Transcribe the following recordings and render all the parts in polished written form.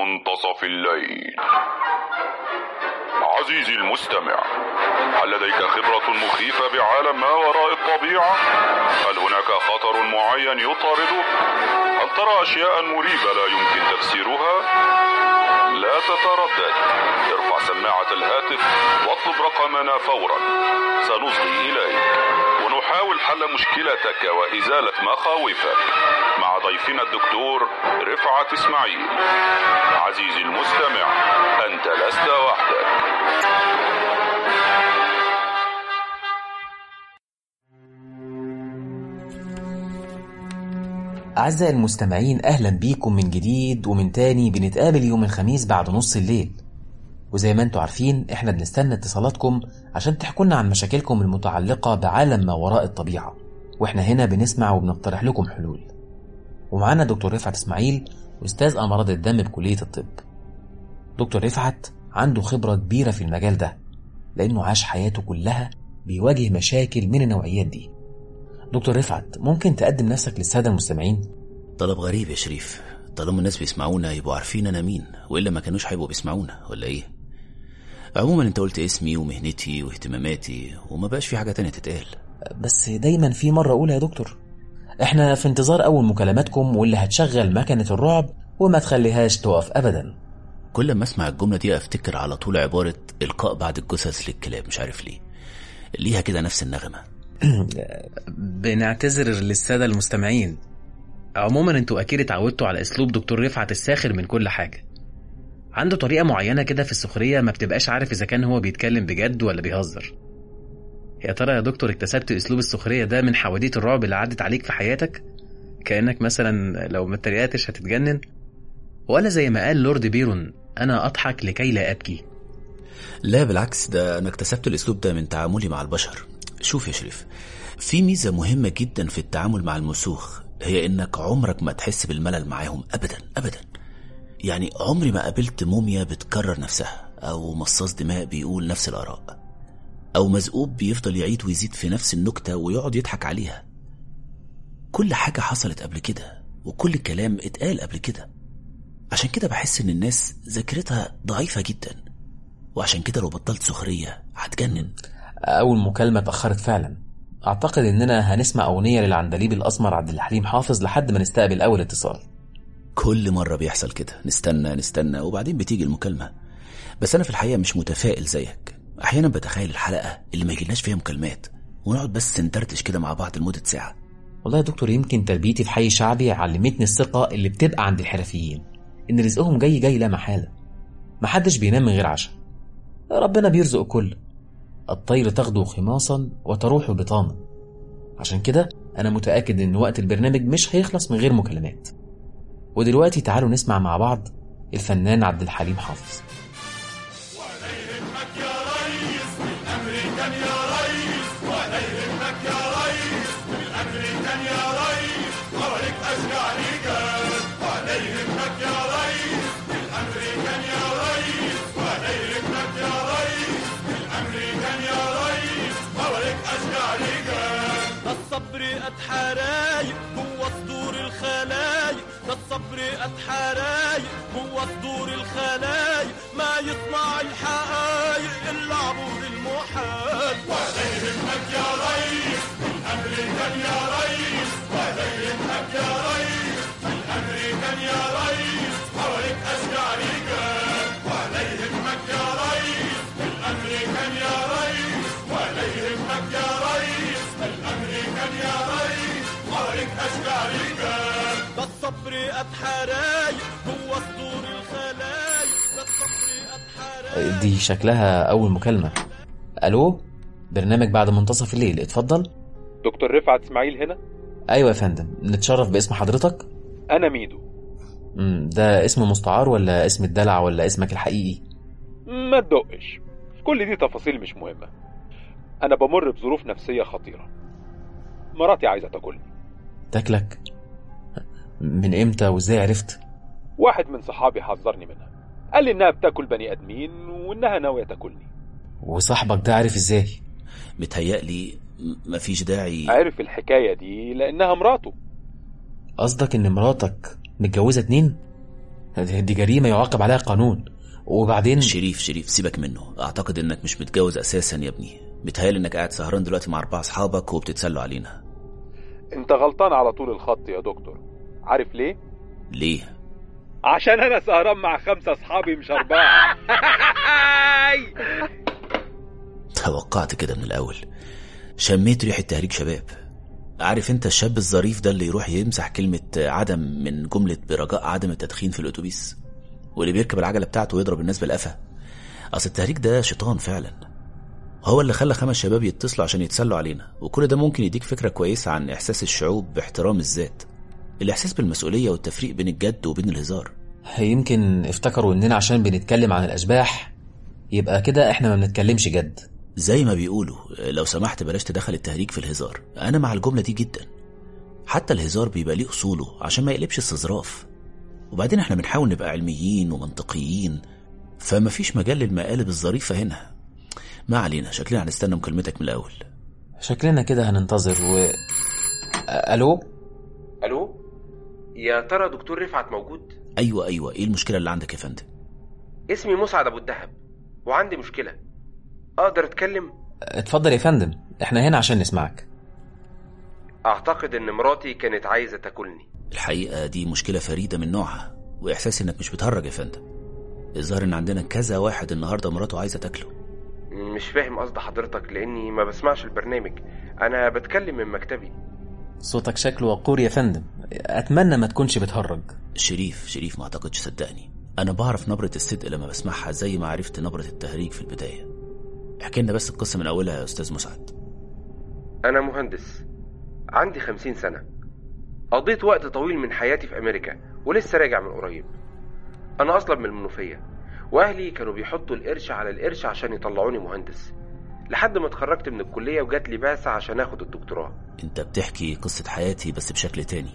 منتصف الليل. عزيزي المستمع، هل لديك خبرة مخيفة بعالم ما وراء الطبيعة؟ هل هناك خطر معين يطاردك؟ هل ترى أشياء مريبة لا يمكن تفسيرها؟ لا تتردد، ارفع سماعة الهاتف واطلب رقمنا فورا، سنصغي إليك ونحاول حل مشكلتك وإزالة مخاوفك مع ضيفنا الدكتور رفعت إسماعيل. عزيزي المستمع، أنت لست وحدك. أعزائي المستمعين، أهلا بيكم من جديد ومن تاني. بنتقابل يوم الخميس بعد نص الليل، وزي ما انتوا عارفين احنا بنستنى اتصالاتكم عشان تحكولنا عن مشاكلكم المتعلقة بعالم ما وراء الطبيعة، واحنا هنا بنسمع وبنقترح لكم حلول. ومعانا دكتور رفعت إسماعيل، أستاذ أمراض الدم بكلية الطب. دكتور رفعت عنده خبرة كبيرة في المجال ده، لأنه عاش حياته كلها بيواجه مشاكل من النوعيات دي. دكتور رفعت، ممكن تقدم نفسك للسادة المستمعين؟ طلب غريب يا شريف، طالما الناس بيسمعونا يبقوا عارفين أنا مين، وإلا ما كانوش هيبقوا بيسمعونا ولا إيه؟ عموما أنت قلت اسمي ومهنتي واهتماماتي وما بقاش في حاجة تانية تتقال. بس دايما في مرة أولى يا دكتور، احنا في انتظار أول مكالماتكم واللي هتشغل مكنة الرعب وما تخليهاش تقف أبدا. كل ما اسمع الجملة دي أفتكر على طول عبارة إلقاء بعد الجثث للكلاب، مش عارف ليه ليها كده نفس النغمة. بنعتذر للسادة المستمعين، عموما انتوا اكيد اتعودتوا على اسلوب دكتور رفعت الساخر من كل حاجة. عنده طريقة معينة كده في السخرية، ما بتبقاش عارف اذا كان هو بيتكلم بجد ولا بيهزر. يا ترى يا دكتور اكتسبت اسلوب السخرية ده من حواديت الرعب اللي عدت عليك في حياتك؟ كأنك مثلا لو ما تريقتش هتتجنن، ولا زي ما قال لورد بيرون انا اضحك لكي لا ابكي؟ لا بالعكس، ده انا اكتسبت الاسلوب ده من تعاملي مع البشر. شوف يا شريف، في ميزة مهمة جدا في التعامل مع المسوخ، هي انك عمرك ما تحس بالملل معاهم ابدا ابدا. يعني عمري ما قابلت موميا بتكرر نفسها، او مصاص دماء بيقول نفس الاراء، او مذئوب بيفضل يعيد ويزيد في نفس النكتة ويقعد يضحك عليها. كل حاجة حصلت قبل كده وكل كلام اتقال قبل كده. عشان كده بحس ان الناس ذاكرتها ضعيفة جدا، وعشان كده لو بطلت سخرية هتجنن. أول مكالمة اتأخرت فعلا. أعتقد إننا هنسمع أغنية للعندليب الأسمر عبد الحليم حافظ لحد ما نستقبل أول اتصال. كل مرة بيحصل كده، نستنى وبعدين بتيجي المكالمة. بس أنا في الحقيقة مش متفائل زيك. أحيانا بتخيل الحلقة اللي ما يجيلناش فيها مكالمات ونقعد بس ندردش كده مع بعض لمدة ساعة. والله يا دكتور، يمكن تربيتي في حي شعبي علمتني الثقة اللي بتبقى عند الحرفيين، إن رزقهم جاي لا محالة. محدش بينام من غير عشاء، ربنا بيرزق كل. الطير تغدو خماصا وتروح بطانا. عشان كده أنا متأكد إن وقت البرنامج مش هيخلص من غير مكالمات. ودلوقتي تعالوا نسمع مع بعض الفنان عبد الحليم حافظ. حرايق جوا صدور الخلايق، ده الصبر قد حرايق جوا صدور الخلايق، ما يصنع الحقايق الا عبور المحال. ولا يهمك يا ريس الامريكان يا ريس، ولا يهمك يا ريس الامريكان يا ريس، حواليك اشجع رجال. ولا يهمك يا ريس الامريكان يا ريس، ولا يهمك يا ريس الامريكان يا ريس، حواليك اشجع رجال. ده الصبر قد حرايق جوا صدور الخلايق، ده الصبر قد حرايق. دي شكلها أول مكالمة. ألو، برنامج بعد منتصف الليل، اتفضل. دكتور رفعت إسماعيل هنا؟ أيوة يا فندم، نتشرف باسم حضرتك. أنا ميدو. ده اسم مستعار ولا اسم الدلع ولا اسمك الحقيقي؟ ما تدقش، كل دي تفاصيل مش مهمة. أنا بمر بظروف نفسية خطيرة، مراتي عايزة تاكلني. تاكلك؟ من امتى وازاي عرفت؟ واحد من صحابي حذرني منها، قال لي انها بتاكل بني ادمين وانها ناوية تاكلني. وصاحبك ده عارف ازاي؟ متهيألي مفيش داعي. عارف الحكاية دي لانها مراته. قصدك ان مراتك متجوزة 2؟ دي جريمة يعاقب عليها قانون. وبعدين شريف سيبك منه. اعتقد انك مش متجوز اساسا يا ابني. متهيألي انك قاعد سهران دلوقتي مع 4 اصحابك وبتتسلوا علينا. انت غلطان على طول الخط يا دكتور. عارف ليه؟ ليه؟ عشان انا سهران مع 5 اصحابي مش 4. توقعت كده من الاول. شميت ريحة تهريج شباب. عارف انت الشاب الظريف ده اللي يروح يمسح كلمة عدم من جملة برجاء عدم التدخين في الاتوبيس، واللي بيركب العجلة بتاعته ويضرب الناس بالقفا. اصل التهريج ده شيطان فعلا. هو اللي خلى 5 شباب يتصلوا عشان يتسلوا علينا. وكل ده ممكن يديك فكرة كويسة عن احساس الشعوب باحترام الذات، الاحساس بالمسؤولية والتفريق بين الجد وبين الهزار. يمكن افتكروا اننا عشان بنتكلم عن الاشباح يبقى كده احنا ما بنتكلمش جد. زي ما بيقولوا لو سمحت بلاش تدخل التهريج في الهزار. انا مع الجملة دي جدا. حتى الهزار بيبقى ليه اصوله عشان ما يقلبش استظراف. وبعدين احنا بنحاول نبقى علميين ومنطقيين، فما فيش مجال للمقالب الظريفة هنا. ما علينا، شكلنا هنستنى مكالمتك من الاول. شكلنا كده هننتظر. الو يا ترى دكتور رفعت موجود؟ ايوه ايه المشكلة اللي عندك يا فندم؟ اسمي مسعد ابو الدهب وعندي مشكلة. اقدر اتكلم؟ اتفضل يا فندم، احنا هنا عشان نسمعك. اعتقد ان مراتي كانت عايزة تاكلني. الحقيقة دي مشكلة فريدة من نوعها، واحساس انك مش بتهرج يا فندم. الظاهر ان عندنا كذا واحد النهاردة مراته عايزة تاكله. مش فاهم قصد حضرتك لاني ما بسمعش البرنامج. انا بتكلم من مكتبي. صوتك شكله وقور يا فندم، اتمنى ما تكونش بتهرج. شريف ما اعتقدش، صدقني انا بعرف نبرة الصدق لما بسمعها زي ما عرفت نبرة التهريج في البداية. احكي لنا بس القصة من اولها يا استاذ مسعد. انا مهندس عندي 50 سنة. قضيت وقت طويل من حياتي في امريكا ولسه راجع من قريب. انا اصلا من المنوفية، واهلي كانوا بيحطوا القرش على القرش عشان يطلعوني مهندس، لحد ما اتخرجت من الكلية وجات لي بعثة عشان اخد الدكتوراه. انت بتحكي قصة حياتي بس بشكل تاني.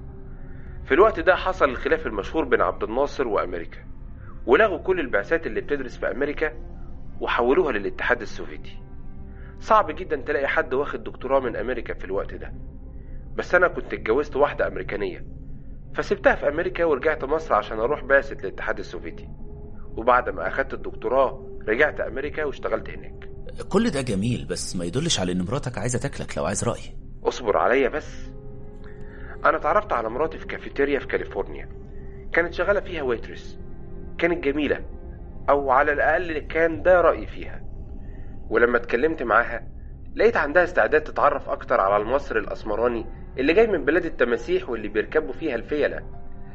في الوقت ده حصل الخلاف المشهور بين عبد الناصر وامريكا، ولغوا كل البعثات اللي بتدرس في امريكا وحولوها للاتحاد السوفيتي. صعب جدا تلاقي حد واخد دكتوراه من امريكا في الوقت ده. بس انا كنت اتجوزت واحدة امريكانية، فسبتها في امريكا ورجعت مصر عشان اروح بعثة الاتحاد السوفيتي. وبعد ما اخدت الدكتوراه رجعت امريكا واشتغلت هناك. كل ده جميل بس ما يدلش على ان مراتك عايزة تاكلك. لو عايز رأيي اصبر عليا بس. انا اتعرفت على مراتي في كافيتيريا في كاليفورنيا، كانت شغالة فيها ويترس. كانت جميلة، او على الاقل كان ده رأيي فيها. ولما اتكلمت معاها لقيت عندها استعداد تتعرف اكتر على المصري الاسمراني اللي جاي من بلاد التماسيح واللي بيركبوا فيها الفيلة.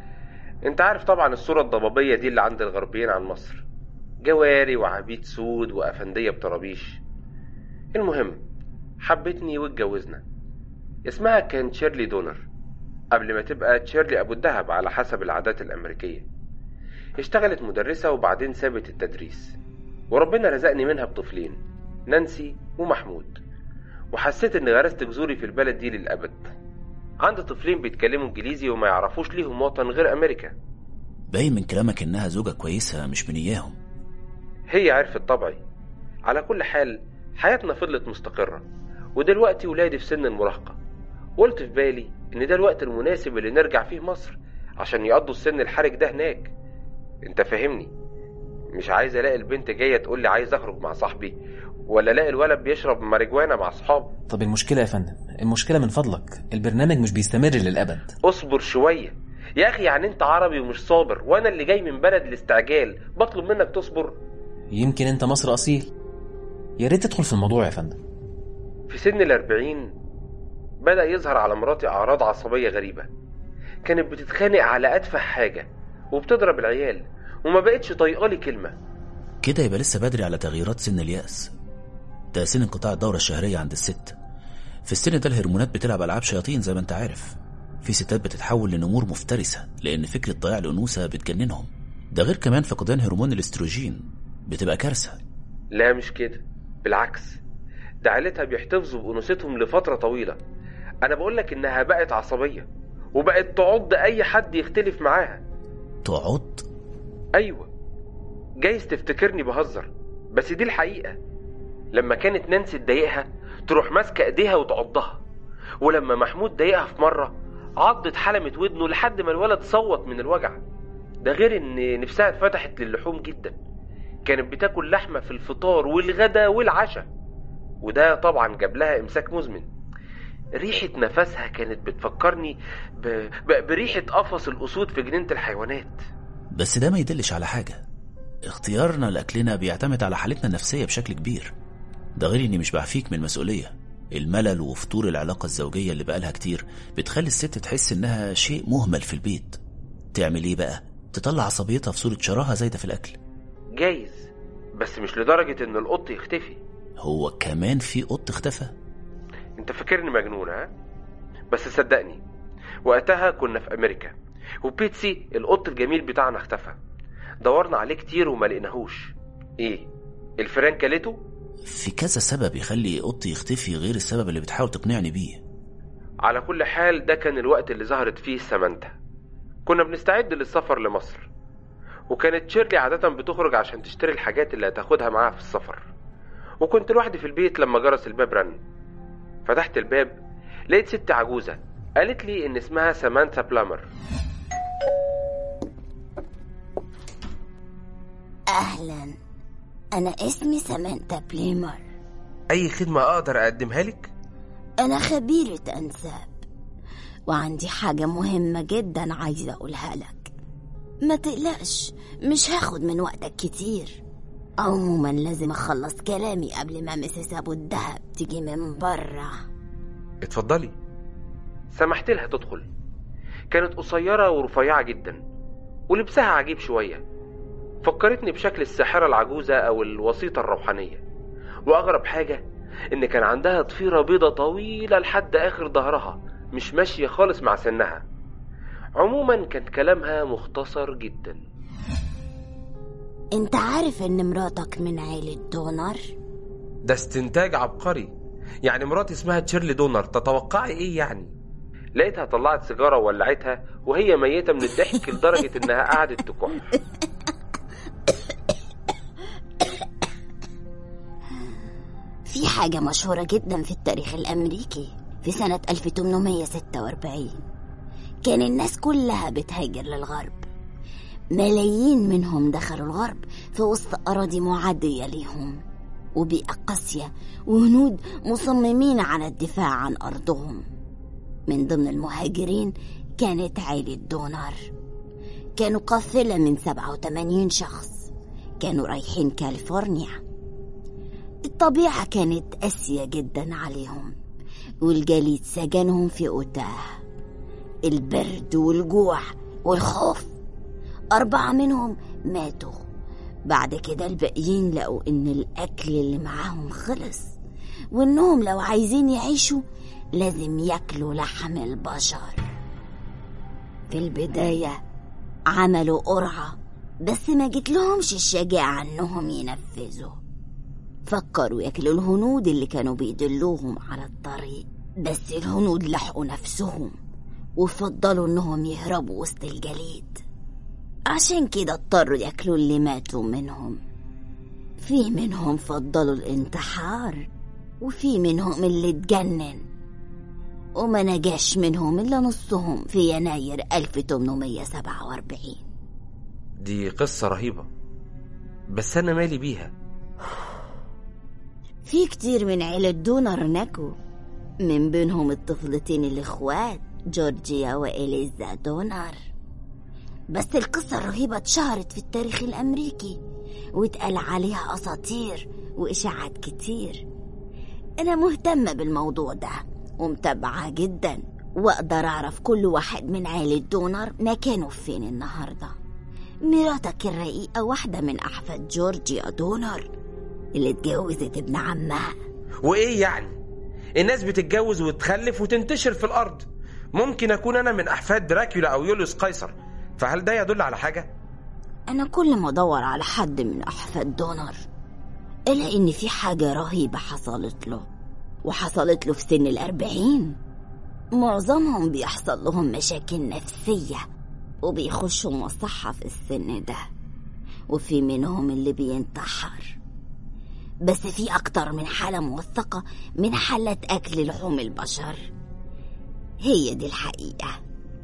انت عارف طبعا الصورة الضبابية دي اللي عند الغربيين عن مصر، جواري وعبيد سود وأفندية بطرابيش. المهم حبتني واتجوزنا. اسمها كان تشيرلي دونر قبل ما تبقى تشيرلي أبو الدهب على حسب العادات الأمريكية. اشتغلت مدرسة وبعدين سابت التدريس، وربنا رزقني منها بطفلين، نانسي ومحمود. وحسيت ان غرست جذوري في البلد دي للأبد. عندي طفلين بيتكلموا انجليزي وما يعرفوش ليهم وطن غير أمريكا. باين من كلامك انها زوجة كويسة مش من اياهم. هي عرفت طبعي. على كل حال حياتنا فضلت مستقرة، ودلوقتي ولادي في سن المراهقة. قلت في بالي ان ده الوقت المناسب اللي نرجع فيه مصر عشان يقضوا السن الحرج ده هناك. انت فاهمني؟ مش عايز الاقي البنت جاية تقول لي عايز اخرج مع صاحبي، ولا الاقي الولد بيشرب ماريجوانا مع اصحابه. طب المشكلة يا فندم، المشكلة من فضلك البرنامج مش بيستمر للأبد. اصبر شوية يا اخي، يعني انت عربي ومش صابر، وانا اللي جاي من بلد الاستعجال بطلب منك تصبر. يمكن انت مصر اصيل. يا ريت تدخل في الموضوع يا فندم. في سن 40 بدأ يظهر على مراتي اعراض عصبية غريبة. كانت بتتخانق على اتفه حاجة وبتضرب العيال، وما بقتش طايقالي كلمة. كده يبقى لسه بدري على تغييرات سن اليأس. ده سن انقطاع الدورة الشهرية عند الست. في السن ده الهرمونات بتلعب ألعاب شياطين زي ما انت عارف. في ستات بتتحول لنمور مفترسة لأن فكرة ضياع الأنوثة بتجننهم. ده غير كمان فقدان هرمون الاستروجين، بتبقى كارثة. لا مش كده، بالعكس، ده عيلتها بيحتفظوا بأنوثتهم لفترة طويلة. أنا بقولك إنها بقت عصبية وبقت تعض أي حد يختلف معاها. تعض؟ أيوة، جايز تفتكرني بهزر بس دي الحقيقة. لما كانت نانسي تضايقها تروح ماسكة ايديها وتعضها، ولما محمود ضايقها في مرة عضت حلمة ودنه لحد ما الولد صوت من الوجع. ده غير ان نفسها اتفتحت للحوم جدا. كانت بتاكل لحمة في الفطار والغدا والعشاء، وده طبعا جاب لها امساك مزمن. ريحة نفسها كانت بتفكرني بريحة قفص الأسود في جنينة الحيوانات. بس ده ما يدلش على حاجة. اختيارنا لأكلنا بيعتمد على حالتنا النفسية بشكل كبير. ده غير اني مش بعفيك من مسؤولية. الملل وفتور العلاقة الزوجية اللي بقالها كتير بتخلي الست تحس انها شيء مهمل في البيت. تعمل ايه بقى؟ تطلع عصبيتها في صورة شراهة زايدة في الأكل. جايز، بس مش لدرجة ان القط يختفي. هو كمان في قط اختفى؟ انت فاكرني مجنون ها؟ بس صدقني، وقتها كنا في امريكا، وبيتسي القط الجميل بتاعنا اختفى. دورنا عليه كتير وما لقيناهوش. ايه، الفيران كلته؟ في كذا سبب يخلي قط يختفي غير السبب اللي بتحاول تقنعني بيه. على كل حال ده كان الوقت اللي ظهرت فيه سامانتا. كنا بنستعد للسفر لمصر، وكانت شيرلي عادة بتخرج عشان تشتري الحاجات اللي هتاخدها معاها في السفر، وكنت لوحدي في البيت لما جرس الباب رن. فتحت الباب لقيت ست عجوزة قالت لي ان اسمها سامانتا بلامر. اهلا، انا اسمي سامانتا بليمر. اي خدمة اقدر اقدمها لك؟ انا خبيرة انساب، وعندي حاجة مهمة جدا عايزة اقولها لك. ما تقلقش، مش هاخد من وقتك كتير. عموما لازم اخلص كلامي قبل ما مسيس ابو الدهب تيجي من برا. اتفضلي. سمحت لها تدخل. كانت قصيرة ورفيعة جدا، ولبسها عجيب شوية. فكرتني بشكل الساحرة العجوزة او الوسيطة الروحانية. واغرب حاجة ان كان عندها ضفيرة بيضة طويلة لحد اخر ظهرها، مش ماشية خالص مع سنها. عموما كان كلامها مختصر جدا. انت عارف ان مراتك من عيلة دونر؟ ده استنتاج عبقري. يعني مراتي اسمها تشيرلي دونر، تتوقعي ايه يعني؟ لقيتها طلعت سيجارة وولعتها وهي ميتة من الضحك لدرجة انها قعدت تكح. في حاجة مشهورة جدا في التاريخ الأمريكي. في سنة 1846 كان الناس كلها بتهاجر للغرب. ملايين منهم دخلوا الغرب في وسط أراضي معادية ليهم، وبيئة قاسية، وهنود مصممين على الدفاع عن أرضهم. من ضمن المهاجرين كانت عائلة دونر. كانوا قافلة من 87 شخص، كانوا رايحين كاليفورنيا. الطبيعة كانت قاسية جدا عليهم، والجليد سجنهم في أوتاه. البرد والجوع والخوف. 4 منهم ماتوا. بعد كده الباقيين لقوا ان الاكل اللي معاهم خلص، وانهم لو عايزين يعيشوا لازم ياكلوا لحم البشر. في البداية عملوا قرعة، بس ما جت لهمش الشجاعة انهم ينفذوا. فكروا ياكلوا الهنود اللي كانوا بيدلوهم على الطريق، بس الهنود لحقوا نفسهم وفضلوا انهم يهربوا وسط الجليد. عشان كده اضطروا ياكلوا اللي ماتوا منهم. في منهم فضلوا الانتحار، وفي منهم اللي اتجنن، وما نجاش منهم إلا نصهم في يناير 1847. دي قصة رهيبة، بس أنا مالي بيها. في كتير من عيلة دونر نكو، من بينهم الطفلتين الإخوات جورجيا وإليزا دونر. بس القصة الرهيبة اتشهرت في التاريخ الأمريكي، واتقال عليها أساطير وإشاعات كتير. أنا مهتمة بالموضوع ده ومتابعة جدا، وأقدر أعرف كل واحد من عائلة دونر مكانه فين النهاردة. مراتك الرقيقة واحدة من أحفاد جورجيا دونر اللي اتجوزت ابن عمها. وإيه يعني؟ الناس بتتجوز وتخلف وتنتشر في الأرض. ممكن أكون أنا من أحفاد دراكولا أو يوليوس قيصر، فهل ده يدل على حاجة؟ أنا كل ما أدور على حد من أحفاد دونر إلا إن في حاجة رهيبة حصلت له، وحصلت له في سن 40. معظمهم بيحصل لهم مشاكل نفسية وبيخشوا مصحة في السن ده، وفي منهم اللي بينتحر. بس في أكتر من حالة موثقة من حالة أكل لحوم البشر. هي دي الحقيقة.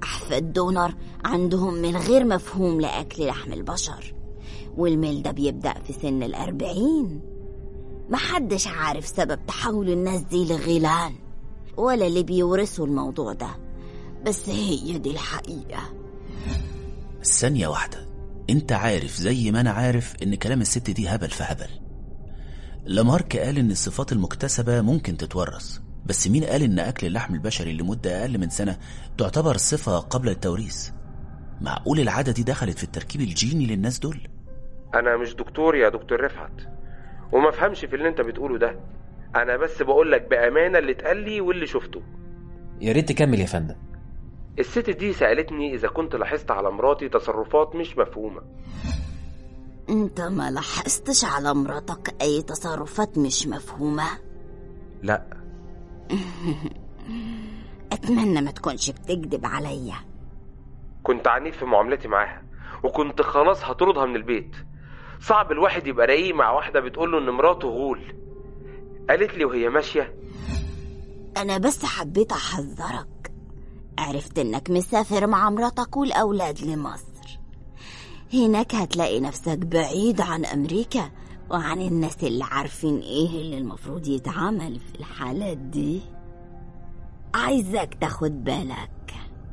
أحفاد دونر عندهم ميل غير مفهوم لأكل لحم البشر، والميل ده بيبدأ في سن 40. محدش عارف سبب تحول الناس دي لغيلان ولا اللي بيورثوا الموضوع ده، بس هي دي الحقيقة. ثانية واحدة، انت عارف زي ما انا عارف ان كلام الست دي هبل في هبل. لامارك قال ان الصفات المكتسبة ممكن تتورث، بس مين قال ان اكل اللحم البشري لمدة اقل من سنة تعتبر صفة قبل التوريث؟ معقول العادة دي دخلت في التركيب الجيني للناس دول؟ انا مش دكتور يا دكتور رفعت، وما فهمش في اللي انت بتقوله ده. انا بس بقولك بأمانة اللي اتقال لي واللي شفته. يا ريت تكمل يا فندم. الست دي سألتني اذا كنت لاحظت على مراتي تصرفات مش مفهومة. انت ما لاحظتش على مراتك اي تصرفات مش مفهومة؟ لا. اتمنى ما تكونش بتكذب عليا. كنت عنيف في معاملتي معاها، وكنت خلاص هطردها من البيت. صعب الواحد يبقى رقيق مع واحدة بتقوله ان مراته غول. قالت لي وهي ماشية: انا بس حبيت احذرك. عرفت انك مسافر مع مراتك والاولاد لمصر. هناك هتلاقي نفسك بعيد عن امريكا وعن الناس اللي عارفين ايه اللي المفروض يتعمل في الحالات دي. عايزك تاخد بالك.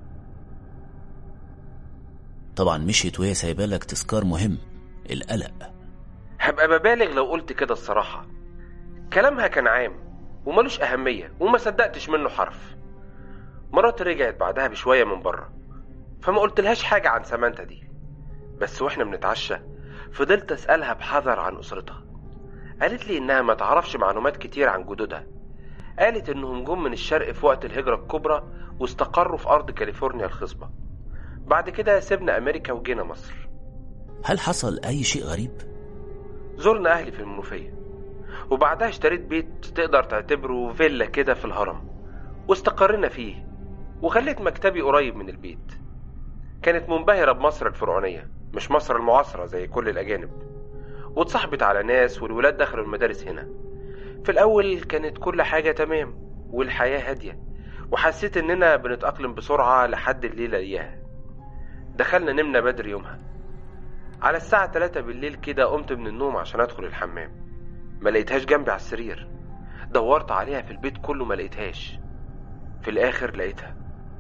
طبعا مشيت وهي سايبالك تذكار مهم، القلق. هبقى ببالغ لو قلت كده الصراحة. كلامها كان عام وملوش أهمية وما صدقتش منه حرف. مراتي رجعت بعدها بشوية من بره، فما قلت لهاش حاجة عن سامانتا دي. بس واحنا بنتعشى فضلت أسألها بحذر عن أسرتها. قالت لي إنها ما تعرفش معلومات كتير عن جدودها. قالت إنهم جم من الشرق في وقت الهجرة الكبرى واستقروا في أرض كاليفورنيا الخصبة. بعد كده سيبنا أمريكا وجينا مصر. هل حصل أي شيء غريب؟ زرنا أهلي في المنوفية، وبعدها اشتريت بيت تقدر تعتبره فيلا كده في الهرم واستقرنا فيه، وخليت مكتبي قريب من البيت. كانت منبهرة بمصر الفرعونية مش مصر المعاصرة زي كل الأجانب، واتصاحبت على ناس والولاد دخلوا المدارس هنا. في الأول كانت كل حاجة تمام والحياة هادية، وحسيت إننا بنتأقلم بسرعة لحد الليلة إياها. دخلنا نمنا بدري يومها. على الساعة 3 بالليل كده قمت من النوم عشان أدخل الحمام. ما لقيتهاش جنبي على السرير. دورت عليها في البيت كله ما لقيتهاش. في الآخر لقيتها.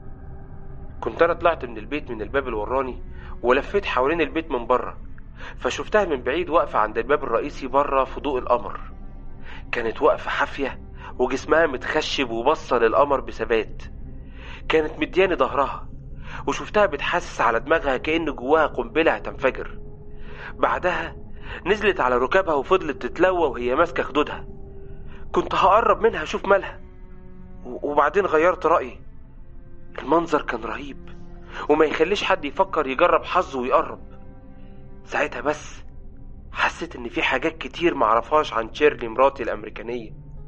كنت أنا طلعت من البيت من الباب الوراني ولفيت حوالين البيت من بره، فشفتها من بعيد واقفة عند الباب الرئيسي بره في ضوء القمر. كانت واقفة حافية وجسمها متخشب وبصة للقمر بثبات. كانت مدياني ظهرها، وشفتها بتحسس على دماغها كأن جواها قنبلة هتنفجر. بعدها نزلت على ركابها وفضلت تتلوى وهي ماسكة خدودها. كنت هقرب منها اشوف مالها، وبعدين غيرت رأيي. المنظر كان رهيب وما يخليش حد يفكر يجرب حظه ويقرب. ساعتها بس حسيت ان في حاجات كتير معرفهاش عن شيرلي مراتي الامريكانية.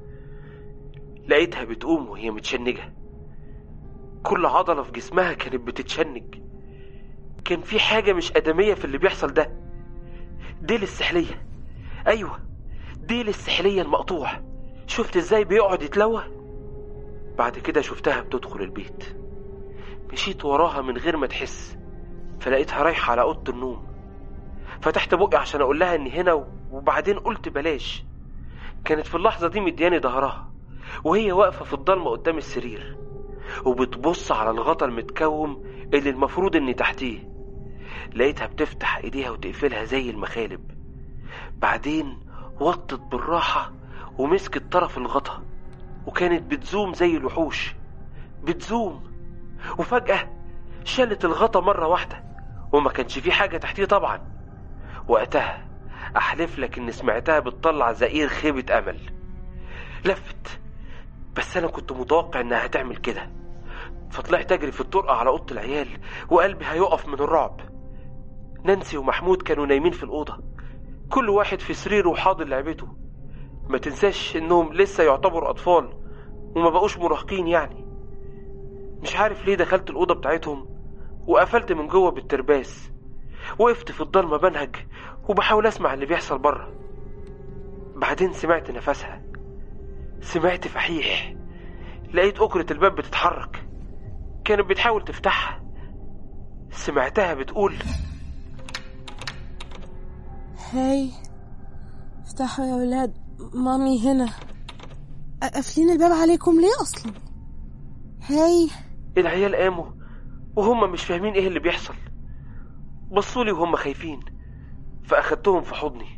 لقيتها بتقوم وهي متشنجة، كل عضلة في جسمها كانت بتتشنج. كان في حاجة مش آدمية في اللي بيحصل ده. ديل السحلية، ايوه ديل السحلية المقطوع. شفت ازاي بيقعد يتلوى. بعد كده شفتها بتدخل البيت. مشيت وراها من غير ما تحس، فلقيتها رايحة على أوضة النوم. فتحت بقي عشان أقول لها إني هنا، وبعدين قلت بلاش. كانت في اللحظة دي مدياني ظهرها وهي واقفة في الضلمة قدام السرير وبتبص على الغطا المتكوم اللي المفروض إني تحتيه. لقيتها بتفتح إيديها وتقفلها زي المخالب. بعدين وطت بالراحة ومسكت طرف الغطا، وكانت بتزوم زي الوحوش. بتزوم وفجأة شالت الغطا مرة واحدة، وما كانش فيه حاجة تحتيه طبعا. وقتها أحلف لك إن سمعتها بتطلع زئير خيبة أمل. لفت، بس أنا كنت متوقع إنها هتعمل كده، فطلعت أجري في الطرقة على أوضة العيال وقلبي هيقف من الرعب. نانسي ومحمود كانوا نايمين في الأوضة، كل واحد في سريره وحاضر لعبته. ما تنساش إنهم لسه يعتبروا أطفال وما بقوش مراهقين يعني. مش عارف ليه دخلت الأوضة بتاعتهم وقفلت من جوه بالترباس. وقفت في الضلمة بنهج وبحاول أسمع اللي بيحصل بره. بعدين سمعت نفسها، سمعت فحيح. لقيت أكرة الباب بتتحرك، كانت بتحاول تفتحها سمعتها بتقول: هاي افتحوا يا ولاد، مامي هنا. قافلين الباب عليكم ليه اصلا؟ هاي. العيال قاموا وهم مش فاهمين ايه اللي بيحصل، بصولي وهم خايفين، فاخدتهم في حضني.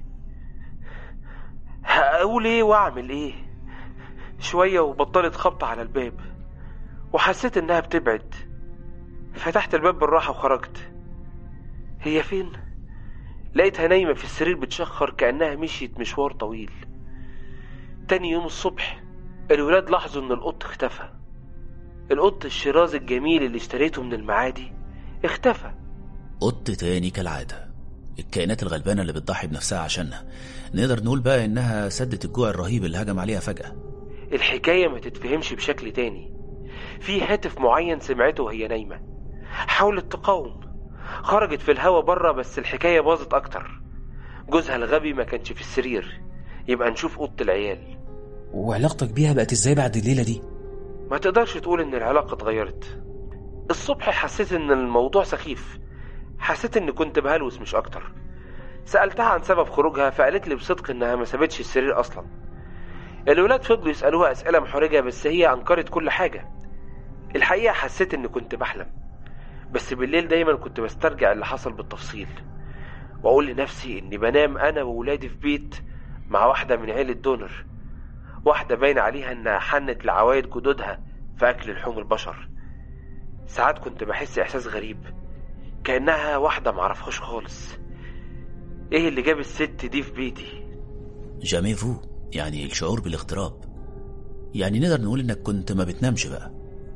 هقول ايه واعمل ايه؟ شوية وبطلت خبط على الباب، وحسيت انها بتبعد. فتحت الباب بالراحة وخرجت. هي فين؟ لقيتها نايمة في السرير بتشخر كأنها مشيت مشوار طويل. تاني يوم الصبح الولاد لاحظوا ان القط اختفى. القط الشراز الجميل اللي اشتريته من المعادي اختفى. قط تاني كالعادة، الكائنات الغلبانة اللي بتضحي بنفسها عشاننا. نقدر نقول بقى انها سدت الجوع الرهيب اللي هجم عليها فجأة. الحكاية ما تتفهمش بشكل تاني. في هاتف معين سمعته وهي نايمة، حاولت تقاوم، خرجت في الهوا بره، بس الحكاية باظت اكتر. جوزها الغبي ما كانش في السرير. يبقى نشوف قط العيال. وعلاقتك بيها بقت ازاي بعد الليلة دي؟ ما تقدرش تقول ان العلاقة اتغيرت. الصبح حسيت ان الموضوع سخيف، حسيت ان كنت بهلوس مش اكتر. سألتها عن سبب خروجها فقالت لي بصدق انها ما سابتش السرير اصلا. الولاد فضلوا يسألوها اسئلة محرجة بس هي انكرت كل حاجة. الحقيقة حسيت ان كنت بحلم، بس بالليل دايما كنت بسترجع اللي حصل بالتفصيل، واقول لنفسي اني بنام انا وولادي في بيت مع واحدة من عيلة دونر، واحدة باين عليها انها حنت لعوايد جدودها في اكل لحوم البشر. ساعات كنت بحس احساس غريب، كأنها واحدة معرفهاش خالص. ايه اللي جاب الست دي في بيتي؟ جاميفو، يعني الشعور بالاغتراب. يعني نقدر نقول انك كنت ما بتنامش بقى.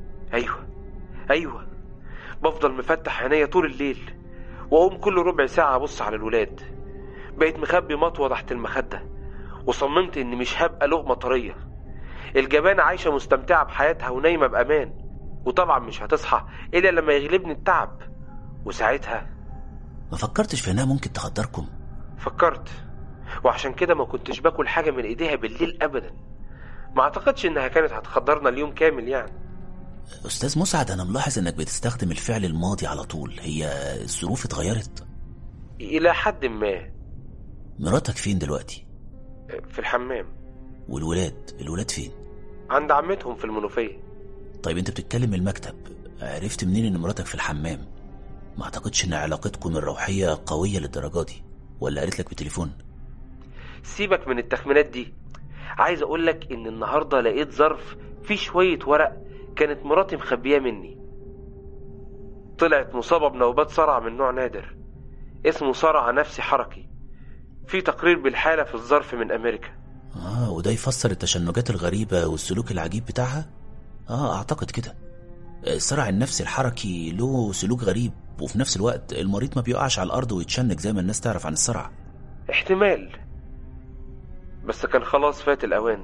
ايوه بفضل مفتح عينيا طول الليل، واقوم كل ربع ساعة ابص على الولاد. بقيت مخبي مطوة تحت المخدة، وصممت اني مش هبقى لقمة طرية. الجبانة عايشة مستمتعة بحياتها ونايمة بأمان، وطبعا مش هتصحى إلا لما يغلبني التعب. وساعتها ما فكرتش في انها ممكن تخدركم؟ فكرت، وعشان كده ما كنتش باكل حاجة من ايديها بالليل ابدا. ما اعتقدش انها كانت هتخدرنا اليوم كامل يعني. استاذ مسعد، انا ملاحظ انك بتستخدم الفعل الماضي على طول. هي الظروف اتغيرت؟ الى حد ما. مراتك فين دلوقتي؟ في الحمام. والولاد فين؟ عند عمتهم في المنوفية. طيب انت بتتكلم من المكتب، عرفت منين ان مراتك في الحمام؟ ما اعتقدش ان علاقتكم الروحية قوية للدرجة دي، ولا قالت لك بالتليفون؟ سيبك من التخمينات دي. عايز اقولك ان النهاردة لقيت ظرف فيه شوية ورق كانت مراتي مخبية مني. طلعت مصابة بنوبات صرع من نوع نادر اسمه صرع نفسي حركي. في تقرير بالحالة في الظرف من امريكا. وده يفسر التشنجات الغريبة والسلوك العجيب بتاعها. اعتقد كده. الصرع النفسي الحركي له سلوك غريب، وفي نفس الوقت المريض ما بيقعش على الارض ويتشنج زي ما الناس تعرف عن الصرع. احتمال، بس كان خلاص فات الاوان.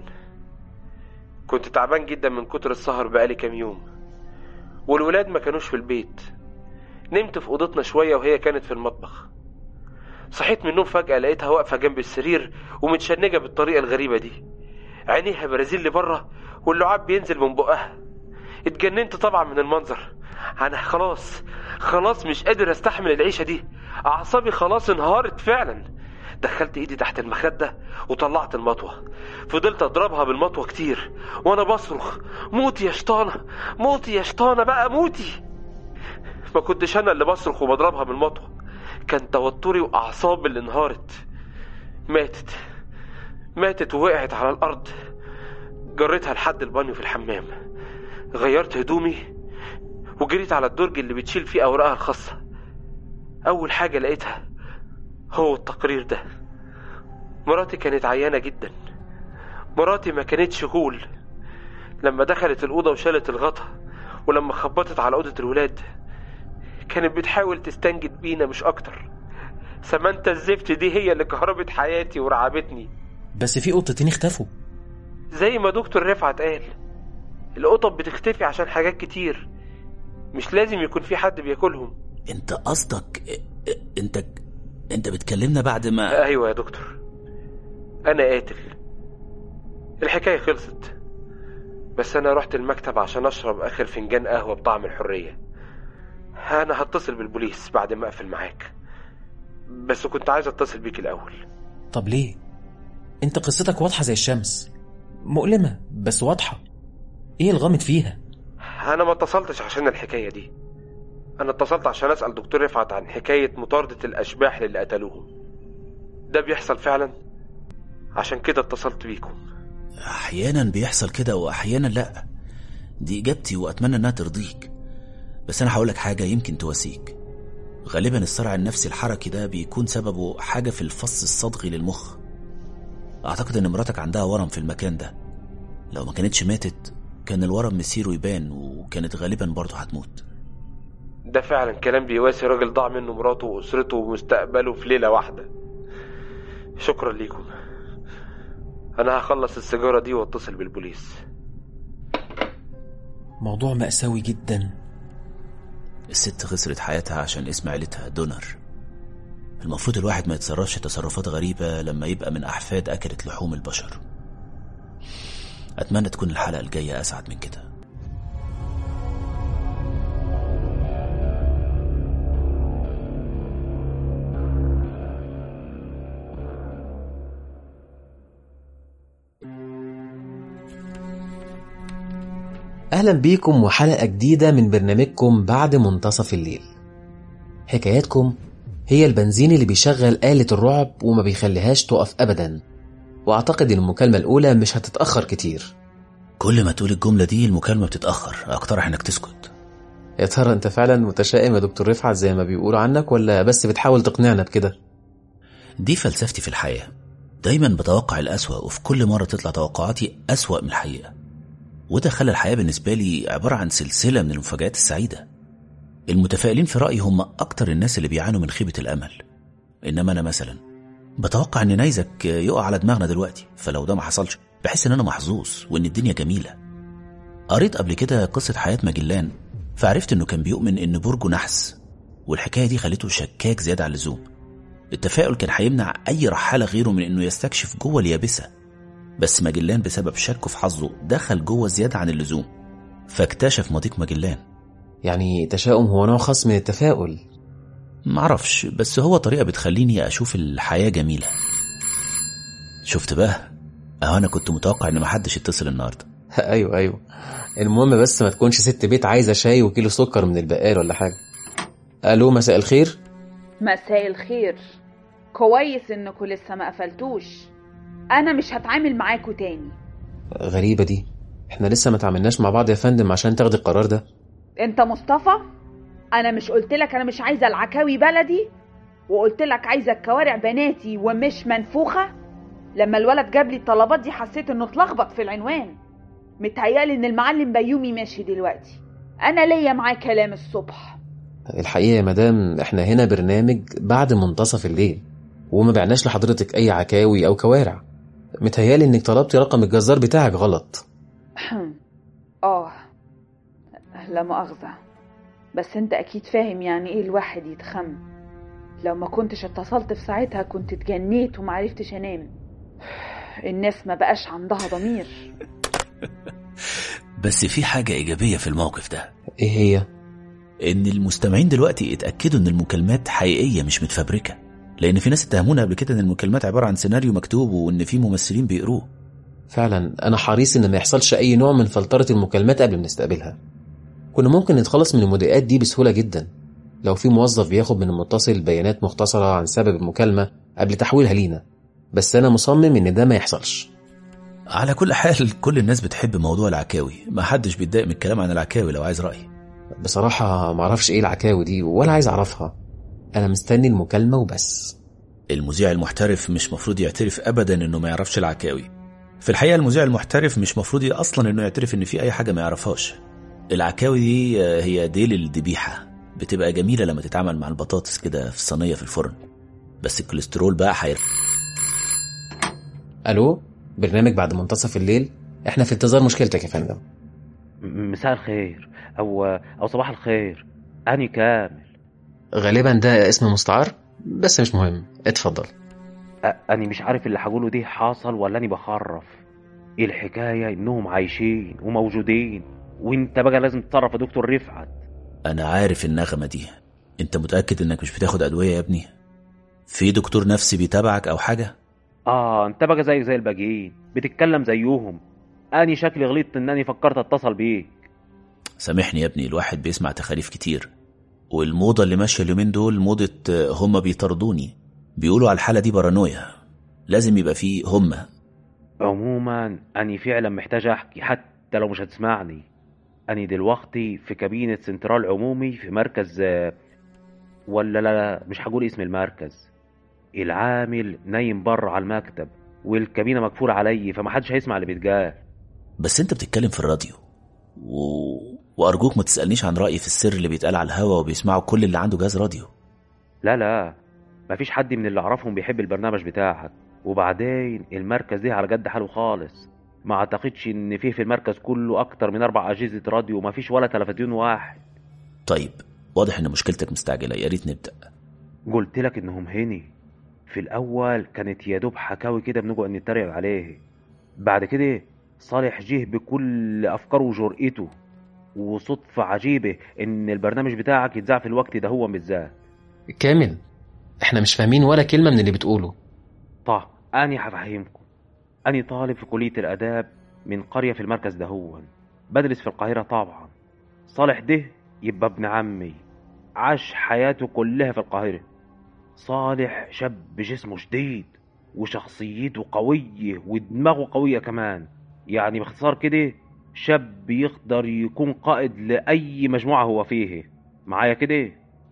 كنت تعبان جدا من كتر السهر بقالي كام يوم، والولاد ما كانوش في البيت. نمت في اوضتنا شوية وهي كانت في المطبخ. صحيت من النوم فجأة لقيتها واقفة جنب السرير ومتشنجة بالطريقة الغريبة دي. عينيها برازيل لبره واللعاب بينزل من بقها. اتجننت طبعا من المنظر. انا خلاص مش قادر استحمل العيشة دي. اعصابي خلاص انهارت فعلا. دخلت ايدي تحت المخدة وطلعت المطوة. فضلت اضربها بالمطوة كتير وانا بصرخ: موتي يا شطانة، موتي يا شطانة بقى، موتي. ما كنتش انا اللي بصرخ وبضربها بالمطوة، كان توتري واعصابي اللي انهارت. ماتت ووقعت على الارض. جريتها لحد البانيو في الحمام، غيرت هدومي وجريت على الدرج اللي بتشيل فيه اوراقها الخاصة. اول حاجة لقيتها هو التقرير ده. مراتي كانت عيانة جدا. مراتي ما كانتش غول. لما دخلت الأوضة وشالت الغطا ولما خبطت على أوضة الولاد كانت بتحاول تستنجد بينا مش أكتر. سمانتا الزفت دي هي اللي كهربت حياتي ورعبتني. بس في قطتين اختفوا زي ما دكتور رفعت قال. القطط بتختفي عشان حاجات كتير، مش لازم يكون في حد بياكلهم. انت قصدك انت بتكلمنا بعد ما... ايوه يا دكتور، انا قاتل. الحكاية خلصت، بس انا رحت المكتب عشان اشرب اخر فنجان قهوة بطعم الحرية. انا هتصل بالبوليس بعد ما اقفل معاك، بس كنت عايز اتصل بيك الاول. طب ليه؟ انت قصتك واضحة زي الشمس، مؤلمة بس واضحة. ايه الغامض فيها؟ انا ما اتصلتش عشان الحكاية دي، انا اتصلت عشان اسأل دكتور رفعت عن حكاية مطاردة الاشباح للي قتلوهم. ده بيحصل فعلا؟ عشان كده اتصلت بيكم. احيانا بيحصل كده واحيانا لا، دي اجابتي واتمنى انها ترضيك. بس انا هقولك حاجة يمكن تواسيك. غالبا الصرع النفسي الحركي ده بيكون سببه حاجة في الفص الصدغي للمخ. اعتقد ان مراتك عندها ورم في المكان ده، لو ما كانتش ماتت كان الورم مسيره يبان وكانت غالبا برضه هتموت. ده فعلا كلام بيواسي راجل ضاع منه مراته واسرته ومستقبله في ليلة واحدة. شكرا ليكم، انا هخلص السيجارة دي واتصل بالبوليس. موضوع مأساوي جدا. الست خسرت حياتها عشان اسم عيلتها دونر. المفروض الواحد ما يتصرفش تصرفات غريبة لما يبقى من أحفاد أكلت لحوم البشر. أتمنى تكون الحلقة الجاية أسعد من كده. أهلا بيكم وحلقة جديدة من برنامجكم بعد منتصف الليل. حكاياتكم هي البنزين اللي بيشغل آلة الرعب وما بيخليهاش تقف أبدا، وأعتقد إن المكالمة الأولى مش هتتأخر كتير. كل ما تقول الجملة دي المكالمة بتتأخر، أقترح إنك تسكت. يا ترى أنت فعلا متشائم يا دكتور رفعت زي ما بيقولوا عنك، ولا بس بتحاول تقنعنا بكده؟ دي فلسفتي في الحياة، دايما بتوقع الأسوأ وفي كل مرة تطلع توقعاتي أسوأ من الحقيقة، وده خلى الحياة بالنسبة لي عبارة عن سلسلة من المفاجآت السعيدة. المتفائلين في رأيي هم أكتر الناس اللي بيعانوا من خيبة الأمل. إنما أنا مثلا بتوقع إن نيزك يقع على دماغنا دلوقتي، فلو ده ما حصلش بحس إن أنا محظوظ وإن الدنيا جميلة. قريت قبل كده قصة حياة ماجلان، فعرفت إنه كان بيؤمن إن برجه نحس، والحكاية دي خلته شكاك زيادة عن اللزوم. التفاؤل كان هيمنع أي رحالة غيره من إنه يستكشف جوه اليابسة، بس ماجلان بسبب شكه في حظه دخل جوه زيادة عن اللزوم، فاكتشف مضيق ماجلان. يعني تشاؤم هو نوع خاص من التفاؤل؟ معرفش، بس هو طريقة بتخليني أشوف الحياة جميلة. شفت بقى؟ أنا كنت متوقع إن محدش يتصل النهاردة. أيوة، المهم بس ما تكونش ست بيت عايزة شاي وكيلو سكر من البقال ولا حاجة. ألو، مساء الخير. مساء الخير. كويس إنكم لسه ما قفلتوش، أنا مش هتعامل معاكوا تاني. غريبة دي، احنا لسه ما تعاملناش مع بعض يا فندم عشان تاخد القرار ده. انت مصطفى؟ انا مش قلتلك انا مش عايزة العكاوي بلدي، وقلتلك عايزة الكوارع بناتي ومش منفوخة؟ لما الولد جاب لي الطلبات دي حسيت انه اتلخبط في العنوان. متهيألي ان المعلم بيومي ماشي دلوقتي، انا ليا معاه كلام الصبح. الحقيقة يا مدام احنا هنا برنامج بعد منتصف الليل، وما بعناش لحضرتك اي عكاوي او كوارع. متهيألي انك طلبتي رقم الجزار بتاعك غلط. لا مؤاخذة، بس انت اكيد فاهم يعني ايه الواحد يتخم. لو ما كنتش اتصلت في ساعتها كنت اتجنيت ومعرفتش انام. الناس ما بقاش عندها ضمير. بس في حاجة إيجابية في الموقف ده. ايه هي؟ إن المستمعين دلوقتي اتأكدوا إن المكالمات حقيقية مش متفبركة، لأن في ناس اتهمونا قبل كده إن المكالمات عبارة عن سيناريو مكتوب وإن في ممثلين بيقروه. فعلا أنا حريص إن ما يحصلش أي نوع من فلترة المكالمات قبل ما نستقبلها. كنا ممكن نتخلص من المضايقات دي بسهولة جدا لو في موظف بياخد من المتصل بيانات مختصرة عن سبب المكالمة قبل تحويلها لينا، بس أنا مصمم إن ده ما يحصلش. على كل حال كل الناس بتحب موضوع العكاوي، ما حدش بيتضايق من الكلام عن العكاوي لو عايز رأيي. بصراحة معرفش إيه العكاوي دي ولا عايز أعرفها، أنا مستني المكالمة وبس. المذيع المحترف مش مفروض يعترف أبدا إنه ما يعرفش العكاوي. في الحقيقة المذيع المحترف مش مفروض أصلا إنه يعترف إن في أي حاجة ما يعرفهاش. العكاوي دي هي ديل الذبيحة، بتبقى جميلة لما تتعامل مع البطاطس كده في الصينية في الفرن، بس الكوليسترول بقى ألو، برنامج بعد منتصف الليل، احنا في انتظار مشكلتك يا فندم. مساء الخير أو صباح الخير، أني كامل. غالبا ده اسم مستعار بس مش مهم، اتفضل. أني مش عارف اللي هقوله دي حاصل ولا أني بخرف. إيه الحكاية؟ إنهم عايشين وموجودين، وإنت بقى لازم تتصرف يا دكتور رفعت. أنا عارف النغمة دي. أنت متأكد إنك مش بتاخد أدوية يا ابني؟ في دكتور نفسي بيتابعك أو حاجة؟ انت بقى زيك زي الباقيين، بتتكلم زيهم. اني شكلي غلطت انني فكرت اتصل بيك. سامحني يا ابني، الواحد بيسمع تخاريف كتير، والموضة اللي ماشية اليومين دول موضة هما بيطردوني، بيقولوا على الحالة دي بارانويا، لازم يبقى فيه هما. عموما اني فعلا محتاج احكي حتى لو مش هتسمعني. اني دلوقتي في كابينة سنترال عمومي في مركز، ولا لا مش هقول اسم المركز. العامل نايم بره على المكتب والكابينة مقفولة علي، فمحدش هيسمع اللي بيتقال. بس انت بتتكلم في الراديو وأرجوك ما تسألنيش عن رأيي في السر اللي بيتقال على الهوا وبيسمعوا كل اللي عنده جهاز راديو. لا مفيش حد من اللي اعرفهم بيحب البرنامج بتاعك. وبعدين المركز ده على قد حاله خالص، ما اعتقدش ان فيه في المركز كله اكتر من 4 اجهزة راديو ومفيش ولا تلفزيون واحد. طيب واضح ان مشكلتك مستعجلة، يا ريت نبدأ. قلت لك انهم هني. في الاول كانت يا دوب حكاوي كده بنقعد نتريق عليه. بعد كده صالح جه بكل افكاره وجرأته، وصدفة عجيبة ان البرنامج بتاعك يتذاع في الوقت ده هو بالذات. كامل، احنا مش فاهمين ولا كلمة من اللي بتقوله. طب أنا هفهمكم. أنا طالب في كلية الآداب من قرية في المركز ده، هو بدرس في القاهرة طبعا. صالح ده يبقى ابن عمي، عاش حياته كلها في القاهرة. صالح شاب جسمه شديد وشخصيته قوية ودماغه قوية كمان. يعني باختصار كده شاب يقدر يكون قائد لأي مجموعة هو فيه. معايا كده؟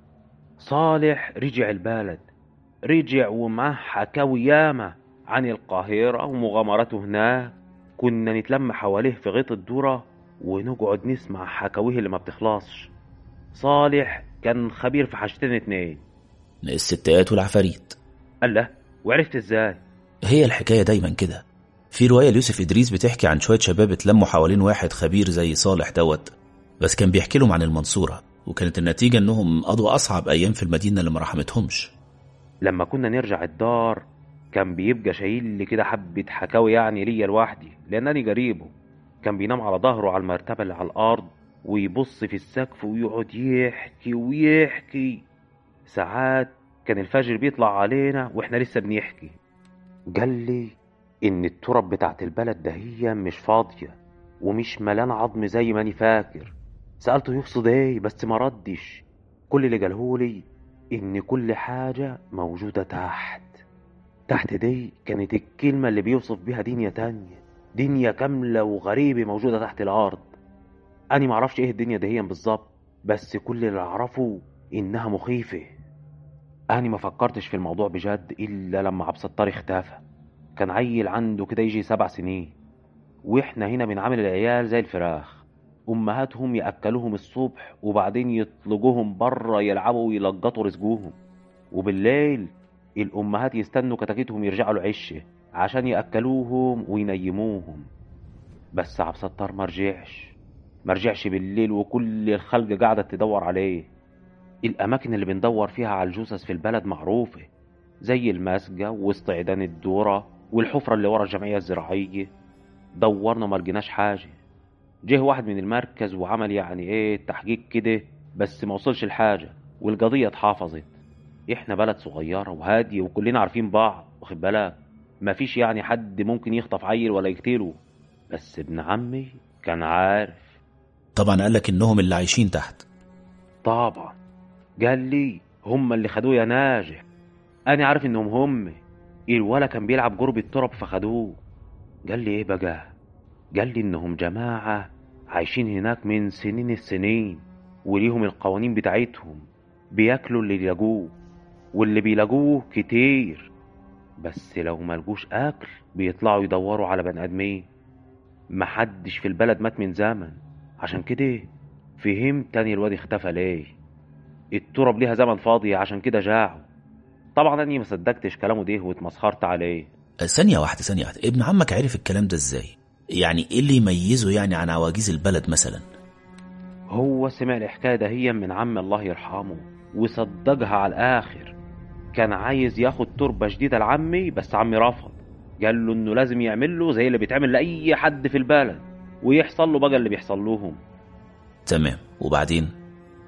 صالح رجع البلد، رجع ومعه حكاوي ياما عن القاهرة ومغامراته هناك. كنا نتلم حواليه في غيط الذرة ونقعد نسمع حكاويه اللي ما بتخلصش. صالح كان خبير في حاجتين 2: الستات والعفاريت. الله، وعرفت ازاي؟ هي الحكاية دايما كده. في رواية ليوسف إدريس بتحكي عن شوية شباب اتلموا حوالين واحد خبير زي صالح دوت، بس كان بيحكي لهم عن المنصورة، وكانت النتيجة انهم قضوا أصعب أيام في المدينة اللي ما رحمتهمش. لما كنا نرجع الدار كان بيبقى شايل لي كده حبة حكاوي يعني ليا لوحدي لأنني قريبه. كان بينام على ظهره على المرتبة اللي على الأرض ويبص في السقف ويقعد يحكي ويحكي. ساعات كان الفجر بيطلع علينا وإحنا لسه بنحكي. قال لي إن التراب بتاعت البلد ده هي مش فاضية ومش ملان عظم زي ما أنا فاكر. سألته يقصد إيه بس ما ردش. كل اللي قالهولي إن كل حاجة موجودة تحت دي كانت الكلمة اللي بيوصف بيها دنيا تانية، دنيا كاملة وغريبة موجودة تحت الأرض. أنا معرفش إيه الدنيا دي بالظبط، بس كل اللي أعرفه إنها مخيفة. أنا ما فكرتش في الموضوع بجد إلا لما عبد الستار اختفى. كان عيل عنده كده يجي 7 سنين، وإحنا هنا بنعامل العيال زي الفراخ. أمهاتهم يأكلوهم الصبح وبعدين يطلقوهم برا يلعبوا ويلقطوا رزقوهم، وبالليل الأمهات يستنوا كتاكيتهم يرجعوا العشة عشان يأكلوهم وينيموهم. بس عبد الستار مرجعش بالليل، وكل الخلق قاعدة تدور عليه. الأماكن اللي بندور فيها على الجثث في البلد معروفة، زي المسجة واستعدان الدورة والحفرة اللي ورا الجمعية الزراعية. دورنا ما لقيناش حاجة. جه واحد من المركز وعمل يعني تحقيق كده، بس ما وصلش الحاجة والقضية اتحافظت. احنا بلد صغيرة وهادية وكلنا عارفين بعض، واخد بالك؟ مفيش يعني حد ممكن يخطف عيل ولا يقتله. بس ابن عمي كان عارف. طبعا قالك انهم اللي عايشين تحت؟ طبعا قال لي هم اللي خدوه يا ناجح. انا عارف انهم هم. الولا كان بيلعب قرب التراب فخدوه. قال لي ايه بقى؟ قال لي انهم جماعة عايشين هناك من سنين السنين، وليهم القوانين بتاعتهم، بياكلوا اللي يلاقوه، واللي بيلاقوه كتير، بس لو ملقوش اكل بيطلعوا يدوروا على بني ادمين. محدش في البلد مات من زمن. عشان كده فهمت تاني الواد اختفى ليه. التراب ليها زمن فاضي، عشان كده جاعوا. طبعا اني ما صدقتش كلامه ده واتمسخرت عليه. ثانية واحدة، ابن عمك عرف الكلام ده ازاي؟ يعني ايه اللي يميزه يعني عن عواجيز البلد مثلا؟ هو سمع الحكاية ده هي من عم الله يرحمه وصدقها على الآخر. كان عايز ياخد تربة جديدة لعمي، بس عمي رفض. قال له انه لازم يعمل له زي اللي بيتعمل لأي حد في البلد، ويحصل له بقى اللي بيحصل لهم. تمام، وبعدين؟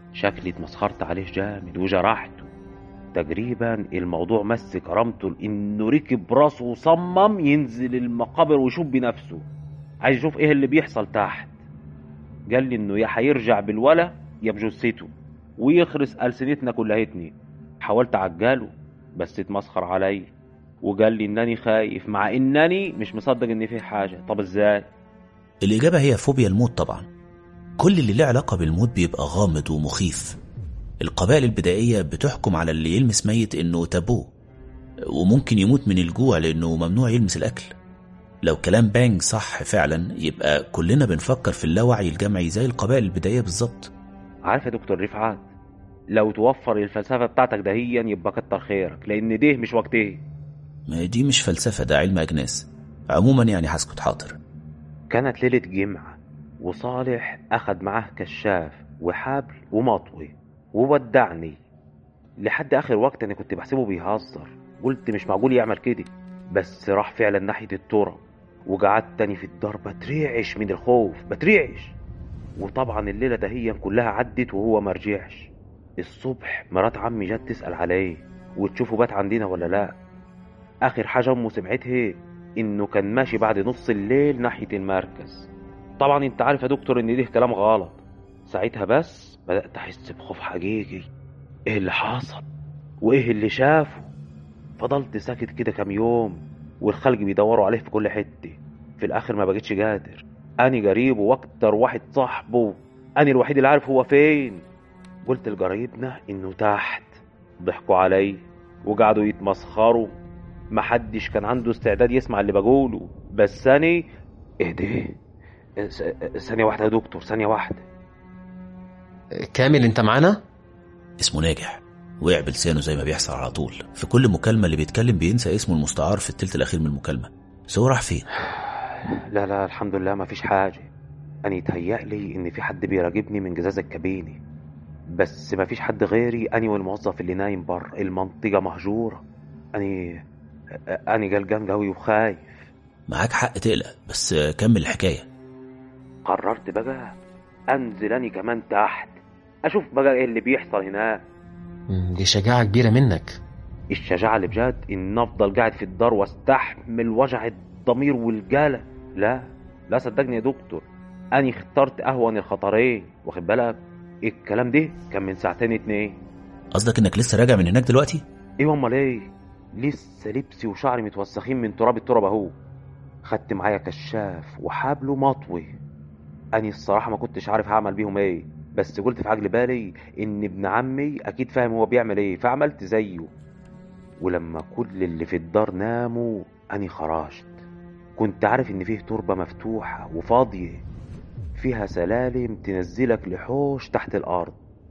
شكلي اتمسخرت عليه جامد وجرحته. تقريبا الموضوع مس كرامته لانه ركب راسه وصمم ينزل المقابر ويشوف بنفسه، عايز يشوف ايه اللي بيحصل تحت. قال لي انه يا هيرجع بالولا يا بجثته ويخرس ألسنتنا كلهتني. حاولت اعجله بس اتمسخر علي وقال لي انني خايف مع انني مش مصدق ان فيه حاجه. طب ازاي؟ الإجابة هي فوبيا الموت طبعا. كل اللي له علاقة بالموت بيبقى غامض ومخيف. القبائل البدائية بتحكم على اللي يلمس ميت إنه تابوه، وممكن يموت من الجوع لأنه ممنوع يلمس الأكل. لو كلام بانج صح فعلا يبقى كلنا بنفكر في اللاوعي الجمعي زي القبائل البدائية بالظبط. عارف يا دكتور رفعت، لو توفر الفلسفة بتاعتك دهيا يبقى كتر خيرك، لأن ده مش وقته. ما دي مش فلسفة، ده علم أجناس. عموما يعني هسكت حاضر. كانت ليلة جمعة وصالح أخد معاه كشاف وحبل ومطوي وودعني. لحد آخر وقت أنا كنت بحسبه بيهزر، قلت مش معقول يعمل كده، بس راح فعلا ناحية التراب وقعدت تاني في الدار بترعش من الخوف بترعش. وطبعا الليلة دهيا كلها عدت وهو مرجعش. الصبح مرات عمي جت تسأل عليه وتشوفه بات عندنا ولا لا. آخر حاجة أمه سمعتها إنه كان ماشي بعد نص الليل ناحية المركز. طبعا انت عارف يا دكتور ان ده كلام غلط. ساعتها بس بدأت أحس بخوف حقيقي. ايه اللي حصل وايه اللي شافه؟ فضلت ساكت كده كام يوم والخلق بيدوروا عليه في كل حتة. في الآخر ما بقتش قادر. أنا قريب واكتر واحد صاحبه، أنا الوحيد اللي عارف هو فين. قلت لقرايبنا إنه تحت، ضحكوا علي وقعدوا يتمسخروا. محدش كان عنده استعداد يسمع اللي بقوله، بس أنا اهدي. ثانية واحدة يا دكتور، ثانية واحدة. كامل انت معانا؟ اسمه ناجح، وقع بلسانه زي ما بيحصل على طول. في كل مكالمة اللي بيتكلم بينسى اسمه المستعار في التلت الأخير من المكالمة. بس هو راح فين؟ لا الحمد لله ما فيش حاجة. أنا يتهيألي إن في حد بيراقبني من جزاز الكابيني، بس ما فيش حد غيري أنا والموظف اللي نايم بره. المنطقة مهجورة. أنا قلقان قوي وخايف. معاك حق تقلق، بس كمل الحكاية. قررت بقى أنزل أنا كمان تحت أشوف بقى إيه اللي بيحصل هناك. دي شجاعة كبيرة منك. الشجاعة اللي بجد إن أفضل قاعد في الدار واستحمل وجع الضمير والجالة. لا صدقني يا دكتور، أنا اخترت أهون الخطرين. واخد بالك؟ الكلام ده كان من 2 2. قصدك إنك لسه راجع من هناك دلوقتي؟ إيه أمال إيه؟ لسه لبسي وشعري متوسخين من تراب التراب أهو. خدت معايا كشاف وحبل ومطوي. أنا الصراحة ما كنتش عارف هعمل بيهم إيه، بس قلت في عقل بالي إن ابن عمي أكيد فاهم هو بيعمل إيه، فعملت زيه. ولما كل اللي في الدار ناموا أنا خرجت. كنت عارف إن فيه تربة مفتوحة وفاضية فيها سلالم تنزلك لحوش تحت الأرض.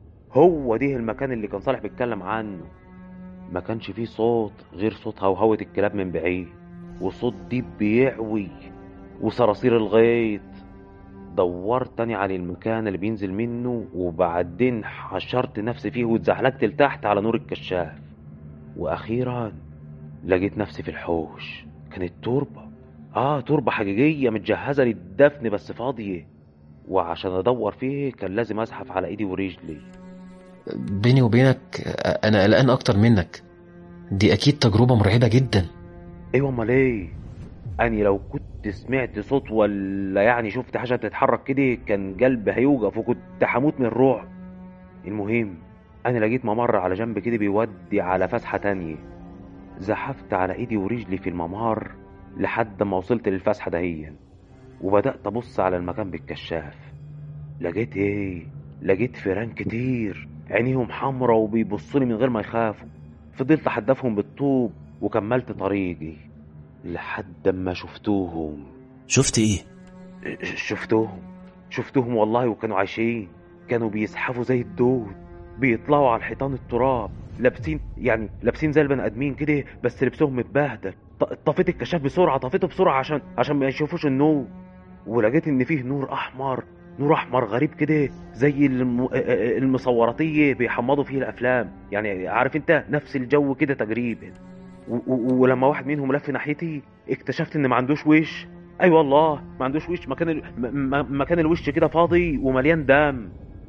هو ده المكان اللي كان صالح بيتكلم عنه. ما كانش فيه صوت غير صوت هوهوة الكلاب من بعيد، وصوت ديب بيعوي، وصراصير الغيط. دورت تاني على المكان اللي بينزل منه، وبعدين حشرت نفسي فيه واتزحلقت لتحت على نور الكشاف. واخيرا لقيت نفسي في الحوش. كانت تربة حقيقية متجهزة للدفن بس فاضية. وعشان ادور فيه كان لازم ازحف على ايدي ورجلي. بيني وبينك انا قلقان اكتر منك. دي اكيد تجربة مرعبة جدا. ايوه امال ايه؟ أنا لو كنت سمعت صوت ولا يعني شفت حاجة بتتحرك كده كان قلبي هيوقف وكنت هموت من الرعب. المهم أنا لقيت ممر على جنب كده بيودي على فسحة تانية. زحفت على إيدي ورجلي في الممر لحد ما وصلت للفسحة دهيا، وبدأت أبص على المكان بالكشاف. لقيت إيه؟ لقيت فيران كتير عينيهم حمرا وبيبصوني من غير ما يخافوا. فضلت أحدفهم بالطوب وكملت طريقي لحد ما شفتوهم. شفت ايه؟ شفتوهم والله، وكانوا عايشين. كانوا بيزحفوا زي الدود، بيطلعوا على الحيطان التراب، لابسين زي البني ادمين كده، بس لبسهم متبهدل. طفيت الكشاف بسرعه، طفيته بسرعه عشان ما يشوفوش النور. ولقيت ان فيه نور احمر غريب كده زي المصوراتيه بيحمضوا فيه الافلام. يعني عارف انت نفس الجو كده تقريبا. ولما واحد منهم لف ناحيتي اكتشفت ان ما عندوش وش. اي والله ما عندوش وش. مكان الوش كده فاضي ومليان دم.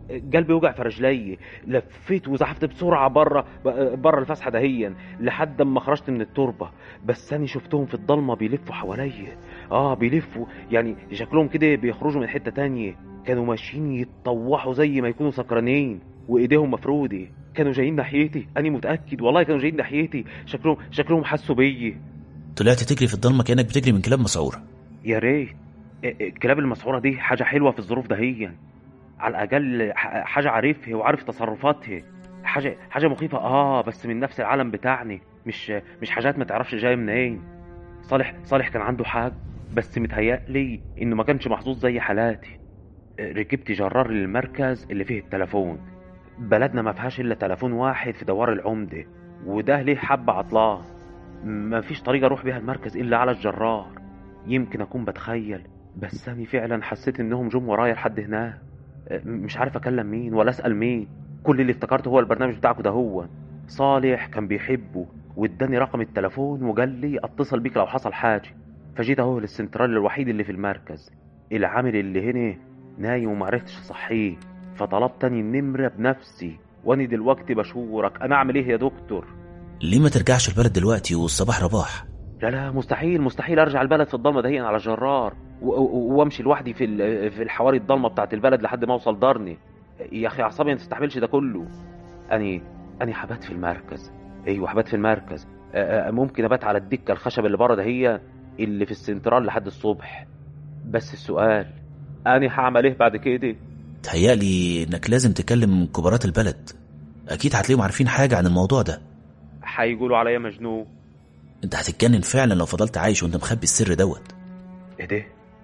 قلبي وجع في رجلي، لفيت وزحفت بسرعه بره الفسحه دهيا لحد ما خرجت من التربه. بس انا شفتهم في الضلمه بيلفوا حواليا، بيلفوا يعني شكلهم كده بيخرجوا من حته تانية. كانوا ماشيين يتطوحوا زي ما يكونوا سكرانين وايديهم مفروده. كانوا جايين ناحيتي، انا متاكد والله كانوا جايين ناحيتي. شكلهم حسوا بيي. طلعت تجري في الضلمه كانك بتجري من كلاب مسعوره. يا ريت. الكلاب المسعوره دي حاجه حلوه في الظروف دهيا، على الاقل حاجه عارفها وعارف تصرفاتها. حاجه مخيفه بس من نفس العالم بتاعنا، مش حاجات ما تعرفش جايه منين. صالح كان عنده حق، بس متهيألي انه ما كانش محظوظ زي حالاتي. ركبت جرار للمركز اللي فيه التلفون. بلدنا ما فيهاش الا تلفون واحد في دوار العمده، وده ليه حبه عطلان. ما فيش طريقه اروح بيها المركز الا على الجرار. يمكن اكون بتخيل، بس انا فعلا حسيت انهم جم ورايا لحد هناك. مش عارف اكلم مين ولا اسال مين. كل اللي افتكرته هو البرنامج بتاعكم ده. هو صالح كان بيحبه واداني رقم التلفون وقال لي اتصل بيك لو حصل حاجه. فجيت اهو للسنترال الوحيد اللي في المركز. العامل اللي هنا نايم ومعرفتش اصحيه، فطلبتني النمره بنفسي. واني دلوقتي بشورك، انا اعمل ايه يا دكتور؟ ليه ما ترجعش البلد دلوقتي والصباح رباح؟ لا مستحيل ارجع البلد في الضلمه دهين على جرار وامشي لوحدي في الحواري الضلمه بتاعت البلد لحد ما اوصل دارني. يا اخي اعصابي ما تستحملش ده كله. اني حبات في المركز. ايوه حبات في المركز. ممكن ابات على الدكه الخشب اللي بره دهية اللي في السنترال لحد الصبح. بس السؤال اني هعمل ايه بعد كده؟ تهيألي انك لازم تكلم كبارات البلد، اكيد هتلاقيهم عارفين حاجه عن الموضوع ده. هيقولوا عليا مجنون. انت هتتجنن فعلا لو فضلت عايش وانت مخبي السر دوت. ايه ده؟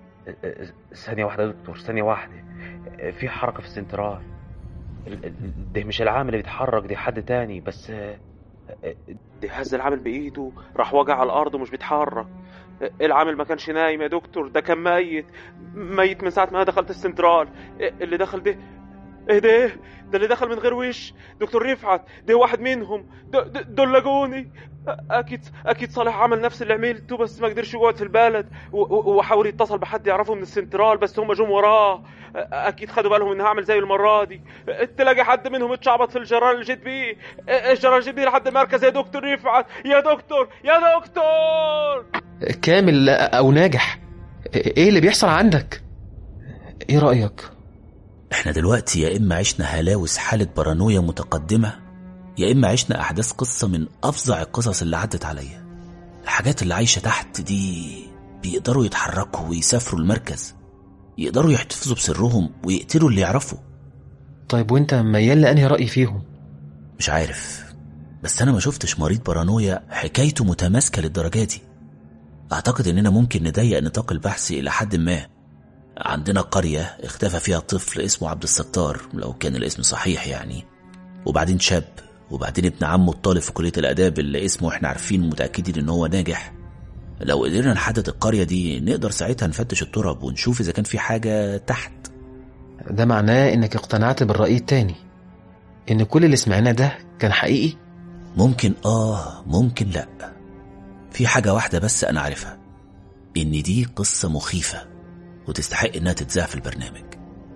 ثانيه واحده يا دكتور، ثانيه واحده. في حركه في السنترال. ده مش العامل اللي بيتحرك، ده حد تاني. بس ده هز العامل بايده، راح وقع على الارض ومش بيتحرك. العامل ما كانش نايم يا دكتور، ده كان ميت من ساعه ما دخلت السنترال. اللي دخل ده ايه ده اللي دخل من غير وش. دكتور رفعت ده واحد منهم. دول لقوني. اكيد صالح عمل نفس اللي عملته، بس ما قدرش يقعد في البلد وحاول يتصل بحد يعرفه من السنترال، بس هم جم وراه. اكيد خدوا بالهم اني هعمل زي المره دي. تلاقي حد منهم اتشعبط في الجرار اللي جيت بيه. الجرار جيت بيه لحد المركز يا دكتور رفعت. يا دكتور كامل او ناجح، ايه اللي بيحصل عندك؟ ايه رأيك؟ احنا دلوقتي يا اما عشنا هلاوس حالة بارانويا متقدمة، يا اما عشنا احداث قصة من افظع القصص اللي عدت عليا. الحاجات اللي عايشة تحت دي بيقدروا يتحركوا ويسافروا المركز، يقدروا يحتفظوا بسرهم ويقتلوا اللي يعرفوا. طيب وانت ميال لأنهي رأي فيهم؟ مش عارف، بس انا ما شفتش مريض بارانويا حكايته متماسكة للدرجة دي. اعتقد اننا ممكن نضيق نطاق البحث الى حد ما. عندنا قرية اختفى فيها طفل اسمه عبد الستار، لو كان الاسم صحيح يعني، وبعدين شاب، وبعدين ابن عمه الطالب في كلية الآداب اللي اسمه احنا عارفين متأكدين ان هو ناجح. لو قدرنا نحدد القرية دي نقدر ساعتها نفتش التراب ونشوف اذا كان في حاجة تحت. ده معناه انك اقتنعت بالرأي التاني، ان كل اللي سمعناه ده كان حقيقي؟ ممكن ممكن لا. في حاجة واحدة بس انا عارفها، ان دي قصة مخيفة وتستحق انها تتذاع في البرنامج.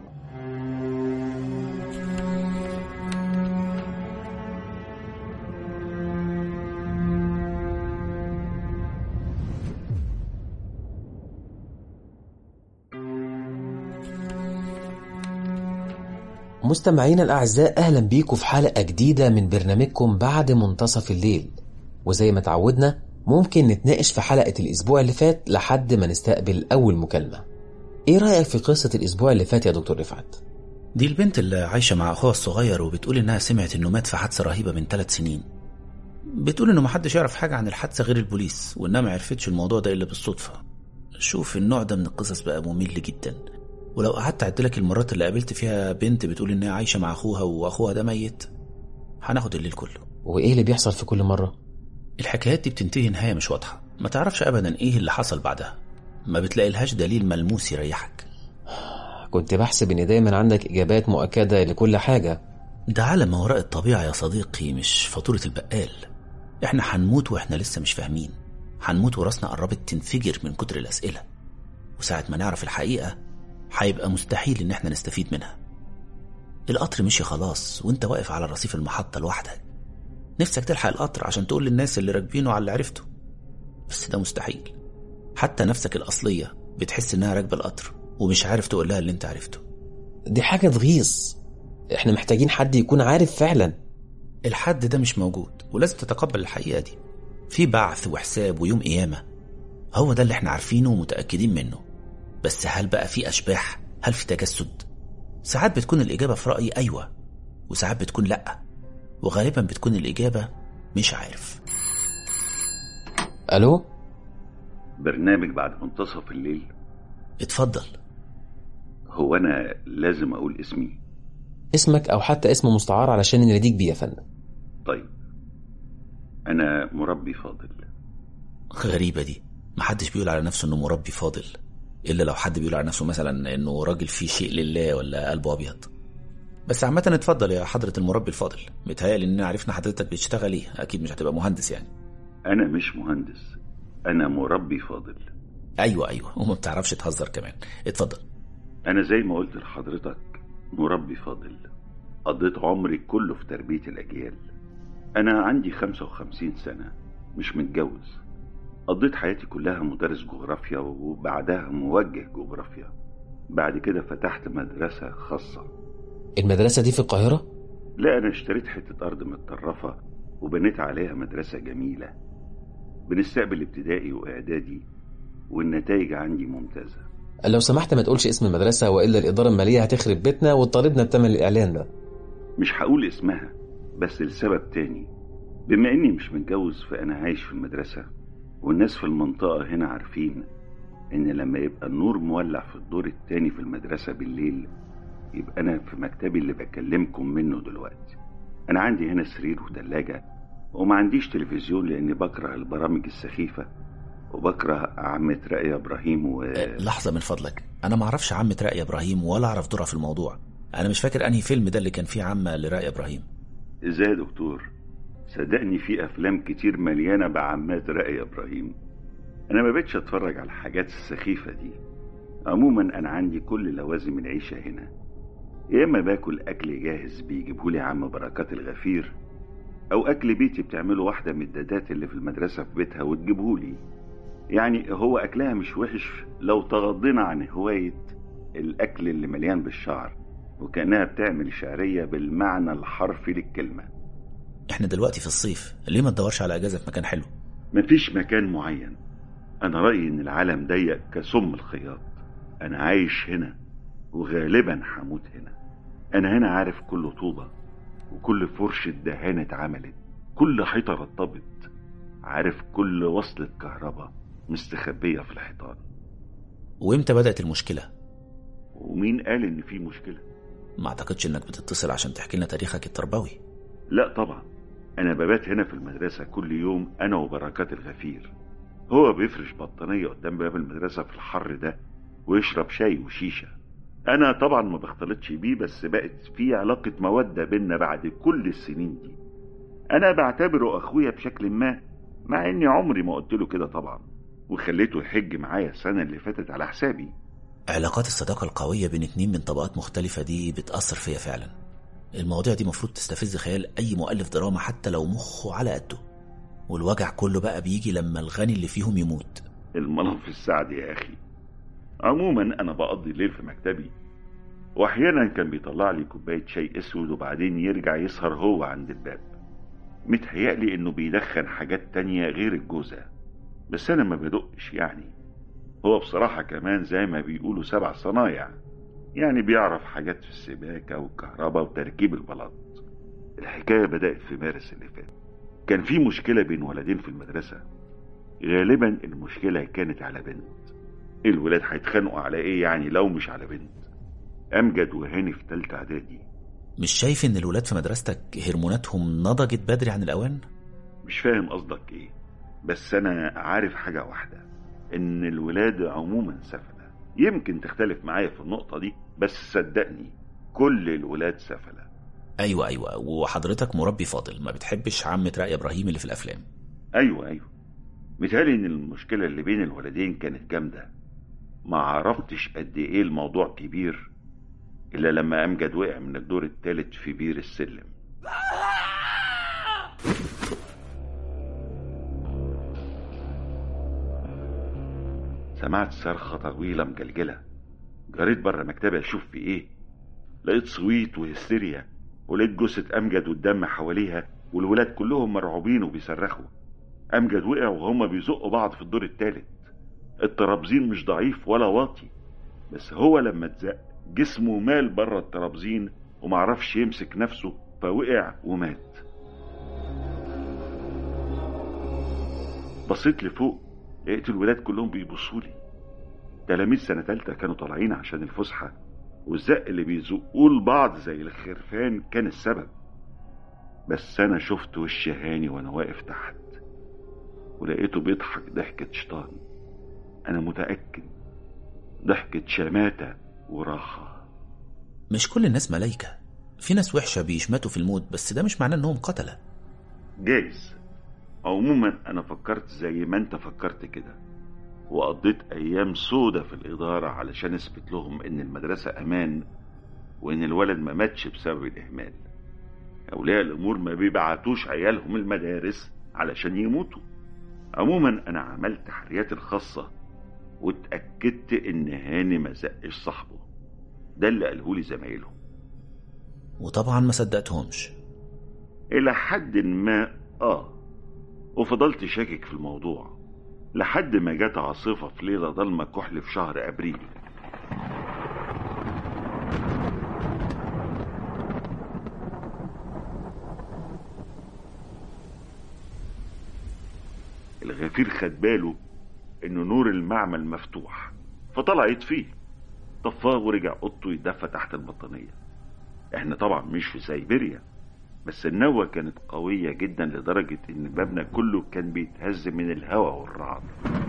مستمعينا الأعزاء، أهلا بيكم في حلقة جديدة من برنامجكم بعد منتصف الليل. وزي ما تعودنا ممكن نتناقش في حلقة الأسبوع اللي فات لحد ما نستقبل أول مكالمة. إيه رأيك في قصة الأسبوع اللي فات يا دكتور رفعت؟ دي البنت اللي عايشة مع أخوها الصغير وبتقول إنها سمعت إنه مات في حادثة رهيبة من 3 سنين. بتقول إنه محدش يعرف حاجة عن الحادثة غير البوليس، وإنها ما عرفتش الموضوع ده إلا بالصدفة. شوف، النوع ده من القصص بقى ممل جدا، ولو قعدت أعدلك المرات اللي قابلت فيها بنت بتقول إنها عايشة مع أخوها وأخوها ده ميت هناخد الليل كله. وإيه اللي بيحصل في كل مرة؟ الحكايات دي بتنتهي نهاية مش واضحة، ما تعرفش أبدا إيه اللي حصل بعدها، ما بتلاقي لهاش دليل ملموس يريحك. كنت بحسب إن دايما عندك إجابات مؤكدة لكل حاجة. ده عالم ما وراء الطبيعة يا صديقي، مش فاتورة البقال. إحنا هنموت وإحنا لسه مش فاهمين، هنموت وراسنا قربت تنفجر من كتر الأسئلة، وساعة ما نعرف الحقيقة هيبقى مستحيل إن إحنا نستفيد منها. القطر مشي خلاص وانت واقف على رصيف المحطة لوحدك، نفسك تلحق القطر عشان تقول للناس اللي راكبينه على اللي عرفته، بس ده مستحيل. حتى نفسك الأصلية بتحس انها راكبة القطر ومش عارف تقول لها اللي انت عرفته. دي حاجة تغيظ. احنا محتاجين حد يكون عارف فعلا. الحد ده مش موجود، ولازم تتقبل الحقيقة دي. في بعث وحساب ويوم قيامة، هو ده اللي احنا عارفينه ومتأكدين منه. بس هل بقى في أشباح؟ هل في تجسد؟ ساعات بتكون الإجابة في رأيي أيوة، وساعات بتكون لأ، وغالبا بتكون الإجابة مش عارف. ألو؟ برنامج بعد منتصف الليل. اتفضل. هو أنا لازم أقول اسمي؟ اسمك أو حتى اسم مستعار علشان نريديك بيه يا فندم. طيب، أنا مربي فاضل. غريبة دي، محدش بيقول على نفسه إنه مربي فاضل إلا لو حد بيقول على نفسه مثلا إنه راجل فيه شيء لله ولا قلبه أبيض. بس عامة اتفضل يا حضرة المربي الفاضل. متهيألي إننا عرفنا حضرتك بتشتغل إيه، أكيد مش هتبقى مهندس يعني. أنا مش مهندس، أنا مربي فاضل. أيوة وما بتعرفش تهزر كمان. اتفضل. أنا زي ما قلت لحضرتك مربي فاضل، قضيت عمري كله في تربية الأجيال. أنا عندي 55 سنة، مش متجوز. قضيت حياتي كلها مدرس جغرافيا وبعدها موجه جغرافيا. بعد كده فتحت مدرسة خاصة. المدرسة دي في القاهرة؟ لا، أنا اشتريت حتة أرض متطرفة وبنيت عليها مدرسة جميلة. بنستقبل ابتدائي وإعدادي والنتائج عندي ممتازة. لو سمحت ما تقولش اسم المدرسة، وإلا الإدارة المالية هتخرب بيتنا وتطالبنا بتمن الإعلان ده. مش هقول اسمها، بس لسبب تاني. بما إني مش متجوز فأنا عايش في المدرسة، والناس في المنطقة هنا عارفين إن لما يبقى النور مولع في الدور التاني في المدرسة بالليل يبقى أنا في مكتبي اللي بكلمكم منه دلوقتي. أنا عندي هنا سرير وثلاجة، وما عنديش تلفزيون لأني بكره البرامج السخيفة وبكره عمة رأي إبراهيم لحظة من فضلك، أنا ما أعرفش عمة رأي إبراهيم ولا أعرف دورها في الموضوع. أنا مش فاكر أنهي فيلم ده اللي كان فيه عمة لرأي إبراهيم. إزاي يا دكتور؟ صدقني في أفلام كتير مليانة بعمات رأي إبراهيم. أنا ما بقتش أتفرج على الحاجات السخيفة دي. عموما أنا عندي كل لوازم العيشة هنا. يا إما باكل أكل جاهز بيجيبهولي عم بركات الغفير، أو أكل بيتي بتعمله واحدة من الدادات اللي في المدرسة في بيتها وتجيبهولي. يعني هو أكلها مش وحش لو تغضينا عن هواية الأكل اللي مليان بالشعر، وكأنها بتعمل شعرية بالمعنى الحرفي للكلمة. احنا دلوقتي في الصيف، ليه ما تدورش على اجازة في مكان حلو؟ مفيش مكان معين. انا رأيي ان العالم ضيق كسم الخياط. انا عايش هنا وغالبا هموت هنا. انا هنا عارف كل طوبة وكل فرشة دهان اتعملت، كل حيطة رطبت، عارف كل وصلة كهرباء مستخبية في الحيطان. وامتى بدأت المشكلة؟ ومين قال ان في مشكلة؟ ما اعتقدش انك بتتصل عشان تحكي لنا تاريخك التربوي. لا طبعا، انا ببات هنا في المدرسة كل يوم انا وبركات الغفير. هو بيفرش بطانية قدام باب المدرسة في الحر ده ويشرب شاي وشيشة. انا طبعا ما بختلطش بيه، بس بقت في علاقة مودة بينا بعد كل السنين دي. انا بعتبره اخويا بشكل ما، مع اني عمري ما قلت له كده طبعا، وخليته يحج معايا السنة اللي فاتت على حسابي. علاقات الصداقة القوية بين اتنين من طبقات مختلفة دي بتأثر فيا فعلا. المواضيع دي مفروض تستفز خيال اي مؤلف دراما حتى لو مخه على قده. والوجع كله بقى بيجي لما الغني اللي فيهم يموت. المنام في السعد يا اخي. عموما انا بقضي الليل في مكتبي، واحيانا كان بيطلع لي كوباية شاي اسود وبعدين يرجع يسهر هو عند الباب. متهيألي انه بيدخن حاجات تانية غير الجوزة، بس انا ما بدقش يعني. هو بصراحة كمان زي ما بيقولوا 7 صنايع، يعني بيعرف حاجات في السباكة والكهرباء وتركيب البلاط. الحكاية بدأت في مارس اللي فات. كان في مشكلة بين ولدين في المدرسة. غالبا المشكلة كانت على بنت. الولاد هيتخانقوا على ايه يعني لو مش على بنت؟ امجد وهاني في 3 اعدادي. مش شايف ان الولاد في مدرستك هرموناتهم نضجت بدري عن الاوان؟ مش فاهم قصدك ايه، بس انا عارف حاجة واحدة، ان الولاد عموما سفلة. يمكن تختلف معايا في النقطة دي، بس صدقني كل الولاد سفلة. ايوه وحضرتك مربي فاضل، ما بتحبش عمة رأي ابراهيم اللي في الافلام. ايوه متهيألي ان المشكلة اللي بين الولدين كانت جامدة. ما عرفتش قد ايه الموضوع كبير إلا لما أمجد وقع من الدور الثالث في بير السلم. سمعت صرخة طويلة مجلجلة. جريت بره مكتبي أشوف في إيه. لقيت صويت وهستيريا، ولقيت جثة أمجد والدم حواليها، والولاد كلهم مرعوبين وبيصرخوا. أمجد وقع وهما بيزقوا بعض في الدور الثالث. الترابزين مش ضعيف ولا واطي، بس هو لما اتزق جسمه مال بره الترابزين ومعرفش يمسك نفسه فوقع ومات. بصيت لفوق لقيت الولاد كلهم بيبصولي. تلاميذ سنة تالتة كانوا طالعين عشان الفسحة، والزق اللي بيزقوا لبعض زي الخرفان كان السبب. بس أنا شفت وش هاني وأنا واقف تحت، ولقيته بيضحك ضحكة شيطان. أنا متأكد ضحكة شماتة وراحة. مش كل الناس ملايكة، في ناس وحشة بيشمتوا في الموت، بس ده مش معناه انهم قتلة. جايز. عموما أنا فكرت زي ما أنت فكرت كده، وقضيت أيام سودة في الإدارة علشان أثبت لهم إن المدرسة أمان، وإن الولد ما ماتش بسبب الإهمال. أولياء الأمور ما بيبعتوش عيالهم المدارس علشان يموتوا. عموما أنا عملت تحريات الخاصة واتأكدت إن هاني ما زقش صاحبه. ده اللي قالهولي زمايلهم، وطبعا ما صدقتهمش إلى حد ما. وفضلت شاكك في الموضوع لحد ما جت عاصفة في ليلة ضلمة كحل في شهر أبريل. الغفير خد باله إنه نور المعمل مفتوح، فطلع يطفيه. طفاه ورجع أوضته يدفى تحت البطانية. إحنا طبعا مش في سيبيريا، بس النوة كانت قوية جدا لدرجة إن بابنا كله كان بيتهز من الهواء والرعد.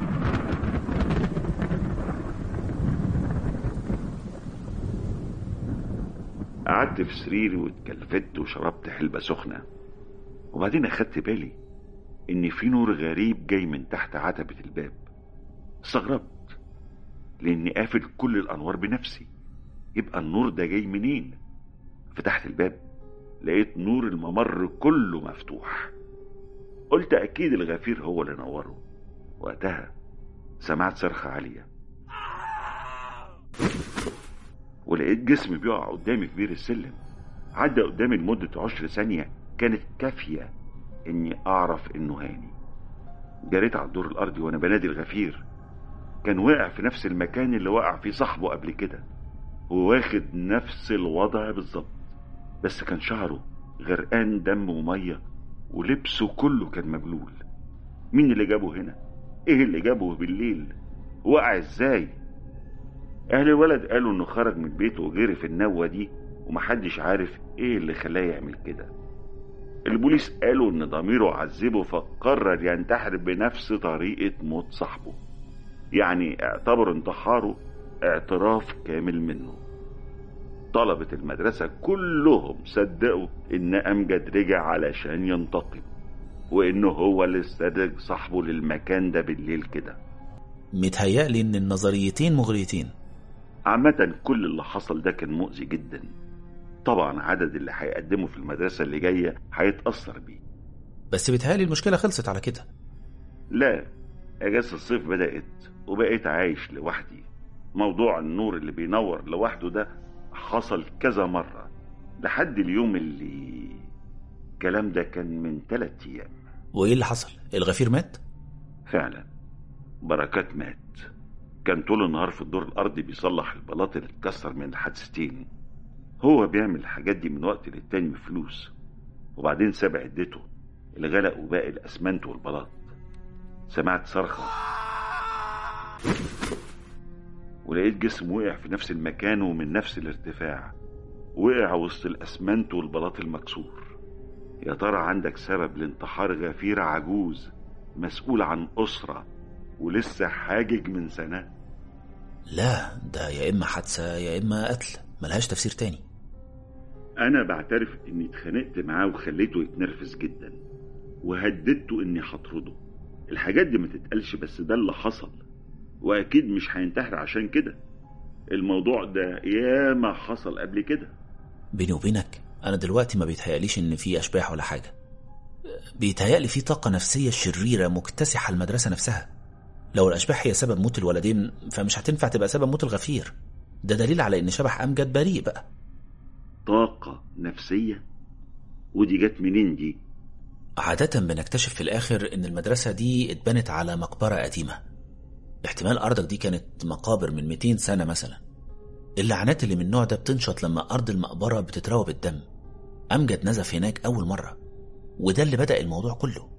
قعدت في سريري واتكلفت وشربت حلبة سخنة، وبعدين أخدت بالي إن في نور غريب جاي من تحت عتبة الباب. استغربت لأني قافل كل الأنوار بنفسي، يبقى النور ده جاي منين؟ فتحت الباب لقيت نور الممر كله مفتوح. قلت أكيد الغفير هو اللي نوره. وقتها سمعت صرخة عالية، ولقيت جسمي بيقع قدامي في بير السلم. عدى قدامي لمدة 10 ثانية كانت كافية إني أعرف إنه هاني. جريت على الدور الأرضي وأنا بنادي الغفير. كان واقع في نفس المكان اللي وقع فيه صاحبه قبل كده، وواخد نفس الوضع بالظبط، بس كان شعره غرقان دم ومية، ولبسه كله كان مبلول. مين اللي جابه هنا؟ ايه اللي جابه بالليل؟ وقع ازاي؟ اهل الولد قالوا انه خرج من بيته وجري في النوة دي، ومحدش عارف ايه اللي خلاه يعمل كده. البوليس قالوا ان ضميره عذبه فقرر ينتحر بنفس طريقة موت صاحبه، يعني اعتبر انتحاره اعتراف كامل منه. طلبة المدرسة كلهم صدقوا ان امجد رجع علشان ينتقم، وانه هو اللي استدرج صاحبه للمكان ده بالليل كده. متهيألي ان النظريتين مغريتين. عامة كل اللي حصل ده كان مؤذي جدا. طبعا عدد اللي هيقدمه في المدرسة اللي جاية هيتأثر بيه. بس بتهيألي المشكلة خلصت على كده. لا، اجازة الصيف بدأت وبقيت عايش لوحدي. موضوع النور اللي بينور لوحده ده حصل كذا مرة لحد اليوم اللي الكلام ده كان من 3 أيام. وإيه اللي حصل؟ الغفير مات؟ فعلا بركات مات. كان طول النهار في الدور الأرضي بيصلح البلاط اللي اتكسر من الحادثتين. هو بيعمل الحاجات دي من وقت للتاني بفلوس، وبعدين ساب عدته الغلق وباقي الأسمنت والبلاط. سمعت صرخة ولقيت جسم وقع في نفس المكان ومن نفس الارتفاع، وقع وسط الأسمنت والبلاط المكسور. يا ترى عندك سبب لانتحار غفير عجوز مسؤول عن أسرة ولسه حاجج من سنة؟ لا، ده يا إما حادثة يا إما قتل، ملهاش تفسير تاني. أنا بعترف إني اتخانقت معاه وخليته يتنرفز جدا، وهددته إني هطرده. الحاجات دي ما تتقالش، بس ده اللي حصل، وأكيد مش هينتحر عشان كده. الموضوع ده ياما حصل قبل كده. بيني وبينك أنا دلوقتي ما بيتهيأليش إن في أشباح ولا حاجة، بيتهيألي في طاقة نفسية شريرة مكتسحة المدرسة نفسها. لو الأشباح هي سبب موت الولدين فمش هتنفع تبقى سبب موت الغفير. ده دليل على إن شبح أمجد بريء بقى. طاقة نفسية؟ ودي جت منين دي؟ عادة بنكتشف في الآخر إن المدرسة دي اتبنت على مقبرة قديمة. احتمال أرضك دي كانت مقابر من 200 سنة مثلا. اللعنات اللي من النوع ده بتنشط لما أرض المقبرة بتتروى بالدم. أمجد نزف هناك أول مرة، وده اللي بدأ الموضوع كله.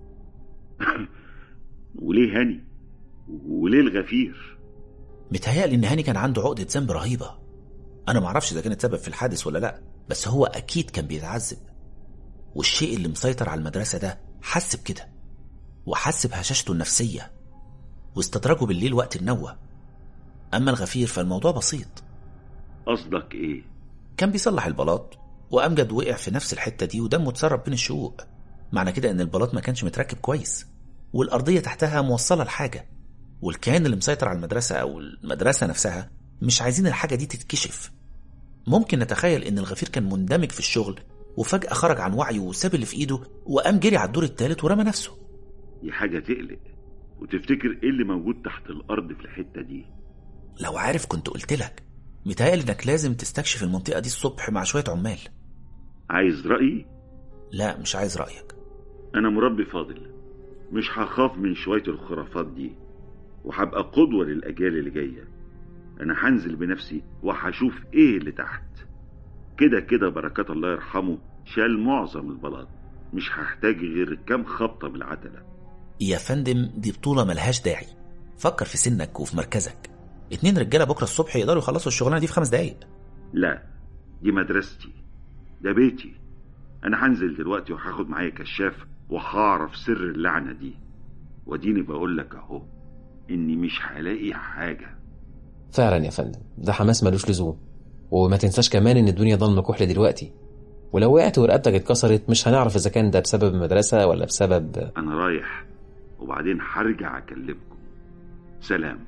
وليه هاني؟ وليه الغفير؟ متهيألي إن هاني كان عنده عقدة ذنب رهيبة. أنا معرفش إذا كانت سبب في الحادث ولا لأ، بس هو أكيد كان بيتعذب، والشيء اللي مسيطر على المدرسة ده حس بكده، وحس بهشاشته النفسية، واستدرجه بالليل وقت النوة. أما الغفير فالموضوع بسيط. قصدك إيه؟ كان بيصلح البلاط وأمجد وقع في نفس الحتة دي ودمه اتسرب بين الشقوق. معنى كده إن البلاط ما كانش متركب كويس، والأرضية تحتها موصلة لحاجة، والكيان اللي مسيطر على المدرسة أو المدرسة نفسها مش عايزين الحاجة دي تتكشف. ممكن نتخيل إن الغفير كان مندمج في الشغل وفجأة خرج عن وعيه وساب اللي في إيده وقام جري على الدور الثالث ورمى نفسه. دي حاجة تقلق. وتفتكر إيه اللي موجود تحت الأرض في الحتة دي؟ لو عارف كنت قلت لك. متهيألي إنك لازم تستكشف المنطقة دي الصبح مع شوية عمال. عايز رأيي؟ لا مش عايز رأيك. أنا مربي فاضل، مش هخاف من شوية الخرافات دي، وهبقى قدوة للأجيال اللي جاية. أنا هنزل بنفسي وهشوف إيه اللي تحت. كده كده بركات الله يرحمه شال معظم البلاط، مش هحتاج غير كام خبطة بالعتلة. يا فندم دي بطولة ملهاش داعي. فكر في سنك وفي مركزك. 2 رجالة بكرة الصبح يقدروا يخلصوا الشغلانة دي في 5 دقايق. لا، دي مدرستي، ده بيتي. أنا هنزل دلوقتي وهاخد معايا كشاف وهعرف سر اللعنة دي، وديني بقول لك أهو إني مش هلاقي حاجة. فعلا يا فندم، ده حماس ملوش لزوم. وما تنساش كمان إن الدنيا ضلمة كحل دلوقتي، ولو وقعت ورقبتك اتكسرت مش هنعرف إذا كان ده بسبب المدرسة ولا بسبب. أنا رايح وبعدين هرجع أكلمكم. سلام.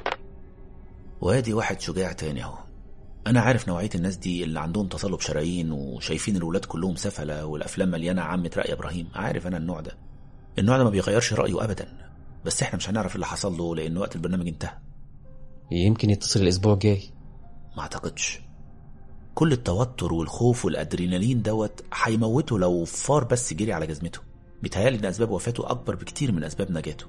وادي واحد شجاع تاني اهو. انا عارف نوعية الناس دي اللي عندهم تصلب شرايين وشايفين الولاد كلهم سفلة والافلام مليانة عمة رأي ابراهيم. عارف انا النوع ده ما بيغيرش رأيه ابدا. بس احنا مش هنعرف اللي حصل له لان وقت البرنامج انتهى. يمكن يتصل الاسبوع الجاي. ما اعتقدش. كل التوتر والخوف والادرينالين دوت هيموته لو فار بس جري على جزمته. بيتهيألي ان اسباب وفاته اكبر بكتير من اسباب نجاته.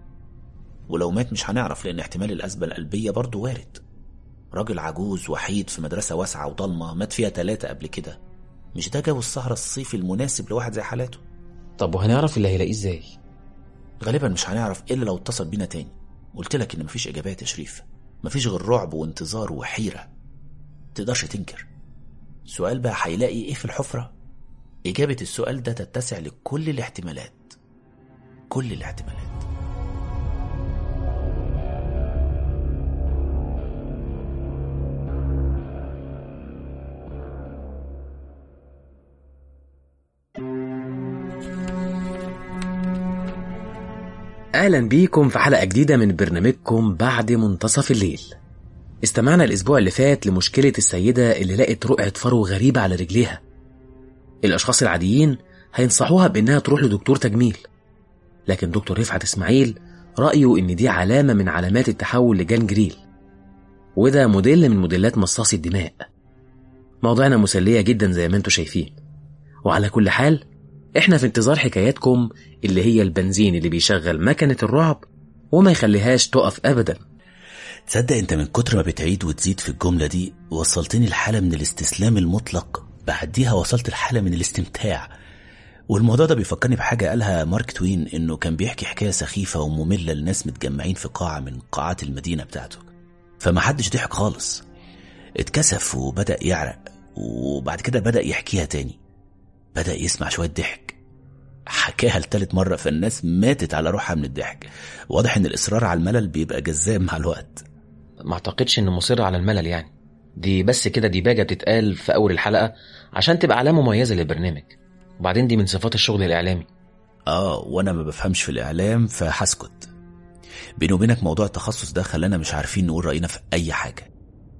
ولو مات مش هنعرف لان احتمال الأزمة القلبية برضو وارد. راجل عجوز وحيد في مدرسة واسعة وضلمة مات فيها 3 قبل كده. مش ده جو السهرة الصيفي المناسب لواحد زي حالاته. طب وهنعرف اللي هيلاقيه ازاي؟ غالبا مش هنعرف الا لو اتصل بينا تاني. قلت لك ان مفيش اجابات يا شريف، مفيش غير رعب وانتظار وحيرة. تقدرش تنكر. سؤال بقى هيلاقي ايه في الحفرة؟ اجابة السؤال ده تتسع لكل الاحتمالات. كل الاحتمالات. أهلا بيكم في حلقة جديدة من برنامجكم بعد منتصف الليل. استمعنا الأسبوع اللي فات لمشكلة السيدة اللي لقت رقعة فرو غريبة على رجليها. الأشخاص العاديين هينصحوها بأنها تروح لدكتور تجميل، لكن دكتور رفعت إسماعيل رأيه إن دي علامة من علامات التحول لجانجريل، وده موديل من موديلات مصاصي الدماء. موضوعنا مسلية جدا زي ما انتوا شايفين، وعلى كل حال احنا في انتظار حكاياتكم اللي هي البنزين اللي بيشغل مكنة الرعب وما يخليهاش تقف ابدا. تصدق انت من كتر ما بتعيد وتزيد في الجملة دي وصلتني الحالة من الاستسلام المطلق، بعديها وصلت الحالة من الاستمتاع. والموضوع ده بيفكرني بحاجة قالها مارك توين، انه كان بيحكي حكاية سخيفة ومملة لناس متجمعين في قاعة من قاعات المدينة بتاعته، فمحدش ضحك خالص. اتكسف وبدأ يعرق، وبعد كده بدأ يحكيها تاني. بدأ يسمع شوية ضحك، حكاها ل3 مرة، فالناس ماتت على روحها من الضحك. واضح ان الإصرار على الملل بيبقى جذاب مع الوقت. ما اعتقدش انه مصر على الملل يعني، دي بس كده ديباجة بتتقال في أول الحلقة عشان تبقى علامة مميزة للبرنامج، وبعدين دي من صفات الشغل الإعلامي. وانا ما بفهمش في الإعلام فحسكت. بيني وبينك موضوع التخصص ده خلانا مش عارفين نقول رأينا في أي حاجة.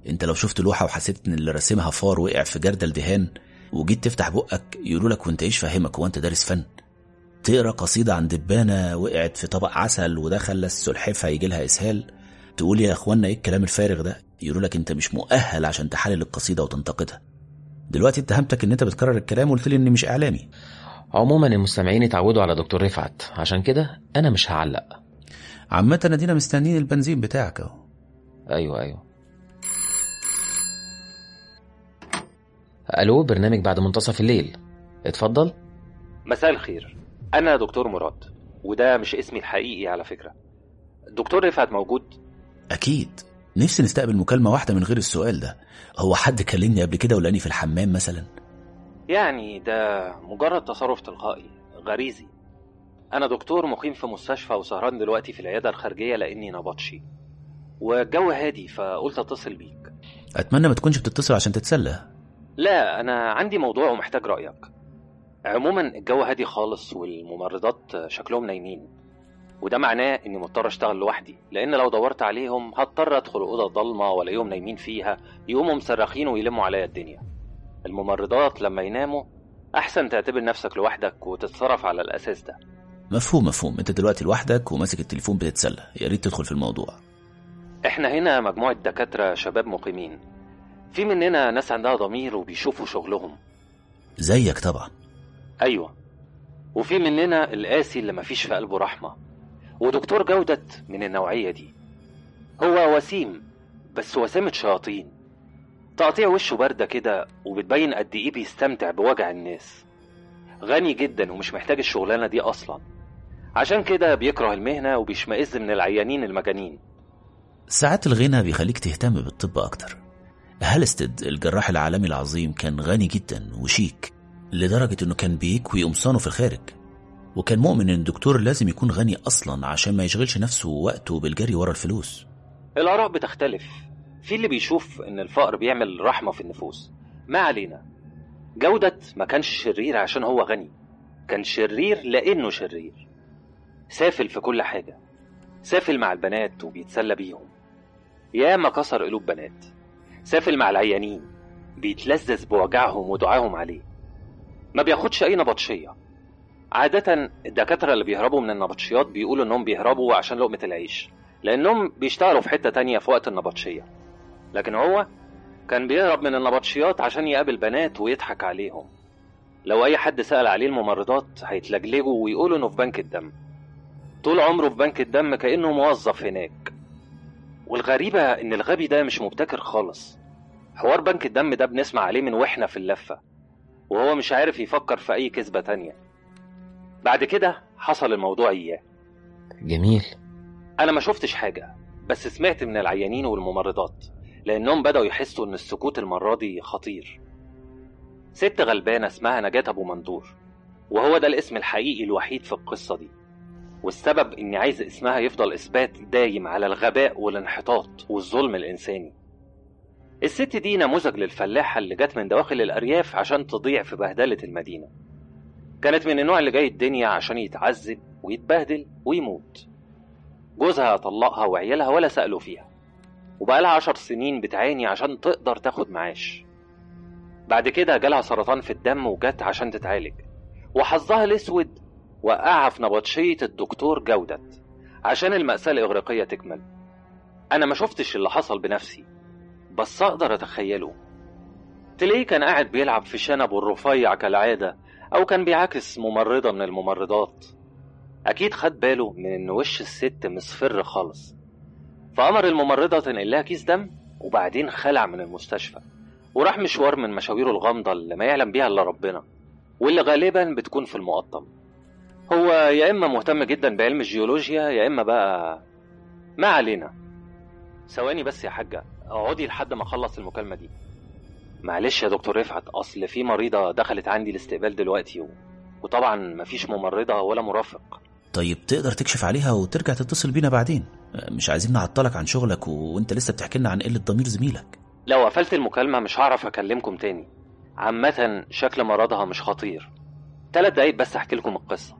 انت لو شفت لوحة وحسيت ان اللي راسمها فار وقع في جردل دهان وجيت تفتح بقك يقولوا لك وانت ايش فاهمك، هو انت دارس فن؟ تقرا قصيدة عن دبانة وقعت في طبق عسل وده خلى السلحفة يجي لها اسهال، تقول يا اخوانا ايه الكلام الفارغ ده، يقولوا لك انت مش مؤهل عشان تحلل القصيدة وتنتقدها. دلوقتي اتهمتك ان انت بتكرر الكلام وقلت لي اني مش اعلامي. عموما المستمعين اتعودوا على دكتور رفعت، عشان كده انا مش هعلق. عامة ادينا مستنيين البنزين بتاعك اهو. ايوه. الو، برنامج بعد منتصف الليل، اتفضل. مساء الخير، انا دكتور مراد، وده مش اسمي الحقيقي على فكرة. دكتور رفعت موجود؟ اكيد، نفسي نستقبل مكالمة واحدة من غير السؤال ده. هو حد كلمني قبل كده ولاني في الحمام مثلا؟ يعني ده مجرد تصرف تلقائي غريزي. انا دكتور مقيم في مستشفى وسهران دلوقتي في العيادة الخارجية لاني نبطشي والجو هادي، فقلت اتصل بيك. اتمنى ما تكونش بتتصل عشان تتسلى. لا، انا عندي موضوع ومحتاج رأيك. عموما الجو هادي خالص والممرضات شكلهم نايمين، وده معناه اني مضطر اشتغل لوحدي، لان لو دورت عليهم هضطر ادخل اوضه ضلمه والاقيهم نايمين فيها يقوموا مصرخين ويلموا عليا الدنيا. الممرضات لما يناموا احسن تعتبر نفسك لوحدك وتتصرف على الاساس ده. مفهوم. انت دلوقتي لوحدك وماسك التليفون بتتسلى، يا ريت تدخل في الموضوع. احنا هنا مجموعه دكاتره شباب مقيمين، في مننا ناس عندها ضمير وبيشوفوا شغلهم زيك طبعا. ايوه، وفي مننا القاسي اللي مفيش في قلبه رحمه، ودكتور جودة من النوعيه دي. هو وسيم، بس وسامة شياطين، تقطيع وشه باردة كده وبتبين قد ايه بيستمتع بوجع الناس. غني جدا ومش محتاج الشغلانة دي اصلا، عشان كده بيكره المهنة وبيشمئز من العيانين المجانين. ساعات الغنى بيخليك تهتم بالطب اكتر. هالستد الجراح العالمي العظيم كان غني جدا وشيك لدرجة انه كان بيكوي قمصانه في الخارج، وكان مؤمن ان الدكتور لازم يكون غني اصلا عشان ما يشغلش نفسه وقته بالجري ورا الفلوس. الآراء بتختلف، في اللي بيشوف ان الفقر بيعمل رحمة في النفوس. ما علينا. جودة ما كانش شرير عشان هو غني، كان شرير لانه شرير. سافل في كل حاجة، سافل مع البنات وبيتسلى بيهم، ياما كسر قلوب بنات. سافل مع العيانين، بيتلذذ بوجعهم ودعاهم عليه. ما بياخدش اي نبطشية. عادة الدكاترة اللي بيهربوا من النبطشيات بيقولوا انهم بيهربوا عشان لقمة العيش، لانهم بيشتغلوا في حتة تانية في وقت النبطشية. لكن هو كان بيهرب من النبطشيات عشان يقابل بنات ويضحك عليهم. لو اي حد سأل عليه الممرضات هيتلجلجوا ويقولوا انه في بنك الدم. طول عمره في بنك الدم كأنه موظف هناك. والغريبة ان الغبي ده مش مبتكر خالص. حوار بنك الدم ده بنسمع عليه من واحنا في اللفة، وهو مش عارف يفكر في اي كذبة تانية. بعد كده حصل الموضوع اياه. جميل. انا ما شفتش حاجة، بس سمعت من العيانين والممرضات، لانهم بدأوا يحسوا ان السكوت المرة دي خطير. ست غلبانة اسمها نجاة ابو مندور، وهو ده الاسم الحقيقي الوحيد في القصة دي، والسبب اني عايز اسمها يفضل اثبات دايم على الغباء والانحطاط والظلم الانساني. الست دي نموذج للفلاحة اللي جت من دواخل الارياف عشان تضيع في بهدلة المدينة. كانت من النوع اللي جاي الدنيا عشان يتعذب ويتبهدل ويموت. جوزها طلقها وعيالها ولا سألوا فيها، وبقالها 10 سنين بتعاني عشان تقدر تاخد معاش. بعد كده جالها سرطان في الدم وجت عشان تتعالج، وحظها الاسود وقعها في نبطشية الدكتور جودة عشان المأساة الإغريقية تكمل. أنا ما شفتش اللي حصل بنفسي، بس أقدر أتخيله. تلاقيه كان قاعد بيلعب في شنبه الرفيع كالعادة، أو كان بيعاكس ممرضة من الممرضات. أكيد خد باله من إن وش الست مصفر خالص، فأمر الممرضة تنقلها كيس دم، وبعدين خلع من المستشفى وراح مشوار من مشاويره الغامضة اللي ما يعلم بيها إلا ربنا، واللي غالبا بتكون في المقطم. هو يا إما مهتم جدا بعلم الجيولوجيا، يا إما بقى ما علينا. ثواني بس يا حاجة، اقعدي لحد ما اخلص المكالمة دي. معلش يا دكتور رفعت، اصل في مريضة دخلت عندي الاستقبال دلوقتي وطبعا مفيش ممرضة ولا مرافق. طيب تقدر تكشف عليها وترجع تتصل بينا بعدين؟ مش عايزين نعطلك عن شغلك وانت لسه بتحكي لنا عن قلة ضمير زميلك. لو قفلت المكالمة مش هعرف اكلمكم تاني. عامة شكل مرضها مش خطير. 3 دقايق بس احكي لكم القصة.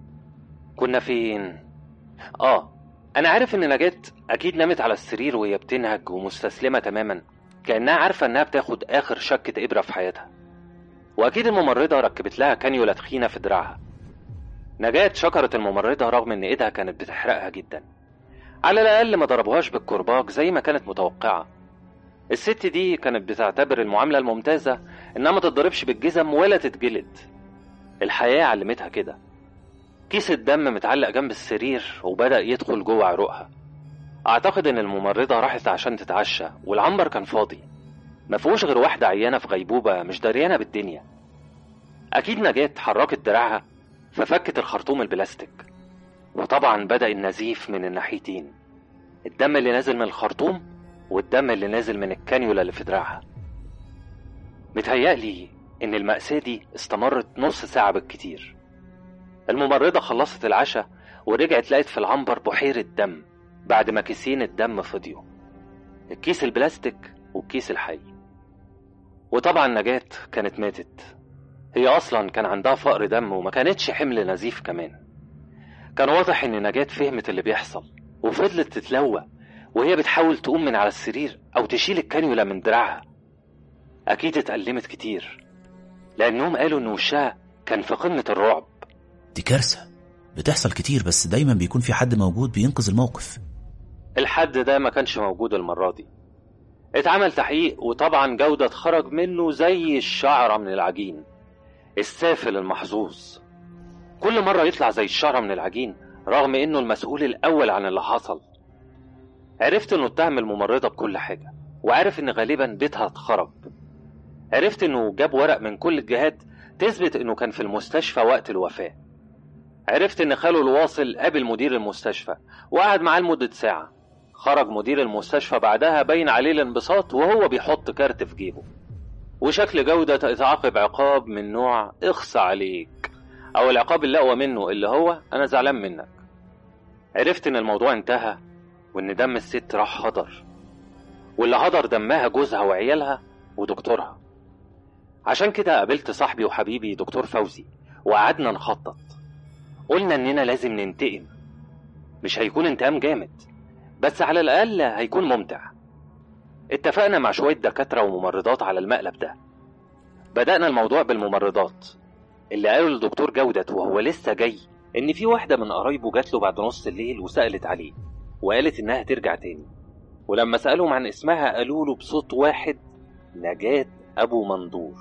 كنا فين؟ انا عارف ان نجاة اكيد نامت على السرير وهي بتنهج ومستسلمة تماما، كأنها عارفة إنها بتاخد آخر شكة إبرة في حياتها. وأكيد الممرضة ركبت لها كانيولا تخينة في دراعها. نجاة شكرت الممرضة رغم إن إيدها كانت بتحرقها جدا. على الأقل ما ضربوهاش بالكرباج زي ما كانت متوقعة. الست دي كانت بتعتبر المعاملة الممتازة إنها ما تتضربش بالجزم ولا تتجلد. الحياة علمتها كده. كيس الدم متعلق جنب السرير وبدأ يدخل جوه عروقها. أعتقد إن الممرضة راحت عشان تتعشى والعنبر كان فاضي، ما فيهوش غير واحدة عيانة في غيبوبة مش دريانة بالدنيا. أكيد نجاة حركت دراعها ففكت الخرطوم البلاستيك، وطبعا بدأ النزيف من الناحيتين، الدم اللي نازل من الخرطوم والدم اللي نازل من الكانيولا اللي في دراعها. متهيألي إن المأساة دي استمرت نص ساعة بالكتير. الممرضة خلصت العشاء ورجعت لقيت في العنبر بحيرة دم بعد ما كيسين الدم فضيوا، الكيس البلاستيك والكيس الحي. وطبعا نجاة كانت ماتت. هي أصلا كان عندها فقر دم وما كانتش حمل نزيف كمان. كان واضح إن نجاة فهمت اللي بيحصل وفضلت تتلوى وهي بتحاول تقوم من على السرير أو تشيل الكانيولا من دراعها. أكيد اتألمت كتير لأنهم قالوا إن وشها كان في قمة الرعب. دي كارثة بتحصل كتير، بس دايما بيكون في حد موجود بينقذ الموقف. الحد ده ما كانش موجود المرة دي. اتعمل تحقيق وطبعا جودة خرج منه زي الشعرة من العجين، السافل المحظوظ. كل مرة يطلع زي الشعرة من العجين رغم انه المسؤول الاول عن اللي حصل. عرفت انه اتهم الممرضة بكل حاجة، وعارف ان غالبا بيتها اتخرب. عرفت انه جاب ورق من كل الجهات تثبت انه كان في المستشفى وقت الوفاة. عرفت ان خاله الواصل قابل مدير المستشفى وقعد معاه لمدة ساعة. خرج مدير المستشفى بعدها باين عليه الانبساط وهو بيحط كارت في جيبه. وشكل جودة اتعاقب عقاب من نوع اخصى عليك، او العقاب اللي اقوى منه اللي هو انا زعلان منك. عرفت ان الموضوع انتهى وان دم الست راح هدر، واللي هدر دمها جوزها وعيالها ودكتورها. عشان كده قابلت صاحبي وحبيبي دكتور فوزي وقعدنا نخطط. قلنا اننا لازم ننتقم، مش هيكون انتقام جامد بس على الاقل هيكون ممتع. اتفقنا مع شوية دكاترة وممرضات على المقلب ده. بدأنا الموضوع بالممرضات اللي قالوا للدكتور جودة وهو لسه جاي ان في واحدة من قرايبه جات له بعد نص الليل وسألت عليه وقالت انها ترجع تاني. ولما سألهم عن اسمها قالوا له بصوت واحد نجاة ابو مندور.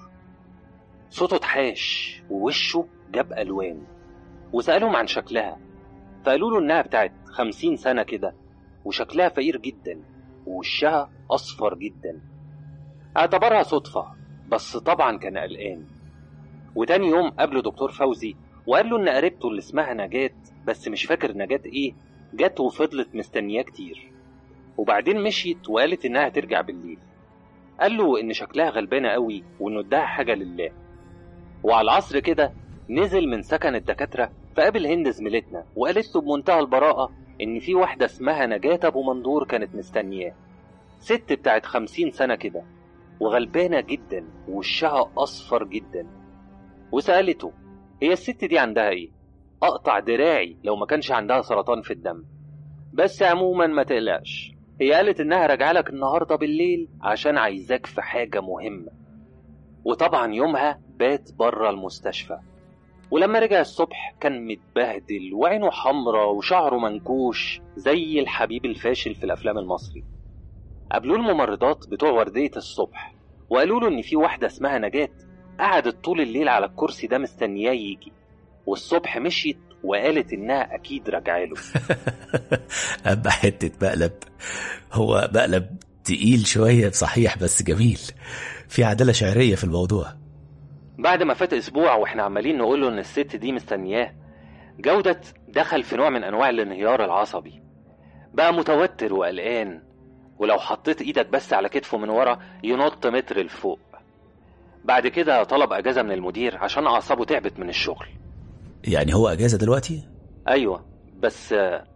صوته اتحاش ووشه جاب الوان. وسألهم عن شكلها فقالوا له انها بتاعت 50 سنة كده وشكلها فقير جدا ووشها اصفر جدا. اعتبرها صدفة بس طبعا كان قلقان. وتاني يوم قابله دكتور فوزي وقال له ان قريبته اللي اسمها نجاة بس مش فاكر نجاة ايه جت وفضلت مستنياه كتير، وبعدين مشيت وقالت انها هترجع بالليل. قال له ان شكلها غلبانة قوي وانه اداها حاجة لله. وعلى العصر كده نزل من سكن الدكاترة فقابل هند زميلتنا وقالت له بمنتهى البراءة ان في واحدة اسمها نجاة ابو مندور كانت مستنياه، ست بتاعت 50 سنة كده وغلبانة جدا ووشها اصفر جدا. وسألته هي الست دي عندها ايه؟ اقطع دراعي لو ما كانش عندها سرطان في الدم، بس عموما ما تقلقش. هي قالت انها راجعه لك النهارده بالليل عشان عايزاك في حاجة مهمة. وطبعا يومها بات بره المستشفى، ولما رجع الصبح كان متبهدل وعينه حمرة وشعره منكوش زي الحبيب الفاشل في الافلام المصري. قابلوه الممرضات بتوع وردية الصبح وقالوا له ان في واحدة اسمها نجاة قعدت طول الليل على الكرسي ده مستنياه يجي، والصبح مشيت وقالت انها اكيد راجعاله. أبا حتة مقلب. هو مقلب تقيل شوية صحيح بس جميل، في عدالة شعرية في الموضوع. بعد ما فات اسبوع واحنا عمالين نقوله ان الست دي مستنياه، جودة دخل في نوع من انواع الانهيار العصبي. بقى متوتر وقلقان، ولو حطيت ايدك بس على كتفه من ورا ينط متر لفوق. بعد كده طلب اجازة من المدير عشان اعصابه تعبت من الشغل. يعني هو اجازة دلوقتي؟ ايوه بس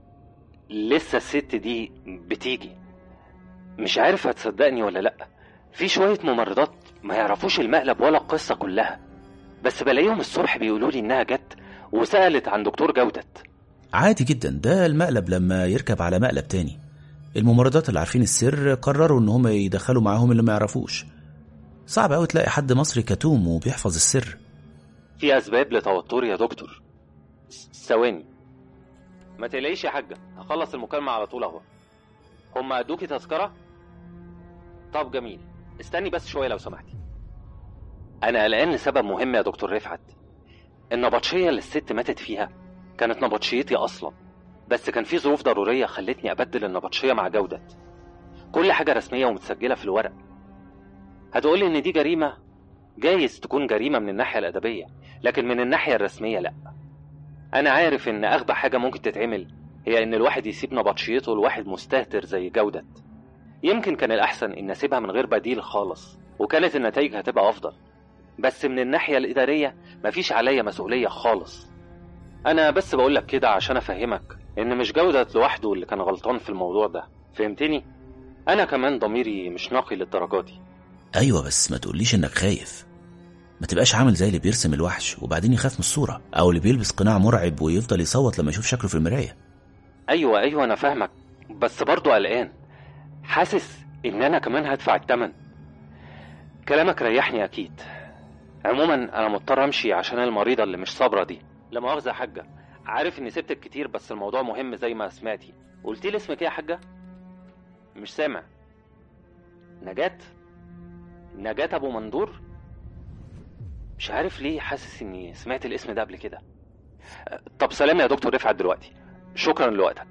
لسه الست دي بتيجي. مش عارف هتصدقني ولا لا، في شوية ممرضات ما يعرفوش المقلب ولا القصة كلها، بس بلاقيهم الصبح بيقولوا لي انها جت وسألت عن دكتور جودة. عادي جدا، ده المقلب لما يركب على مقلب تاني. الممرضات اللي عارفين السر قرروا ان هم يدخلوا معاهم اللي ما يعرفوش. صعب قوي تلاقي حد مصري كتوم وبيحفظ السر. في اسباب لتوتري يا دكتور. ثواني، ما تقلقيش يا حاجه، هخلص المكالمه على طول اهو. هم ادوكي تذكره؟ طب جميل، استني بس شويه لو سمحتي. انا قلقان لسبب مهم يا دكتور رفعت. النبطشيه اللي الست ماتت فيها كانت نبطشيتي اصلا، بس كان في ظروف ضروريه خلتني ابدل النبطشيه مع جودة. كل حاجه رسميه ومتسجله في الورق. هتقولي ان دي جريمه، جايز تكون جريمه من الناحيه الادبيه، لكن من الناحيه الرسميه لا. انا عارف ان اغبى حاجه ممكن تتعمل هي ان الواحد يسيب نبطشيته لواحد مستهتر زي جودة. يمكن كان الاحسن ان اسيبها من غير بديل خالص، وكانت النتائج هتبقى افضل. بس من الناحيه الاداريه مفيش عليا مسؤوليه خالص. انا بس بقولك كده عشان افهمك ان مش جودة لوحده اللي كان غلطان في الموضوع ده، فهمتني؟ انا كمان ضميري مش نقي للدرجه دي. ايوه بس ما تقوليش انك خايف. ما تبقاش عامل زي اللي بيرسم الوحش وبعدين يخاف من الصوره، او اللي بيلبس قناع مرعب ويفضل يصوت لما يشوف شكله في المرايه. ايوه انا فاهمك، بس برضو قلقان، حاسس ان انا كمان هدفع الثمن. كلامك ريحني اكيد. عموما انا مضطر امشي عشان المريضه اللي مش صابره دي. لا مؤاخذه يا حاجه، عارف اني سبتك كتير بس الموضوع مهم زي ما سمعتي. قلتي لي اسمك ايه يا حاجه؟ مش سامع. نجاة ابو مندور؟ مش عارف ليه حاسس اني سمعت الاسم ده قبل كده. طب سلام يا دكتور رفعت دلوقتي، شكرا لوقتك.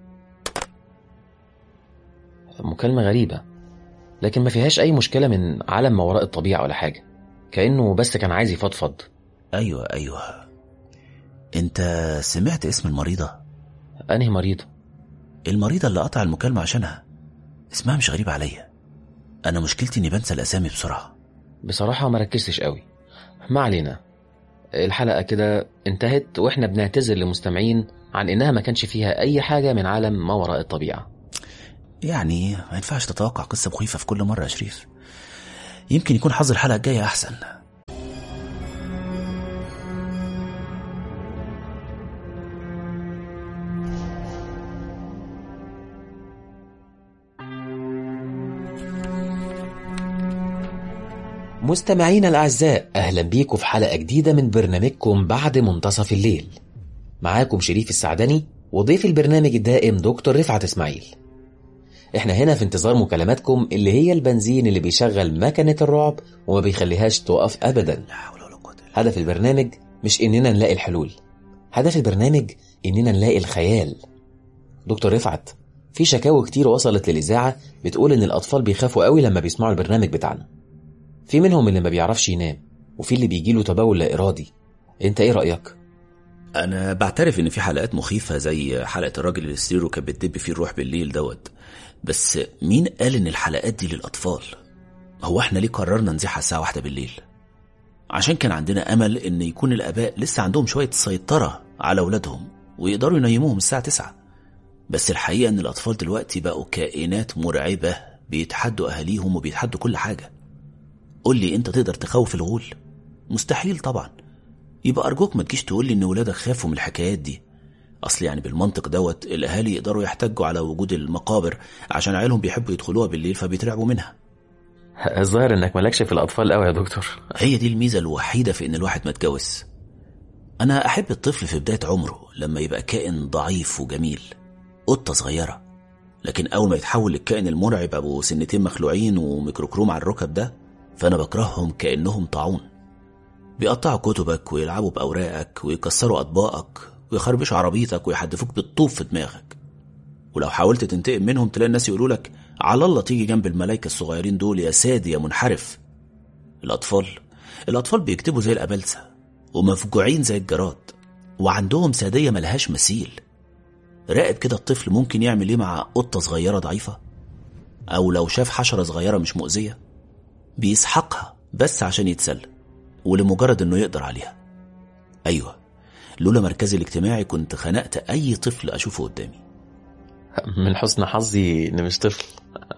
مكالمة غريبة، لكن ما فيهاش اي مشكلة من عالم ما وراء الطبيعة ولا حاجة، كأنه بس كان عايز يفضفض. ايوه انت سمعت اسم المريضة؟ انهي مريضة؟ المريضة اللي قطع المكالمة عشانها. اسمها مش غريب عليا، انا مشكلتي اني بنسى الاسامي بسرعة. بصراحة ما ركزتش قوي. ما علينا، الحلقة كده انتهت واحنا بنعتذر للمستمعين عن انها ما كانش فيها اي حاجة من عالم ما وراء الطبيعة. يعني ما ينفعش تتوقع قصة مخيفة في كل مرة يا شريف. يمكن يكون حظ الحلقة الجاية احسن. مستمعينا الأعزاء، أهلا بيكم في حلقة جديدة من برنامجكم بعد منتصف الليل. معاكم شريف السعدني وضيف البرنامج الدائم دكتور رفعت إسماعيل. احنا هنا في انتظار مكالماتكم اللي هي البنزين اللي بيشغل مكنة الرعب وما بيخليهاش توقف أبدا. هدف البرنامج مش إننا نلاقي الحلول، هدف البرنامج إننا نلاقي الخيال. دكتور رفعت، في شكاوى كتير وصلت للإذاعة بتقول إن الأطفال بيخافوا قوي لما بيسمعوا البرنامج بتاعنا. في منهم اللي ما بيعرفش ينام، وفي اللي بيجيله تبول لا إرادي. انت ايه رأيك؟ انا بعترف ان في حلقات مخيفة زي حلقة الراجل اللي سريره كانت بتدب فيه الروح بالليل دوت، بس مين قال ان الحلقات دي للأطفال؟ هو احنا ليه قررنا نزيحها الساعة 1 بالليل؟ عشان كان عندنا امل ان يكون الاباء لسه عندهم شوية سيطرة على اولادهم ويقدروا ينيموهم الساعة 9. بس الحقيقة ان الاطفال دلوقتي بقوا كائنات مرعبة، بيتحدوا اهاليهم وبيتحدوا كل حاجة. قول لي انت تقدر تخوف الغول؟ مستحيل طبعا. يبقى ارجوك ما تجيش تقول لي ان ولادك خافوا من الحكايات دي. اصل يعني بالمنطق دوت الاهالي يقدروا يحتجوا على وجود المقابر عشان عيالهم بيحبوا يدخلوها بالليل فبيترعبوا منها. الظاهر انك مالكش في الاطفال قوي يا دكتور. هي دي الميزة الوحيدة في ان الواحد ما يتجوز. انا احب الطفل في بداية عمره لما يبقى كائن ضعيف وجميل، قطة صغيرة. لكن اول ما يتحول للكائن المرعب ابو سنتين مخلوعين وميكروكروم على الركب ده، فأنا بكرههم كأنهم طاعون. بيقطعوا كتبك ويلعبوا بأوراقك ويكسروا أطباقك ويخربشوا عربيتك ويحدفوك بالطوب في دماغك. ولو حاولت تنتقم منهم تلاقي الناس يقولوا لك على الله تيجي جنب الملايكة الصغيرين دول يا سادي يا منحرف. الأطفال بيكتبوا زي الأبلسة ومفجوعين زي الجراد وعندهم سادية ملهاش مثيل. راقب كده الطفل ممكن يعمل ايه مع قطة صغيرة ضعيفة، أو لو شاف حشرة صغيرة مش مؤذية بيسحقها بس عشان يتسلى ولمجرد انه يقدر عليها. ايوه، لولا مركزي الاجتماعي كنت خنقت اي طفل اشوفه قدامي. من حسن حظي ان مش طفل.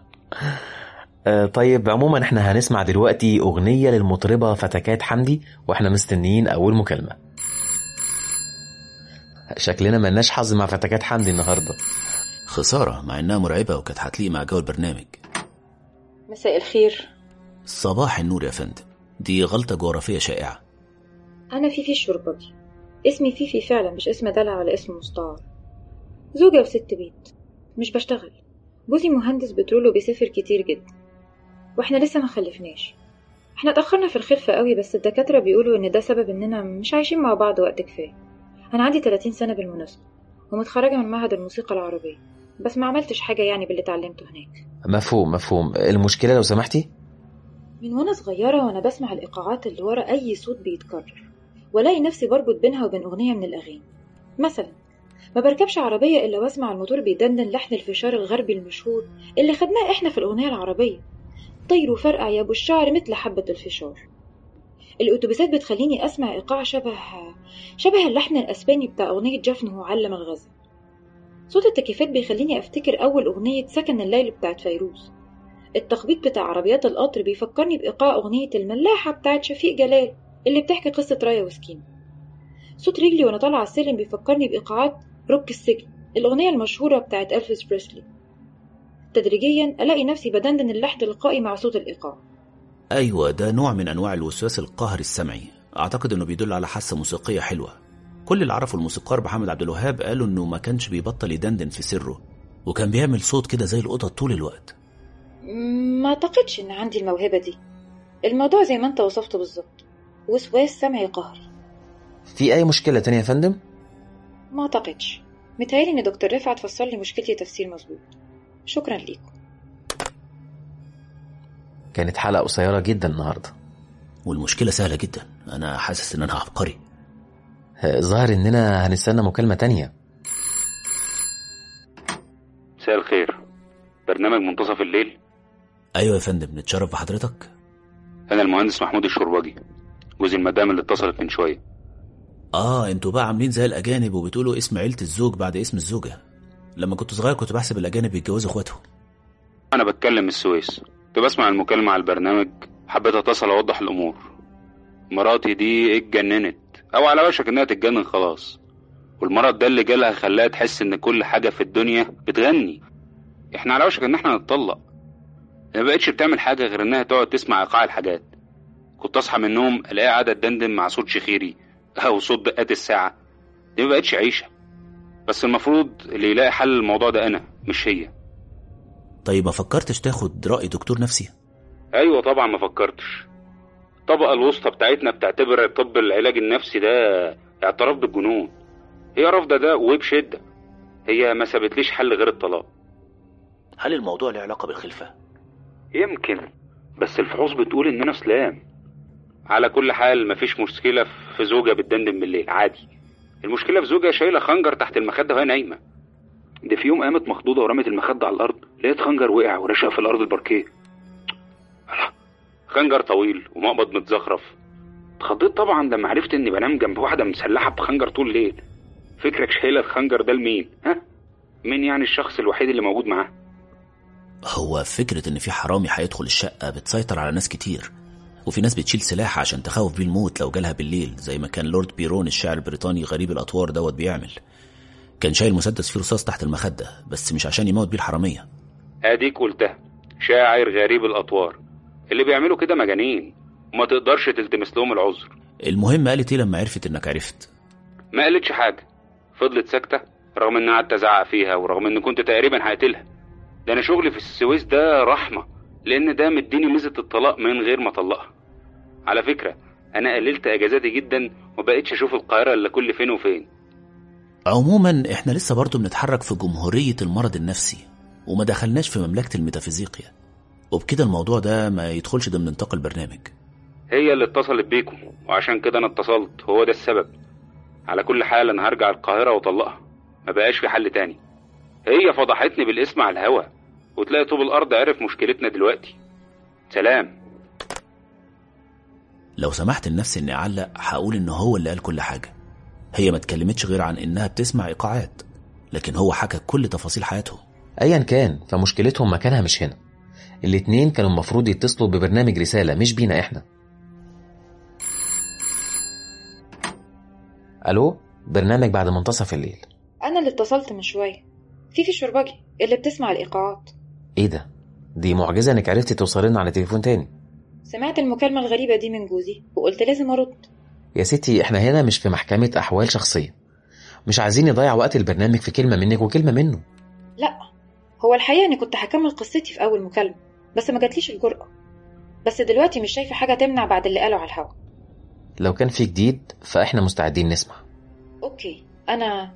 طيب عموما احنا هنسمع دلوقتي اغنية للمطربة فتكات حمدي واحنا مستنيين اول مكالمة. شكلنا ملناش حظ مع فتكات حمدي النهاردة. خسارة مع إنها مرعبة وكانت هتليق مع جو البرنامج. مساء الخير. صباح النور يا فندم، دي غلطة جغرافية شائعة. أنا فيفي الشربجي، اسمي فيفي فعلا مش اسم دلع ولا اسم مستعار. زوجة وست بيت، مش بشتغل. جوزي مهندس بترول وبيسافر كتير جدا، واحنا لسه ما خلفناش. احنا اتأخرنا في الخلفة قوي، بس الدكاترة بيقولوا ان ده سبب اننا مش عايشين مع بعض وقت كفاية. انا عندي 30 سنة بالمناسبة، ومتخرجة من معهد الموسيقى العربية، بس ما عملتش حاجة يعني باللي اتعلمته هناك. مفهوم. المشكلة لو سمحتي؟ من وانا صغيرة وانا بسمع الإيقاعات اللي ورا أي صوت بيتكرر، ولاقي نفسي بربط بينها وبين أغنية من الأغاني. مثلا ما بركبش عربية إلا واسمع الموتور بيدندن لحن الفشار الغربي المشهور اللي خدناه إحنا في الأغنية العربية، طير وفرقع يا أبو الشعر مثل حبة الفشار. الأتوبيسات بتخليني أسمع إيقاع شبه اللحن الأسباني بتاع أغنية جفنه وعلم الغزل. صوت التكييفات بيخليني أفتكر أول أغنية سكن الليل بتاعت فيروز. التخبيط بتاع عربيات القطر بيفكرني بإيقاع أغنية الملاحة بتاعت شفيق جلال اللي بتحكي قصة رايا وسكينة. صوت رجلي وأنا طالعة السلم بيفكرني بإيقاعات روك السجن، الأغنية المشهورة بتاعت ألفيس بريسلي. تدريجيا ألاقي نفسي بدندن اللحن القائي مع صوت الإيقاع. أيوة، ده نوع من أنواع الوسواس القهري السمعي. أعتقد أنه بيدل على حاسة موسيقية حلوة. كل اللي عرفوا الموسيقار محمد عبد الوهاب قالوا أنه ما كانش بيبطل يدندن في سره، وكان بيعمل صوت كده زي القطط طول الوقت. ما أعتقدش أن عندي الموهبة دي. الموضوع زي ما أنت وصفته بالظبط، وسواس سمعي قهري. في أي مشكلة تانية يا فندم؟ ما أعتقدش. متهيألي إن دكتور رفعت فسر لي مشكلتي تفسير مظبوط. شكرا ليكم. كانت حلقة قصيرة جدا النهاردة، والمشكلة سهلة جدا. أنا حاسس إن أنا عبقري. ظاهر إننا هنستنى مكالمة تانية. مساء الخير، برنامج منتصف الليل. أيوة يا فندم، نتشرف بحضرتك. أنا المهندس محمود الشربجي، جوز المدام اللي اتصلت من شوية. انتوا بقى عاملين زي الأجانب وبتقولوا اسم عيلة الزوج بعد اسم الزوجة. لما كنت صغير كنت بحسب الأجانب بيتجوزوا اخواتهم. أنا بتكلم من السويس، كنت بسمع المكالمة على البرنامج، حبيت أتصل أوضح الأمور. مراتي دي اتجننت، أو على وشك إنها تتجنن خلاص، والمرض ده اللي جالها خلاها تحس إن كل حاجة في الدنيا بتغني. إحنا على وشك إن إحنا نتطلق. ما بقتش بتعمل حاجة غير إنها تقعد تسمع إيقاع الحاجات. كنت أصحى من النوم ألاقيها قاعدة تدندن مع صوت شخيري أو صوت دقات الساعة. دي ما بقتش عيشة. بس المفروض اللي يلاقي حل الموضوع ده أنا، مش هي. طيب ما فكرتش تاخد رأي دكتور نفسي؟ أيوة طبعا ما فكرتش. الطبقة الوسطى بتاعتنا بتعتبر طب العلاج النفسي ده اعتراف بالجنون. هي رافضة ده وبشدة. هي ما سابتليش حل غير الطلاق. هل الموضوع له علاقة بالخلفة؟ يمكن، بس الفحوص بتقول إننا سلام. على كل حال مفيش مشكلة في زوجة بتدندن بالليل، عادي. المشكلة في زوجة شايلة خنجر تحت المخدة وهي نايمة. دي في يوم قامت مخضوضة ورمت المخدة على الأرض، لقيت خنجر وقع ورشق في الأرض الباركيه. خنجر طويل ومقبض متزخرف. اتخضيت طبعا لما عرفت إني بنام جنب واحدة مسلحة بخنجر طول الليل. فكرك شايلة الخنجر ده لمين؟ ها؟ مين يعني الشخص الوحيد اللي موجود معاه؟ هو فكرة إن في حرامي هيدخل الشقة بتسيطر على ناس كتير، وفي ناس بتشيل سلاح عشان تخوف بيه الموت لو جالها بالليل، زي ما كان لورد بيرون الشاعر البريطاني غريب الأطوار دوت بيعمل. كان شايل مسدس فيه رصاص تحت المخدة، بس مش عشان يموت بيه الحرامية. اديك قلتها، شاعر غريب الأطوار. اللي بيعملوا كده مجانين وما تقدرش تلتمس لهم العذر. المهم قالت ايه لما عرفت انك عرفت؟ ما قالتش حاجة، فضلت ساكتة رغم ان قعدت ازعق فيها ورغم ان كنت تقريبا هقتلها. ده انا شغلي في السويس ده رحمة، لان ده مديني ميزة الطلاق من غير ما اطلقها. على فكرة انا قللت اجازاتي جدا وبقيتش اشوف القاهرة الا كل فين وفين. عموما احنا لسه برضو بنتحرك في جمهورية المرض النفسي وما دخلناش في مملكة الميتافيزيقيا، وبكده الموضوع ده ما يدخلش ضمن نطاق البرنامج. هي اللي اتصلت بيكم وعشان كده انا اتصلت، هو ده السبب. على كل حال انا هرجع القاهرة واطلقها، ما بقاش في حل تاني. هي فضحتني بالاسم على الهوا، وتلاقي طوب الارض عرف مشكلتنا دلوقتي. سلام. لو سمحت لنفسي اني اعلق هقول ان هو اللي قال كل حاجة. هي ما اتكلمتش غير عن انها بتسمع ايقاعات، لكن هو حكى كل تفاصيل حياتهم. ايا كان فمشكلتهم مكانها مش هنا. الاتنين كانوا المفروض يتصلوا ببرنامج رسالة مش بينا احنا. الو، برنامج بعد منتصف الليل. انا اللي اتصلت من شوية. فيفي الشربجي اللي بتسمع الإيقاعات. ايه ده؟ دي معجزة انك عرفتي توصلي لنا على تليفون تاني. سمعت المكالمة الغريبة دي من جوزي وقلت لازم أرد. يا ستي احنا هنا مش في محكمة أحوال شخصية، مش عايزين نضيع وقت البرنامج في كلمة منك وكلمة منه. لا، هو الحقيقة اني كنت هكمل قصتي في أول مكالمة بس ما جاتليش الجرأة. بس دلوقتي مش شايفة حاجة تمنع بعد اللي قاله على الهوا. لو كان في جديد فاحنا مستعدين نسمع. اوكي، انا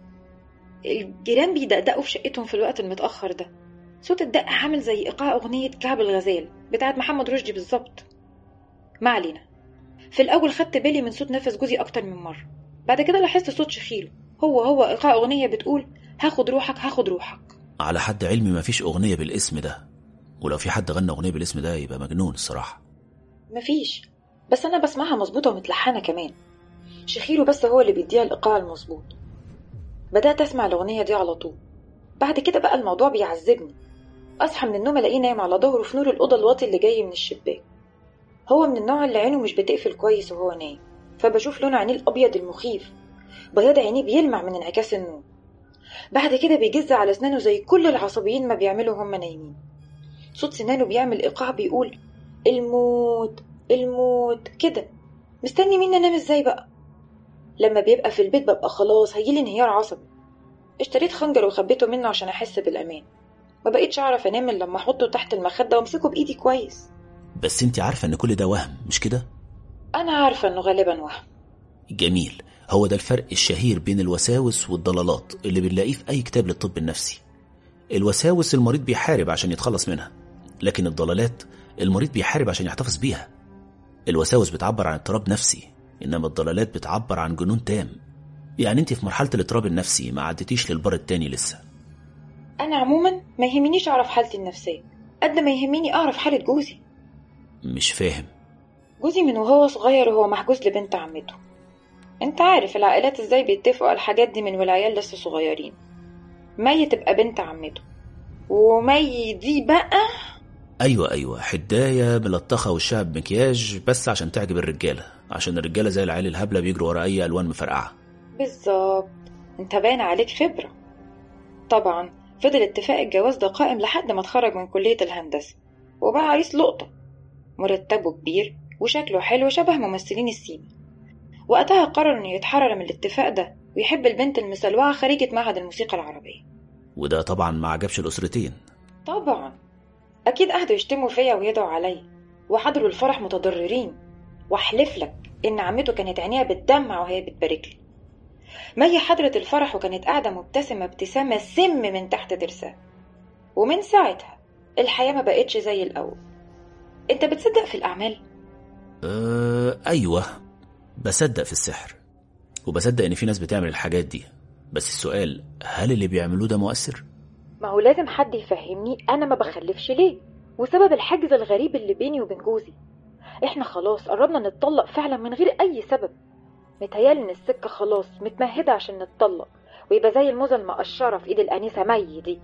الجيران بيدقدقوا في شقتهم في الوقت المتأخر ده. صوت الدق عامل زي إيقاع أغنية كعب الغزال بتاعت محمد رشدي بالظبط. ما علينا. في الأول خدت بالي من صوت نفس جوزي أكتر من مرة، بعد كده لاحظت صوت شخيره هو إيقاع أغنية بتقول هاخد روحك هاخد روحك. على حد علمي مفيش أغنية بالاسم ده، ولو في حد غنى أغنية بالاسم ده يبقى مجنون الصراحة. مفيش، بس أنا بسمعها مظبوطة ومتلحنة كمان. شخيره بس هو اللي بيديها الإيقاع المظبوط. بدأت أسمع الأغنية دي على طول. بعد كده بقى الموضوع بيعذبني. أصحى من النوم ألاقيه نايم على ظهره في نور الأوضة الواطي اللي جاي من الشباك. هو من النوع اللي عينه مش بتقفل كويس وهو نايم، فبشوف لون عينيه الأبيض المخيف. بياض عينيه بيلمع من انعكاس النور. بعد كده بيجز على أسنانه زي كل العصبيين ما بيعملوا هم نايمين. صوت سنانه بيعمل إيقاع بيقول الموت الموت كده. مستني مين أنام إزاي بقى؟ لما بيبقى في البيت ببقى خلاص هيجيلي انهيار عصبي. اشتريت خنجر وخبيته منه عشان أحس بالأمان. ما بقيتش أعرف أنام إلا لما أحطه تحت المخدة وامسكه بإيدي كويس. بس انت عارفة ان كل ده وهم مش كده؟ أنا عارفة أنه غالبا وهم. جميل، هو ده الفرق الشهير بين الوساوس والضلالات اللي بنلاقيه في أي كتاب للطب النفسي. الوساوس المريض بيحارب عشان يتخلص منها، لكن الضلالات المريض بيحارب عشان يحتفظ بيها. الوساوس بتعبر عن اضطراب نفسي، إنما الضلالات بتعبر عن جنون تام. يعني انت في مرحلة الاضطراب النفسي ما عدتيش للبر التاني لسه. أنا عموما ما يهمنيش أعرف حالتي النفسية قد ما يهمني أعرف حالة جوزي. مش فاهم. جوزي من وهو صغير وهو محجوز لبنت عمته. انت عارف العائلات ازاي بيتفقوا على الحاجات دي من والعيال لسه صغيرين. مي تبقى بنت عمته، ومي دي بقى ايوه حدايه ملطخه وشها بمكياج بس عشان تعجب الرجاله، عشان الرجاله زي العيال الهبله بيجروا ورا اي الوان مفرقعه. بالظبط، انت باين عليك خبره. طبعا فضل اتفاق الجواز ده قائم لحد ما اتخرج من كليه الهندسه وبقى عريس لقطه، مرتبه كبير وشكله حلو شبه ممثلين السينما. وقتها قرر انه يتحرر من الاتفاق ده ويحب البنت المسلوعه خريجه معهد الموسيقى العربيه. وده طبعا ما عجبش الاسرتين. طبعا اكيد قعدوا يشتموا فيا ويدعوا عليا وحضروا الفرح متضررين. واحلف لك ان عمته كانت عينيها بتدمع وهي بتبارك لي. مي حضرت الفرح وكانت قاعده مبتسمه ابتسامه سم من تحت ضرسها. ومن ساعتها الحياه ما بقتش زي الاول. انت بتصدق في الاعمال؟ ايوه بصدق في السحر، وبصدق ان في ناس بتعمل الحاجات دي، بس السؤال هل اللي بيعملوه ده مؤثر؟ ما هو لازم حد يفهمني انا ما بخلفش ليه، وسبب الحاجز الغريب اللي بيني وبين جوزي. احنا خلاص قربنا نتطلق فعلا من غير اي سبب. متهيالي ان السكه خلاص متمهده عشان نتطلق ويبقى زي الموزه المقشره في ايد الانسه مي دي.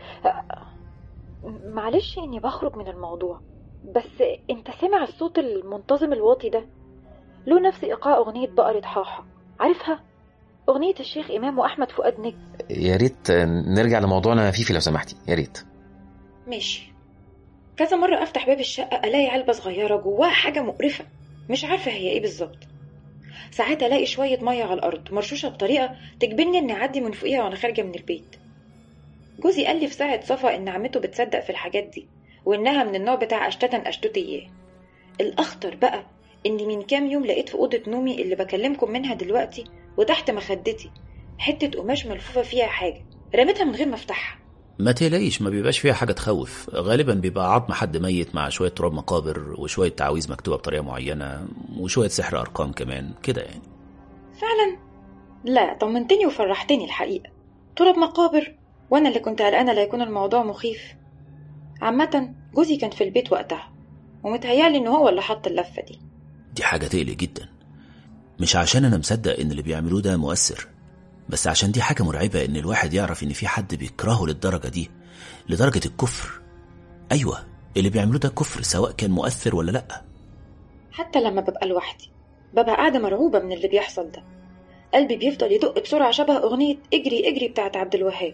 معلش اني بخرج من الموضوع، بس انت سمع الصوت المنتظم الواطي ده؟ له نفس ايقاع اغنيه بقرة حاحة، عارفها؟ اغنيه الشيخ امام واحمد فؤاد نجم. يا ريت نرجع لموضوعنا فيفي لو سمحتي، يا ريت. ماشي. كذا مره افتح باب الشقه الاقي علبه صغيره جواها حاجه مقرفه مش عارفه هي ايه بالظبط. ساعات الاقي شويه ميه على الارض مرشوشه بطريقه تجبرني اني اعدي من فوقيها وانا خارجه من البيت. جوزي قال لي في ساعه صفا ان عمته بتصدق في الحاجات دي وانها من النوع بتاع اشتتا اياه. الاخطر بقى اني من كام يوم لقيت في اوضه نومي اللي بكلمكم منها دلوقتي وتحت مخدتي حته قماش ملفوفه فيها حاجه، رميتها من غير ما افتحها. ما تقلقيش، ما بيبقاش فيها حاجه تخوف، غالبا بيبقى عظم حد ميت مع شويه تراب مقابر وشويه تعاويذ مكتوبه بطريقه معينه وشويه سحر ارقام كمان كده يعني. فعلا؟ لا، طمنتني وفرحتني الحقيقه. تراب مقابر وانا اللي كنت قلقانه لا يكون الموضوع مخيف. عامه جوزي كان في البيت وقتها ومتهيالي انه هو اللي حط اللفه دي. دي حاجه تقلق جدا، مش عشان انا مصدق ان اللي بيعملوه ده مؤثر، بس عشان دي حاجه مرعبه ان الواحد يعرف ان في حد بيكرهه للدرجه دي، لدرجه الكفر. ايوه اللي بيعملوه ده كفر سواء كان مؤثر ولا لا. حتى لما ببقى لوحدي ببقى قاعده مرعوبه من اللي بيحصل ده. قلبي بيفضل يدق بسرعه شبه اغنيه اجري اجري بتاعت عبد الوهاب.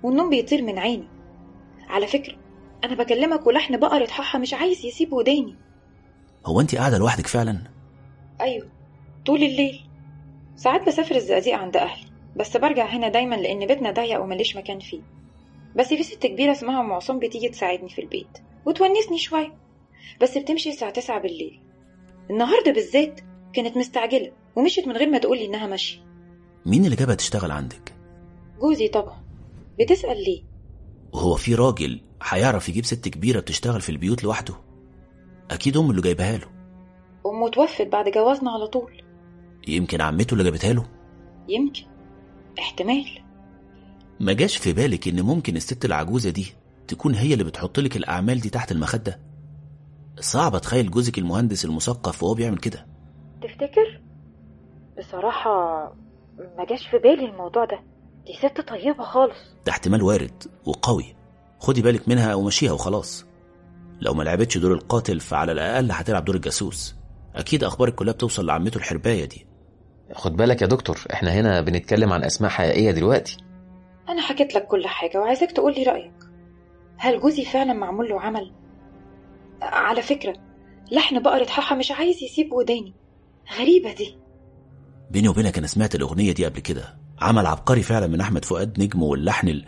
والنوم بيطير من عيني. على فكرة أنا بكلمك ولحن بقرة حاحة مش عايز يسيب وداني. هو انت قاعدة لوحدك فعلا؟ أيوة، طول الليل. ساعات بسافر الزقازيق عند أهلي، بس برجع هنا دايما لأن بيتنا ضيق ومليش مكان فيه. بس في ست كبيرة اسمها أم عصام بتيجي تساعدني في البيت وتونسني شوية، بس بتمشي الساعة 9 بالليل. النهاردة بالذات كانت مستعجلة ومشيت من غير ما تقولي إنها ماشية. مين اللي جابها تشتغل عندك؟ جوزي طبعا. بتسأل ليه؟ وهو في راجل هيعرف يجيب ست كبيرة بتشتغل في البيوت لوحده؟ أكيد أمه اللي جايبها له. أمه توفت بعد جوازنا على طول. يمكن عمته اللي جابتها له. يمكن، احتمال. ما جاش في بالك إن ممكن الست العجوزة دي تكون هي اللي بتحطلك الأعمال دي تحت المخدة؟ صعب أتخيل جوزك المهندس المثقف وهو بيعمل كده. تفتكر؟ بصراحة ما جاش في بالي الموضوع ده. دي ست طيبة خالص. ده احتمال وارد وقوي، خدي بالك منها ومشيها وخلاص. لو ما لعبتش دور القاتل فعلى الأقل هتلعب دور الجاسوس. أكيد أخبارك كلها بتوصل لعمته الحرباية دي. خد بالك يا دكتور، احنا هنا بنتكلم عن أسماء حقيقية دلوقتي. أنا حكيت لك كل حاجة وعايزك تقولي رأيك. هل جوزي فعلا معمول له عمل؟ على فكرة لحن بقرة حاحة مش عايز يسيب وداني. غريبة دي. بيني وبينك أنا سمعت الأغنية دي قبل كده، عمل عبقري فعلا من أحمد فؤاد نجم، واللحن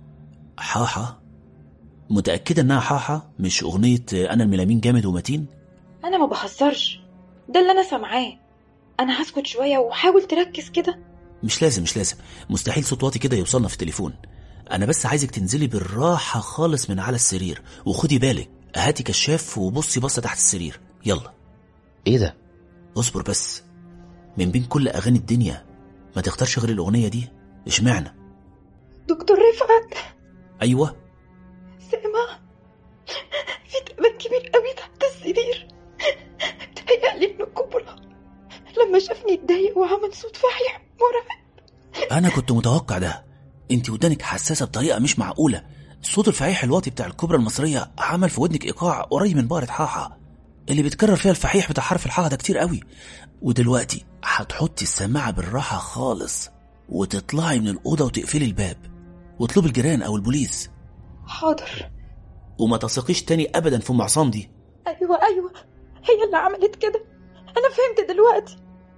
حاحة. متأكدة إنها حاحة مش أغنية أنا الميلامين جامد ومتين؟ أنا ما بهزرش، ده اللي أنا سامعاه. أنا هسكت شوية وحاول تركز كده. مش لازم مستحيل صوت واطي كده يوصلنا في التليفون. أنا بس عايزك تنزلي بالراحة خالص من على السرير، وخدي بالك هاتي كشاف وبصي بصة تحت السرير. يلا. إيه ده؟ اصبر بس. من بين كل أغاني الدنيا ما تختارش غير الأغنية دي؟ اشمعنى؟ دكتور رفعت. أيوة. سامع؟ في تعبان كبير قوي تحت السرير. تهيألي إنه كبرى لما شافني اتضايق وعمل صوت فحيح مرعب. أنا كنت متوقع ده. انت ودانك حساسة بطريقة مش معقولة. الصوت الفحيح الواطي بتاع الكبرى المصرية عمل في ودنك إيقاع قريب من بقرة حاحة اللي بيتكرر فيها الفحيح بتاع حرف الحاء ده كتير قوي. ودلوقتي هتحطي السماعة بالراحة خالص وتطلعي من الأوضة وتقفلي الباب واطلبي الجيران أو البوليس. حاضر. وما تثقيش تاني أبدا في أم عصام دي. أيوة هي اللي عملت كده. أنا فهمت دلوقتي.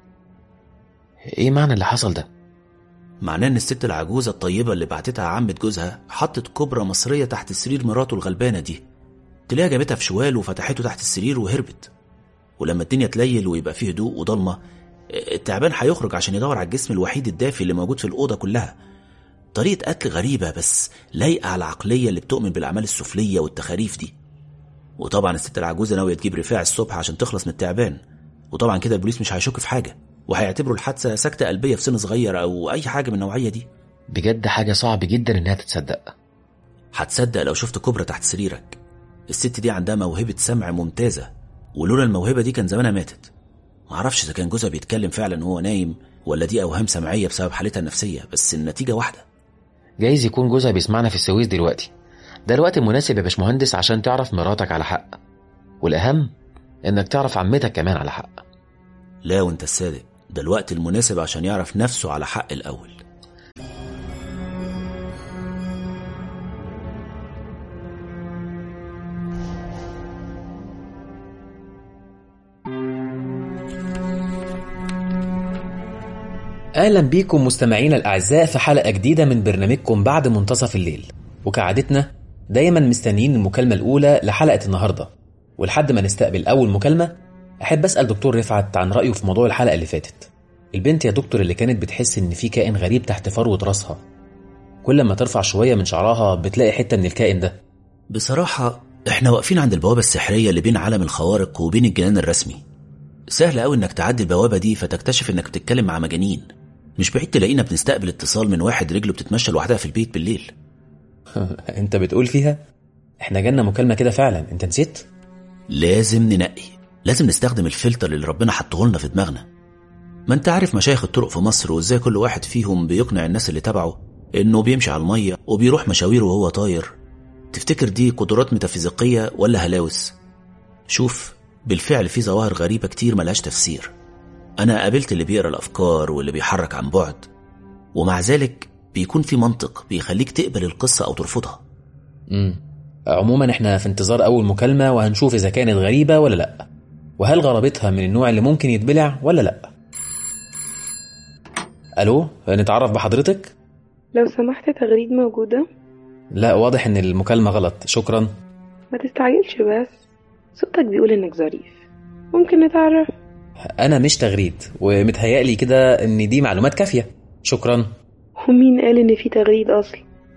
إيه معنى اللي حصل ده؟ معناه إن الست العجوزة الطيبة اللي بعتتها عمة جوزها حطت كبرى مصرية تحت سرير مراته الغلبانة دي. تلاقيها جابتها في شوال وفتحته تحت السرير وهربت. ولما الدنيا تليل ويبقى فيه هدوء وضلمة، التعبان هيخرج عشان يدور على الجسم الوحيد الدافي اللي موجود في الأوضة كلها. طريقة قتل غريبة بس لايقة على العقلية اللي بتؤمن بالأعمال السفلية والتخاريف دي. وطبعا الست العجوزة ناوية تجيب رفاع الصبح عشان تخلص من التعبان، وطبعا كده البوليس مش هيشك في حاجة وهيعتبروا الحادثة سكتة قلبية في سن صغير أو أي حاجة من النوعية دي. بجد حاجة صعب جدا إنها تتصدق. هتصدق لو شفت كبرى تحت سريرك. الست دي عندها موهبة سمع ممتازة، ولولا الموهبة دي كان زمانها ماتت. معرفش إذا كان جوزها بيتكلم فعلا وهو نايم ولا دي أوهام سمعية بسبب حالتها النفسية، بس النتيجة واحدة. جايز يكون جوزها بيسمعنا في السويس دلوقتي. ده الوقت المناسب يا باشمهندس عشان تعرف مراتك على حق، والأهم إنك تعرف عمتك كمان على حق. لا وانت الصادق، ده الوقت المناسب عشان يعرف نفسه على حق الأول. أهلا بيكم مستمعينا الأعزاء في حلقة جديدة من برنامجكم بعد منتصف الليل. وكعادتنا دايما مستنيين المكالمة الأولى لحلقة النهاردة، ولحد ما نستقبل أول مكالمة أحب أسأل دكتور رفعت عن رأيه في موضوع الحلقة اللي فاتت. البنت يا دكتور اللي كانت بتحس إن في كائن غريب تحت فروة راسها، كل ما ترفع شوية من شعرها بتلاقي حتة من الكائن ده. بصراحة احنا واقفين عند البوابة السحرية اللي بين عالم الخوارق وبين الجنان الرسمي. سهل قوي انك تعدي البوابة دي فتكتشف انك بتتكلم مع مجانين. مش بعيد تلاقينا بنستقبل اتصال من واحد رجله بتتمشى لوحدها في البيت بالليل. انت بتقول فيها؟ احنا جالنا مكالمة كده فعلا، انت نسيت؟ لازم ننقي، لازم نستخدم الفلتر اللي ربنا حطه لنا في دماغنا. ما انت عارف مشايخ الطرق في مصر وازاي كل واحد فيهم بيقنع الناس اللي تبعه انه بيمشي على المية وبيروح مشاويره وهو طاير. تفتكر دي قدرات ميتافيزيقية ولا هلاوس؟ شوف، بالفعل في ظواهر غريبة كتير ملهاش تفسير. أنا قابلت اللي بيقرأ الأفكار واللي بيحرك عن بعد، ومع ذلك بيكون في منطق بيخليك تقبل القصة أو ترفضها. عموما احنا في انتظار أول مكالمة وهنشوف إذا كانت غريبة ولا لأ، وهل غرابتها من النوع اللي ممكن يتبلع ولا لأ. ألو، نتعرف بحضرتك؟ لو سمحت تغريد موجودة؟ لا، واضح إن المكالمة غلط، شكرا. ما تستعجلش بس، صوتك بيقول إنك ظريف، ممكن نتعرف؟ أنا مش تغريد، ومتهيألي كده إن دي معلومات كافية، شكرا. ومين قال إن في تغريد أصلا؟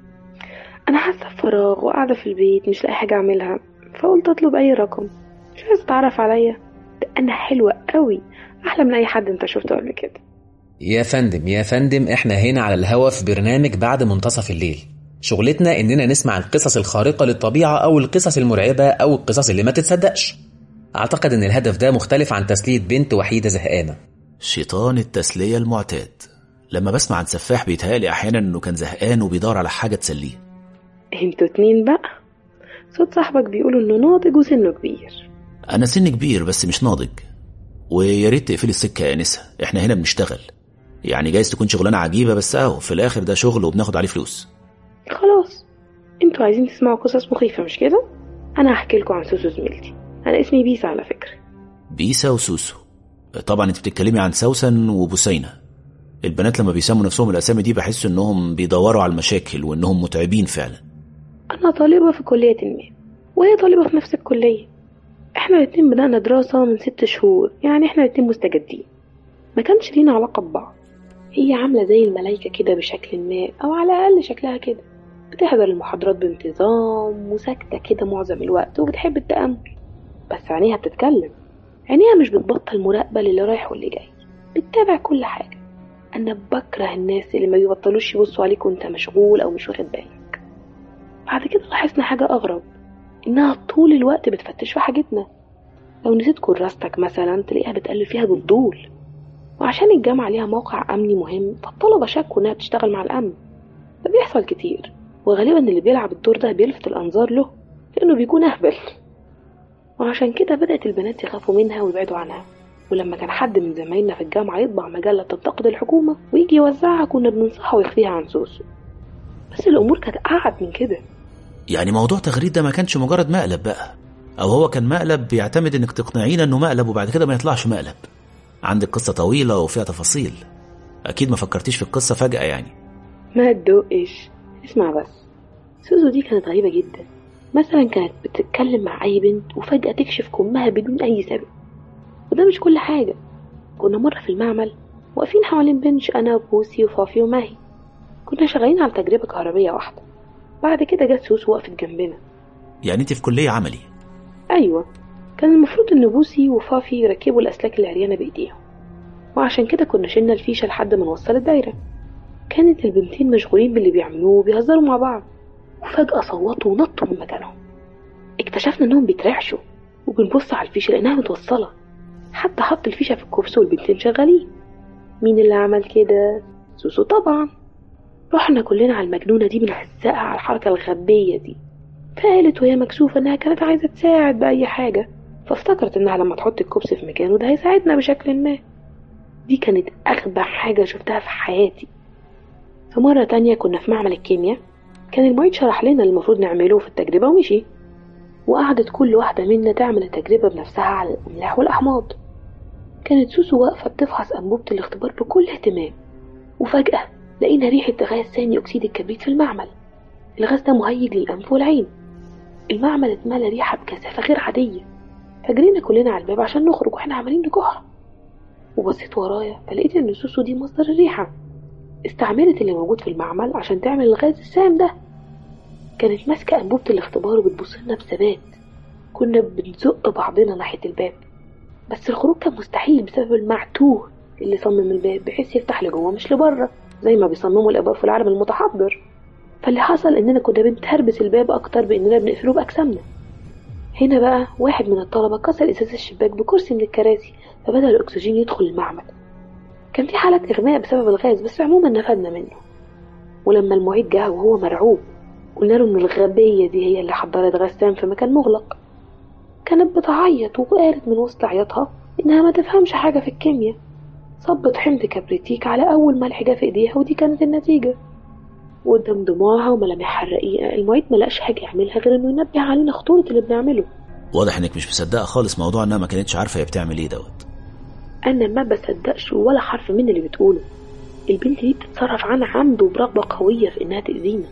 أنا حاسة بفراغ وقاعدة في البيت مش لاقي حاجة أعملها، فقلت أطلب أي رقم. مش عايز تتعرف عليا؟ ده أنا حلوة قوي، أحلى من أي حد أنت شفته قبل كده. يا فندم، احنا هنا على الهوا في برنامج بعد منتصف الليل. شغلتنا إننا نسمع القصص الخارقة للطبيعة أو القصص المرعبة أو القصص اللي ما تتصدقش. أعتقد إن الهدف ده مختلف عن تسلية بنت وحيدة زهقانة. شيطان التسلية المعتاد. لما بسمع عن سفاح بيتهيألي أحيانا إنه كان زهقان وبيدور على حاجة تسليه. انتوا اتنين بقى، صوت صاحبك بيقولوا إنه ناضج وسنه كبير. أنا سن كبير بس مش ناضج، وياريت تقفلي السكة يا أنسة، إحنا هنا بنشتغل. يعني جايز تكون شغلانة عجيبة بس أهو في الآخر ده شغل وبناخد عليه فلوس. خلاص، انتوا عايزين تسمعوا قصص مخيفة مش كده؟ أنا هحكي لكم عن سوسو زميلتي. أنا اسمي بيسا على فكرة. بيسا وسوسو؟ طبعا انت بتتكلمي عن سوسن وبوسينة. البنات لما بيسموا نفسهم الأسامي دي بحس إنهم بيدوروا على المشاكل وإنهم متعبين فعلا. أنا طالبة في كلية ما، وهي طالبة في نفس الكلية. احنا الاتنين بدأنا دراسة من 6 شهور، يعني احنا الاتنين مستجدين، ما كانش لينا علاقة ببعض. هي عاملة زي الملايكة كده بشكل ما، أو على الأقل شكلها كده. بتحضر المحاضرات بانتظام وساكتة كده معظم الوقت وبتحب التأمل، بس عينيها بتتكلم. عينيها مش بتبطل مراقبة للي رايح واللي جاي، بتتابع كل حاجة. أنا بكره الناس اللي ما بيبطلوش يبصوا عليك وانت مشغول أو مش واخد بالك. بعد كده لاحظنا حاجة أغرب، إنها طول الوقت بتفتش في حاجتنا. لو نسيت كراستك مثلا تلاقيها بتقلب فيها بالطول. وعشان الجامعة ليها موقع أمني مهم، فالطلبة شكوا إنها بتشتغل مع الأمن. ده بيحصل كتير، وغالبا اللي بيلعب الدور ده بيلفت الأنظار له لأنه بيكون أهبل. وعشان كده بدأت البنات يخافوا منها ويبعدوا عنها. ولما كان حد من زمايلنا في الجامعة يطبع مجلة تنتقد الحكومة ويجي يوزعها، كنا بننصحه ويخفيها عن سوسو. بس الأمور كانت أعقد من كده. يعني موضوع تغريد ده ما كانش مجرد مقلب بقى، أو هو كان مقلب بيعتمد إنك تقنعينا إنه مقلب وبعد كده ما يطلعش مقلب؟ عندك قصة طويلة وفيها تفاصيل، أكيد ما فكرتيش في القصة فجأة يعني. ما تدقش، اسمع بس. سوسو دي كانت غريبة جدا. مثلا كانت بتتكلم مع أي بنت وفجأة تكشف كمها بدون أي سبب. وده مش كل حاجة. كنا مرة في المعمل واقفين حوالين بنش أنا وبوسي وفافي وماهي، كنا شغالين على تجربة كهربية واحدة. بعد كده جت سوسو وقفت جنبنا. يعني انت في كلية عملي؟ أيوة، كان المفروض إن بوسي وفافي يركبوا الأسلاك العريانة بإيديهم، وعشان كده كنا شلنا الفيشة لحد ما نوصل الدايرة. كانت البنتين مشغولين باللي بيعملوه وبيهزروا مع بعض، وفجأة صوتوا ونطوا من مكانهم. اكتشفنا إنهم بيترعشوا، وبنبص على الفيشة لأنها متوصلة. حتى حط الفيشة في الكوبس والبنتين شغالين. مين اللي عمل كده؟ سوسو طبعا. رحنا كلنا على المجنونة دي بنهزقها على الحركة الغبية دي، فقالت وهي مكسوفة انها كانت عايزة تساعد بأي حاجة، فافتكرت انها لما تحط الكوبس في مكانه ده هيساعدنا بشكل ما. دي كانت أغبى حاجة شفتها في حياتي. في مرة تانية كنا في معمل الكيمياء، كان المعيد شرح لنا اللي المفروض نعمله في التجربة ومشي، وقعدت كل واحدة منا تعمل التجربة بنفسها على الأملاح والأحماض. كانت سوسو واقفة بتفحص أنبوبة الاختبار بكل اهتمام، وفجأة لقينا ريحة غاز ثاني أكسيد الكبريت في المعمل. الغاز ده مهيج للأنف والعين. المعمل اتملى ريحة بكثافة غير عادية، فجرينا كلنا على الباب عشان نخرج واحنا عمالين نكح. وبصيت ورايا فلقيت ان سوسو دي مصدر الريحة، استعملت اللي موجود في المعمل عشان تعمل الغاز السام ده. كانت ماسكة أنبوبة الاختبار وبتبص لنا بثبات. كنا بنزق بعضنا ناحية الباب، بس الخروج كان مستحيل بسبب المعتوه اللي صمم الباب بحيث يفتح لجوه مش لبره زي ما بيصمموا الابواب في العالم المتحضر. فاللي حصل اننا كنا بنتهربس الباب اكتر باننا بنقفله باجسامنا. هنا بقى واحد من الطلبه كسر ازاز الشباك بكرسي من الكراسي، فبدأ الاكسجين يدخل المعمل. كان في حالة اغماء بسبب الغاز، بس عموما نفدنا منه. ولما المعيد جه وهو مرعوب قلنا له ان الغبية دي هي اللي حضرت غاز سام في مكان مغلق. كانت بتعيط وقالت من وسط عياطها انها ما تفهمش حاجة في الكيمياء. صبت حمض كبريتيك على اول ملح جه في ايديها ودي كانت النتيجة. وقدام دموعها وملامحها الرقيقة المعيد ملقاش حاجة يعملها غير انه ينبه علينا خطورة اللي بنعمله. واضح انك مش مصدقة خالص موضوع انها ما كانتش عارفة هي بتعمل ايه دوت. انا ما بصدقش ولا حرف من اللي بتقوله. البنت دي بتتصرف عن عمد وبرغبة قوية في انها تأذينا،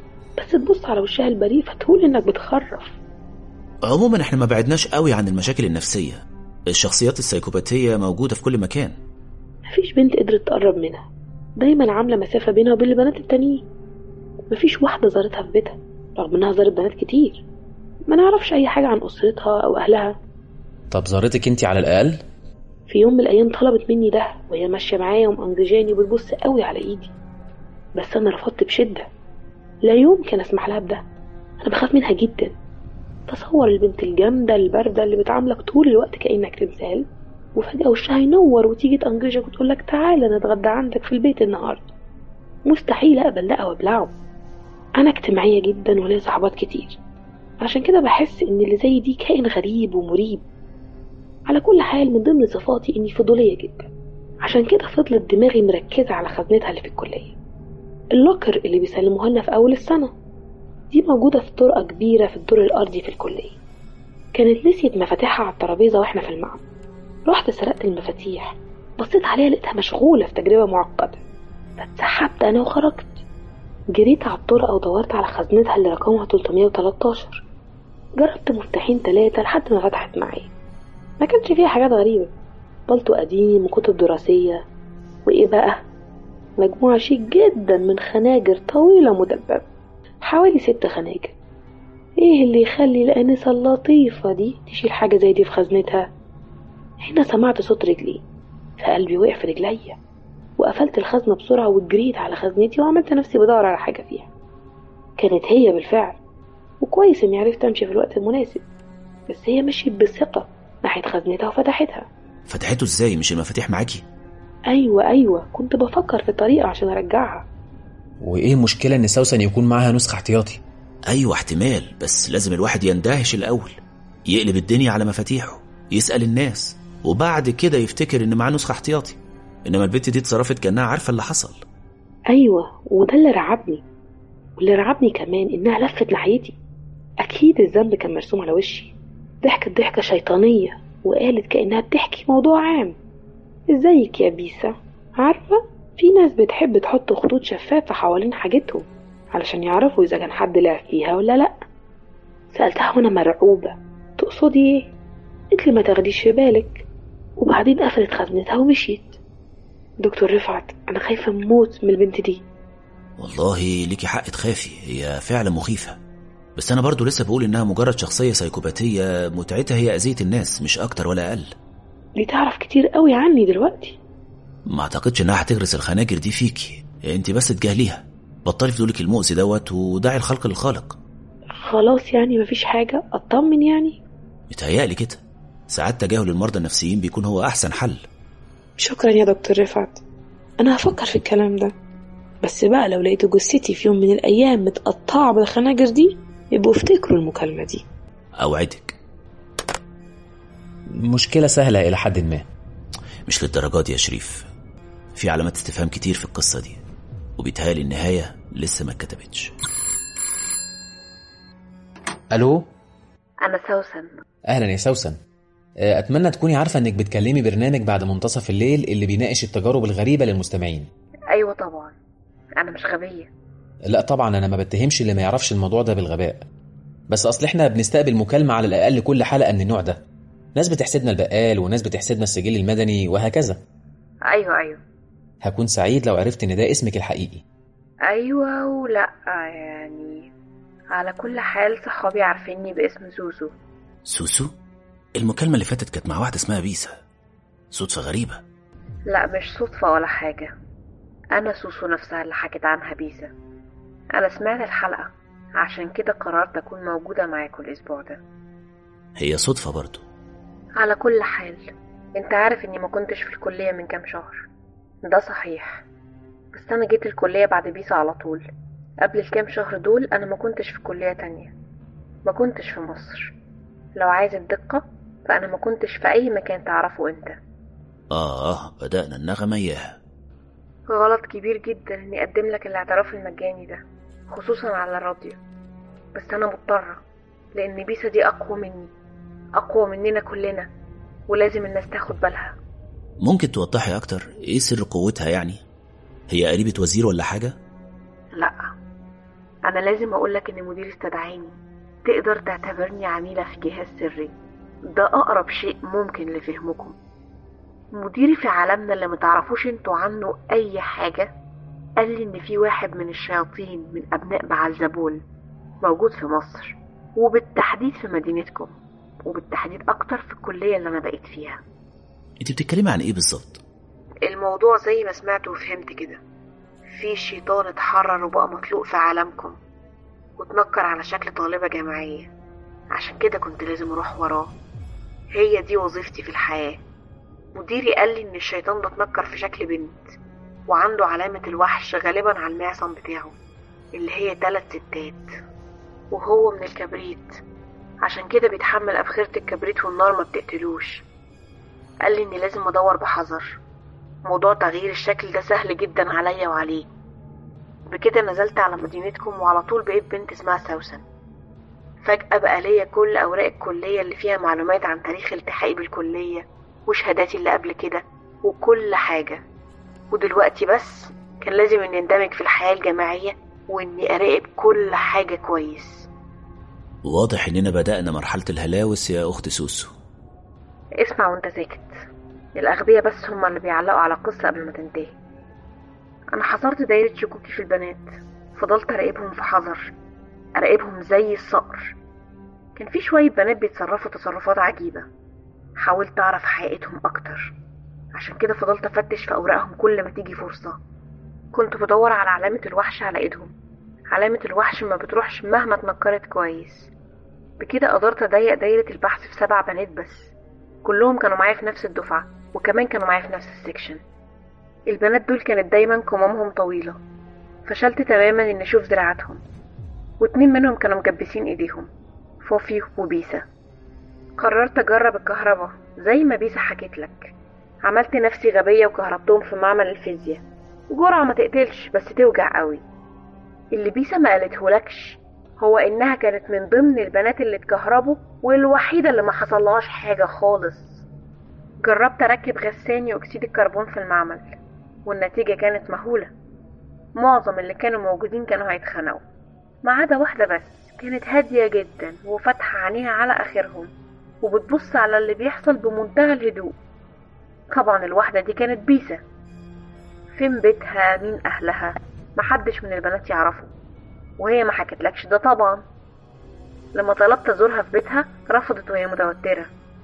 بس تبص على وشها البريء فتقول انك بتخرف. عموما احنا ما بعدناش قوي عن المشاكل النفسية. الشخصيات السايكوباتية موجودة في كل مكان. مفيش بنت قدرت تقرب منها، دايما عاملة مسافة بينها وبين البنات التانيين. مفيش واحدة زارتها في بيتها رغم انها زارت بنات كتير. ما نعرفش اي حاجة عن اسرتها او اهلها. طب زارتك انتي على الاقل؟ في يوم من الايام طلبت مني ده وهي ماشية معايا ومأنججاني وبتبص قوي على ايدي، بس انا رفضت بشدة. لا يمكن اسمح لها بده، انا بخاف منها جدا. تصور البنت الجامدة الباردة اللي بتعاملك طول الوقت كأنك تمثال، وفجأة وشها ينور وتيجي تأنججك وتقولك تعالى نتغدى عندك في البيت النهاردة. مستحيل اقبل ده او ابلعه. انا اجتماعية جدا وليا صحبات كتير، عشان كده بحس ان اللي زي دي كائن غريب ومريب. على كل حال من ضمن صفاتي اني فضولية جدا، عشان كده فضلت دماغي مركزة على خزنتها اللي في الكلية. اللوكر اللي بيسلموها لنا في اول السنة دي موجودة في طرقة كبيرة في الدور الارضي في الكلية. كانت نسيت مفاتيحها على الترابيزة واحنا في المعمل. رحت سرقت المفاتيح، بصيت عليها لقيتها مشغولة في تجربة معقدة، فاتسحبت انا وخرجت. جريت على الطرقة ودورت على خزنتها اللي رقمها 313. جربت مفتاحين 3 لحد ما فتحت معايا. ما كانش فيها حاجات غريبة، بلطو قديم وكتب دراسية، وايه بقى، مجموعة شيك جدا من خناجر طويلة مدببة، حوالي 6 خناجر. ايه اللي يخلي الآنسة اللطيفة دي تشيل حاجة زي دي في خزنتها؟ هنا سمعت صوت رجلي، فقلبي وقع في رجليا، وقفلت الخزنة بسرعة وجريت على خزنتي وعملت نفسي بدور على حاجة فيها. كانت هي بالفعل، وكويس اني عرفت امشي في الوقت المناسب. بس هي مشيت بثقة ناحية خزنتها وفتحتها. فتحته ازاي؟ مش المفاتيح معاكي؟ ايوه كنت بفكر في طريقة عشان ارجعها. وايه المشكلة ان سوسن يكون معاها نسخة احتياطي؟ ايوه احتمال، بس لازم الواحد يندهش الاول، يقلب الدنيا على مفاتيحه، يسأل الناس، وبعد كده يفتكر ان معاه نسخة احتياطي. انما البنت دي اتصرفت كأنها عارفة اللي حصل. ايوه، وده اللي رعبني. واللي رعبني كمان انها لفت ناحيتي. اكيد الذنب كان مرسوم على وشي. ضحكت ضحكة شيطانية وقالت كأنها بتحكي موضوع عام. ازيك يا بيسا؟ عارفة في ناس بتحب تحط خطوط شفافة حوالين حاجتهم علشان يعرفوا اذا كان حد لعب فيها ولا لا. سألتها وانا مرعوبة، تقصدي ايه؟ قلت لي ما تاخديش في بالك، وبعدين قفلت خزنتها ومشيت. دكتور رفعت، انا خايفة موت من البنت دي. والله ليكي حق تخافي، هي فعلا مخيفة، بس انا برضو لسه بقول انها مجرد شخصية سايكوباتية متعتها هي اذية الناس، مش اكتر ولا اقل. دي تعرف كتير قوي عني دلوقتي. ما اعتقدش انها هتغرس الخناجر دي فيكي، انت بس تجاهليها، بطلي فضولك المؤذي دوت وداعي الخلق للخالق. خلاص يعني مفيش حاجة، اطمن يعني. متهيألي كده، ساعات تجاهل المرضى النفسيين بيكون هو احسن حل. شكرا يا دكتور رفعت، انا هفكر في الكلام ده. بس بقى لو لقيت جثتي في يوم من الايام متقطعة بالخناجر دي يبقوا افتكروا المكالمة دي. اوعدك. مشكلة سهلة الى حد ما. مش للدرجات دي يا شريف، في علامات استفهام كتير في القصة دي، وبيتهيألي النهاية لسه ما اتكتبتش. الو، انا سوسن. اهلا يا سوسن. اتمنى تكوني عارفة انك بتكلمي برنامج بعد منتصف الليل اللي بيناقش التجارب الغريبة للمستمعين. ايوه طبعا، انا مش غبية. لا طبعا، انا ما بتهمش اللي ما يعرفش الموضوع ده بالغباء، بس اصل احنا بنستقبل مكالمة على الاقل كل حلقة من النوع ده. ناس بتحسدنا البقال وناس بتحسدنا السجل المدني وهكذا. ايوه هكون سعيد لو عرفت ان ده اسمك الحقيقي. ايوه ولا يعني على كل حال صحابي عارفيني باسم سوسو. سوسو؟ المكالمة اللي فاتت كانت مع واحدة اسمها بيسا. صدفة غريبة. لا مش صدفة ولا حاجة، انا سوسو نفسها اللي حكت عنها بيسا. انا سمعت الحلقة عشان كده قررت اكون موجودة معاكم الاسبوع ده. هي صدفة برضو. على كل حال انت عارف اني ما كنتش في الكلية من كام شهر. ده صحيح، بس انا جيت الكلية بعد بيسا على طول. قبل الكام شهر دول انا ما كنتش في كلية تانية، ما كنتش في مصر. لو عايز الدقة فانا ما كنتش في اي مكان تعرفه انت. بدأنا النغمة اياها. غلط كبير جدا اني اقدم لك الاعتراف المجاني ده، خصوصا على الراديو، بس انا مضطرة لان بيسا دي اقوى مني، اقوى مننا كلنا، ولازم الناس تاخد بالها. ممكن توضحي اكتر ايه سر قوتها يعني؟ هي قريبة وزير ولا حاجة؟ لا، انا لازم اقولك ان مدير استدعاني، تقدر تعتبرني عميلة في جهاز سري، ده اقرب شيء ممكن لفهمكم. مديري في عالمنا اللي متعرفوش انتوا عنه اي حاجة قال لي ان في واحد من الشياطين من ابناء بعلزبول موجود في مصر، وبالتحديد في مدينتكم، وبالتحديد اكتر في الكلية اللي انا بقيت فيها. انت بتتكلمي عن ايه بالظبط؟ الموضوع زي ما سمعت وفهمت كده، في شيطان اتحرر وبقى مطلوق في عالمكم، واتنكر على شكل طالبة جامعية، عشان كده كنت لازم اروح وراه. هي دي وظيفتي في الحياة. مديري قال لي ان الشيطان ده اتنكر في شكل بنت، وعنده علامة الوحش غالبا على المعصم بتاعه اللي هي 3 ستات، وهو من الكبريت، عشان كده بيتحمل أبخرة الكبريت والنار ما بتقتلوش. قال لي اني لازم ادور بحذر، موضوع تغيير الشكل ده سهل جدا عليا وعليه. بكده نزلت على مدينتكم، وعلى طول بقيت بنت اسمها سوسن. فجأة بقى ليا كل أوراق الكلية اللي فيها معلومات عن تاريخ التحاقي بالكلية وشهاداتي اللي قبل كده وكل حاجة. ودلوقتي بس كان لازم اني اندمج في الحياة الجامعية واني اراقب كل حاجة كويس. واضح اننا بدأنا مرحلة الهلاوس يا اخت سوسو. اسمع وانت ساكت، الأغبياء بس هم اللي بيعلقوا على القصة قبل ما تنتهي. انا حصرت دايرة شكوكي في البنات، فضلت اراقبهم في حذر، اراقبهم زي الصقر. كان في شوية بنات بيتصرفوا تصرفات عجيبة، حاولت اعرف حقيقتهم اكتر، عشان كده فضلت افتش في اوراقهم كل ما تيجي فرصة. كنت بدور على علامة الوحش على ايدهم، علامة الوحش ما بتروحش مهما اتنكرت كويس. بكده قدرت اضيق دايرة البحث في 7 بنات بس، كلهم كانوا معايا في نفس الدفعة، وكمان كانوا معايا في نفس السكشن. البنات دول كانت دايما كمامهم طويلة، فشلت تماما ان اشوف دراعاتهم، و2 منهم كانوا مجبسين ايديهم، فوفي وبيسا. قررت اجرب الكهرباء زي ما بيسا حكيت لك. عملت نفسي غبية وكهربتهم في معمل الفيزياء، جرعة ما تقتلش بس توجع قوي. اللي بيسا ما قالتهولكش هو انها كانت من ضمن البنات اللي اتكهربوا، والوحيدة اللي ما حصلهاش حاجة خالص. جربت اركب غساني اكسيد الكربون في المعمل، والنتيجة كانت مهولة. معظم اللي كانوا موجودين كانوا هيتخنقوا، ما عدا واحدة بس كانت هادية جدا وفتح عينيها على اخرهم، وبتبص على اللي بيحصل بمنتهى الهدوء. طبعا الواحدة دي كانت بيسا. فين بيتها؟ مين اهلها؟ محدش من البنات يعرفه، وهي ما حكتلكش ده طبعا. لما طلبت ازورها في بيتها رفضت وهي متوترة،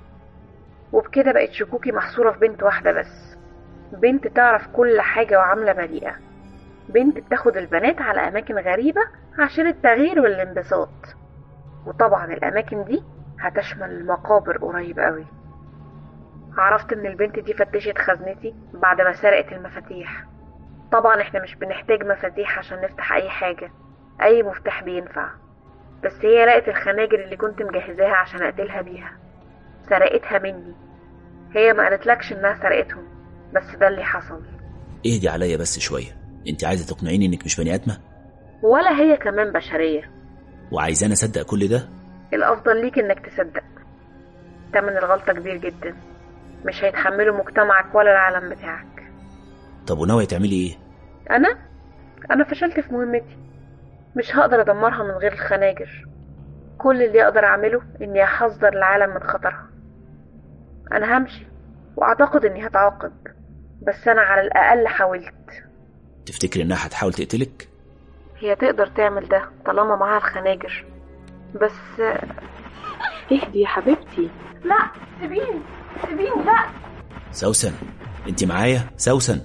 وبكده بقت شكوكي محصورة في بنت واحدة بس، بنت تعرف كل حاجة وعاملة مليئة، بنت بتاخد البنات على اماكن غريبة عشان التغيير والانبساط. وطبعا الاماكن دي هتشمل المقابر قريب قوي. عرفت ان البنت دي فتشت خزنتي بعد ما سرقت المفاتيح. طبعا احنا مش بنحتاج مفاتيح عشان نفتح اي حاجة، اي مفتاح بينفع، بس هي لقت الخناجر اللي كنت مجهزاها عشان اقتلها بيها، سرقتها مني. هي ما قالتلكش انها سرقتهم، بس ده اللي حصل. اهدي عليا بس شوية، انت عايزة تقنعيني انك مش بني ادمة؟ ولا هي كمان بشرية. وعايزاني اصدق كل ده؟ الافضل ليك انك تصدق. تمن الغلطة كبير جدا، مش هيتحمله مجتمعك ولا العالم بتاعك. طب وناوية تعملي ايه؟ انا فشلت في مهمتي، مش هقدر ادمرها من غير الخناجر. كل اللي اقدر اعمله اني احذر العالم من خطرها. انا همشي واعتقد اني هتعاقب، بس انا على الاقل حاولت. تفتكري انها هتحاول تقتلك؟ هي تقدر تعمل ده طالما معاها الخناجر، بس اهدي يا حبيبتي. لا، سيبيني لا. سوسن، انت معايا؟ سوسن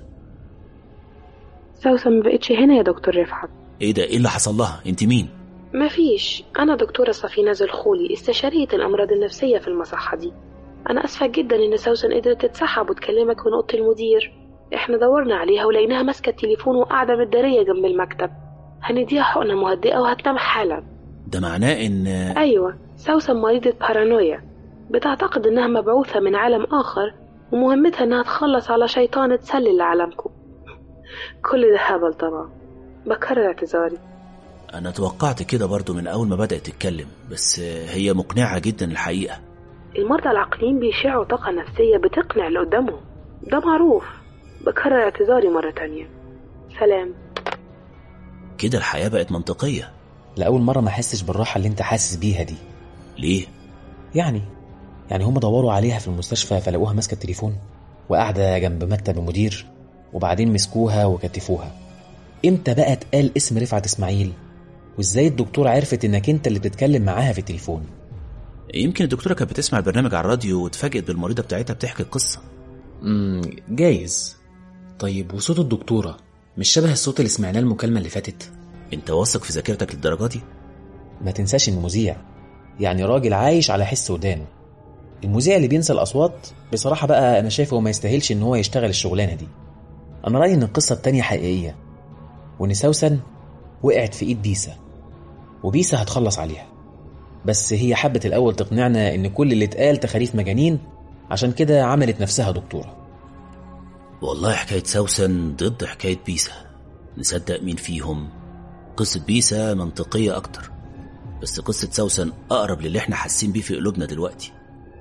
ما بقتش هنا يا دكتور رفعت. ايه ده؟ ايه اللي حصل لها؟ انت مين؟ مفيش، انا دكتورة صفينة الخولي، استشارية الامراض النفسية في المصحة دي. انا اسفة جدا ان سوسن قدرت تتسحب وتكلمك من اوضة المدير. احنا دورنا عليها ولقيناها ماسكة التليفون وقاعدة متدارية جنب المكتب. هنديها حقنة مهدئة وهتنام حالا. ده معناه ان ايوه، سوسن مريضة بارانويا، بتعتقد انها مبعوثة من عالم اخر، ومهمتها انها تخلص على شيطان تسلل لعالمكم. كل ده هبل طبعا. بكرر اعتذاري. انا توقعت كده برضو من اول ما بدأت تتكلم، بس هي مقنعة جدا الحقيقة. المرضى العقليين بيشعوا طاقة نفسية بتقنع اللي قدامهم، ده معروف. بكرر اعتذاري مرة تانية. سلام. كده الحياة بقت منطقية. لأول مرة ما حسش بالراحة اللي انت حاسس بيها دي. ليه؟ يعني هم دوروا عليها في المستشفى فلقوها ماسكة التليفون وقاعدة جنب مكتب المدير، وبعدين مسكوها وكتفوها. امتى بقى اتقال اسم رفعت اسماعيل؟ وازاي الدكتورة عرفت انك انت اللي بتتكلم معاها في التليفون؟ يمكن الدكتورة كانت بتسمع البرنامج على الراديو واتفاجئت بالمريضة بتاعتها بتحكي القصة. جايز. طيب وصوت الدكتورة مش شبه الصوت اللي سمعناه المكالمة اللي فاتت؟ انت واثق في ذاكرتك للدرجة دي؟ ما تنساش انه مذيع، يعني راجل عايش على حس ودانه. المذيع اللي بينسى الأصوات بصراحة بقى أنا شايفه ما يستاهلش إن هو يشتغل الشغلانة دي. أنا رأيي إن القصة التانية حقيقية، وإن سوسن وقعت في إيد بيسا، وبيسا هتخلص عليها. بس هي حبت الأول تقنعنا إن كل اللي اتقال تخاريف مجانين، عشان كده عملت نفسها دكتورة. والله حكاية سوسن ضد حكاية بيسا، نصدق مين فيهم؟ قصة بيسا منطقية أكتر، بس قصة سوسن أقرب للي احنا حاسين بيه في قلوبنا دلوقتي.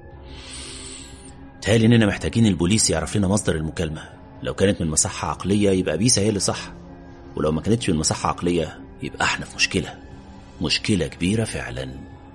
تهيألي إننا محتاجين البوليس يعرف لنا مصدر المكالمة. لو كانت من مصحة عقلية يبقى بيسا هي اللي صح، ولو ما كانتش من مصحة عقلية يبقى احنا في مشكلة كبيرة فعلا.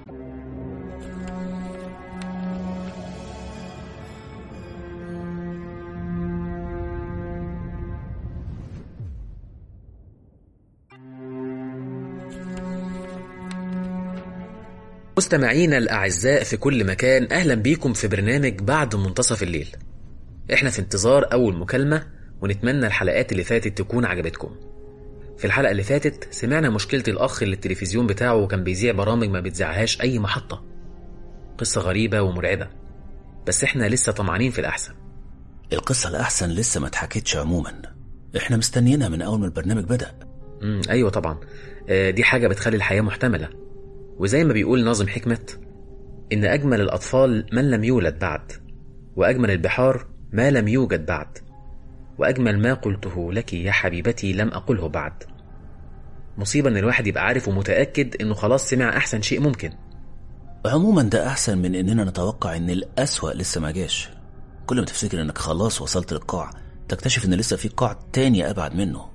مستمعينا الأعزاء في كل مكان، أهلا بيكم في برنامج بعد منتصف الليل. احنا في انتظار أول مكالمة، ونتمنى الحلقات اللي فاتت تكون عجبتكم. في الحلقة اللي فاتت سمعنا مشكلة الأخ اللي التلفزيون بتاعه كان بيذيع برامج ما بتذيعهاش أي محطة. قصة غريبة ومرعبة، بس احنا لسه طمعانين في الأحسن. القصة الأحسن لسه ما اتحكتش عموما، احنا مستنيينها من أول ما البرنامج بدأ. أيوة طبعا، دي حاجة بتخلي الحياة محتملة. وزي ما بيقول ناظم حكمة، إن أجمل الأطفال من لم يولد بعد، وأجمل البحار ما لم يوجد بعد، وأجمل ما قلته لك يا حبيبتي لم أقله بعد. مصيبة إن الواحد يبقى عارف ومتأكد إنه خلاص سمع أحسن شيء ممكن. عموما ده أحسن من إننا نتوقع إن الأسوأ لسه ما جاش. كل ما تفتكر إنك خلاص وصلت للقاع، تكتشف إن لسه في قاع تاني أبعد منه.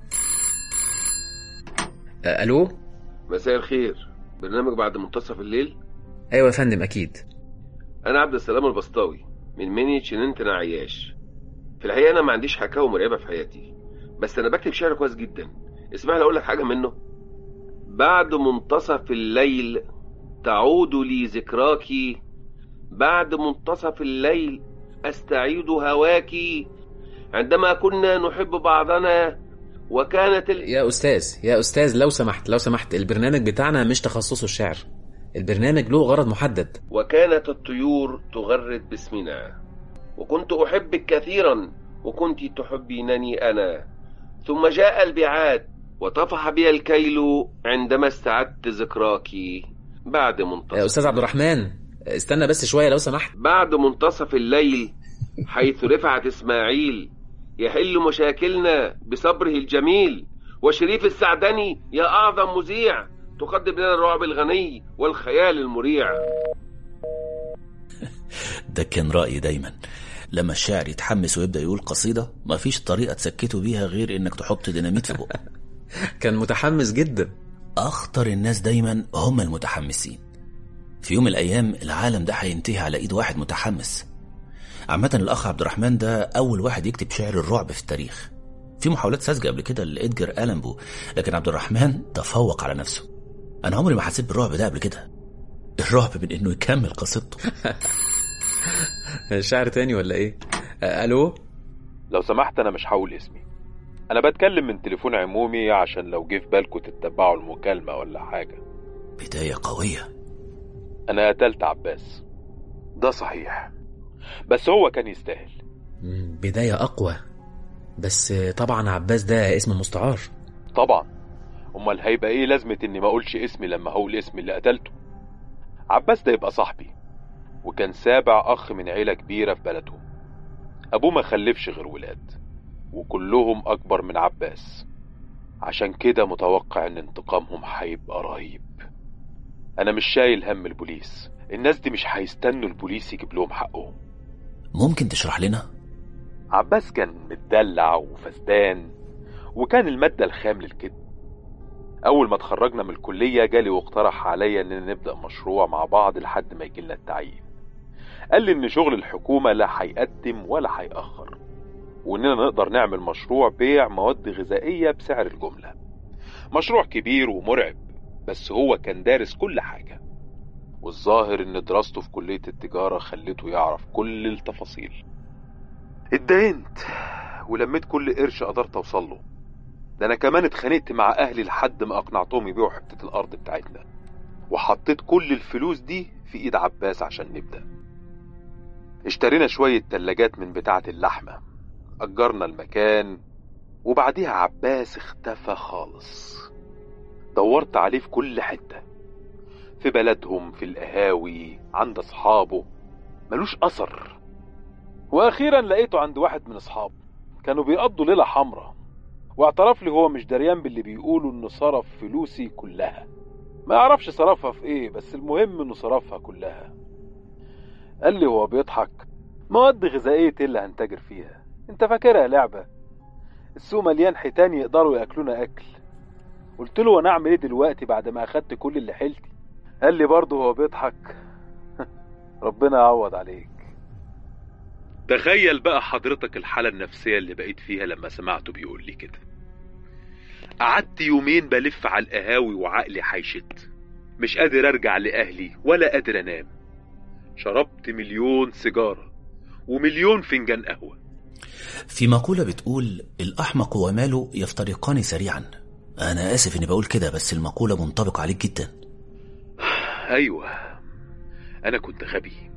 ألو؟ مساء الخير، برنامج بعد منتصف الليل. أيوة يا فندم أكيد. أنا عبد السلام البسطاوي من ميني تشيننتنا عياش. في الحقيقة أنا ما عنديش حكاوي مرعبة في حياتي، بس أنا بكتب شعر كويس جدا. اسمح لي أقول لك حاجة منه. بعد منتصف الليل تعود لي ذكراك، بعد منتصف الليل أستعيد هواك، عندما كنا نحب بعضنا وكانت يا أستاذ لو سمحت البرنامج بتاعنا مش تخصصه الشعر، البرنامج له غرض محدد. وكانت الطيور تغرد باسمنا، وكنت أحبك كثيرا وكنت تحبينني أنا، ثم جاء البعاد وطفح بي الكيل عندما استعدت ذكراك. بعد منتصف يا أستاذ عبد الرحمن استنى بس شوية لو سمحت. بعد منتصف الليل حيث رفعت إسماعيل يحل مشاكلنا بصبره الجميل، وشريف السعدني يا أعظم مذيع تقدم لنا الرعب الغني والخيال المريع. ده كان رأيي دايما، لما الشاعر يتحمس ويبدأ يقول قصيدة مفيش طريقة تسكته بيها غير انك تحط ديناميت في بقه. كان متحمس جدا. اخطر الناس دايما هم المتحمسين. في يوم من الايام العالم ده هينتهي على ايد واحد متحمس. عامة الاخ عبد الرحمن ده اول واحد يكتب شعر الرعب في التاريخ. في محاولات ساذجة قبل كده لإدجار ألان بو، لكن عبد الرحمن تفوق على نفسه. انا عمري ما حسيت بالرعب ده قبل كده، الرعب من انه يكمل قصيدته. شعر تاني ولا ايه؟ الو؟ لو سمحت انا مش هقول اسمي، انا بتكلم من تليفون عمومي عشان لو جه في بالكم تتبعوا المكالمة ولا حاجة. بداية قوية. انا قتلت عباس، ده صحيح، بس هو كان يستاهل. بداية اقوى، بس طبعا عباس ده اسم مستعار. طبعا، امال هيبقى ايه لازمة اني ما اقولش اسمي لما هقول اسم اللي قتلته؟ عباس ده يبقى صاحبي، وكان سابع اخ من عيلة كبيرة في بلده. ابوه ما خلفش غير ولاد، وكلهم أكبر من عباس، عشان كده متوقع إن انتقامهم هيبقى رهيب. أنا مش شايل هم البوليس، الناس دي مش هيستنوا البوليس يجيب لهم حقهم. ممكن تشرح لنا؟ عباس كان متدلع وفسدان، وكان المادة الخام للكذب. أول ما اتخرجنا من الكلية جالي واقترح عليا إننا نبدأ مشروع مع بعض لحد ما يجيلنا التعيين. قال لي إن شغل الحكومة لا هيقدم ولا هيأخر، وإننا نقدر نعمل مشروع بيع مواد غذائية بسعر الجملة. مشروع كبير ومرعب، بس هو كان دارس كل حاجة، والظاهر إن دراسته في كلية التجارة خلته يعرف كل التفاصيل. اتدينت ولميت كل قرش قدرت أوصله. ده أنا كمان اتخانقت مع أهلي لحد ما أقنعتهم يبيعوا حتة الأرض بتاعتنا، وحطيت كل الفلوس دي في إيد عباس عشان نبدأ. اشترينا شوية تلاجات من بتاعة اللحمة، أجرنا المكان، وبعديها عباس اختفى خالص. دورت عليه في كل حتة، في بلدهم، في القهاوي، عند أصحابه، ملوش أثر. وأخيرا لقيته عند واحد من أصحابه، كانوا بيقضوا ليلة حمرة، واعترف لي هو مش دريان باللي بيقولوا إنه صرف فلوسي كلها. ما يعرفش صرفها في إيه، بس المهم إنه صرفها كلها. قال لي هو بيضحك، مواد غذائية اللي هنتاجر فيها، انت فاكرها لعبة؟ السوق مليان حيتان يقدروا يأكلونا أكل. قلت له وانا اعمل ايه دلوقتي بعد ما اخدت كل اللي حيلتي؟ قال لي برضه هو بيضحك. ربنا يعوض عليك. تخيل بقى حضرتك الحالة النفسية اللي بقيت فيها لما سمعته بيقول لي كده. قعدت يومين بلف على القهاوي وعقلي حيشت، مش قادر ارجع لأهلي ولا قادر انام. شربت 1,000,000 سيجارة و1,000,000 فنجان قهوة. في مقولة بتقول الأحمق وماله يفترقان سريعا. أنا آسف إني بقول كده، بس المقولة منطبقة عليك جدا. أيوة، أنا كنت غبي،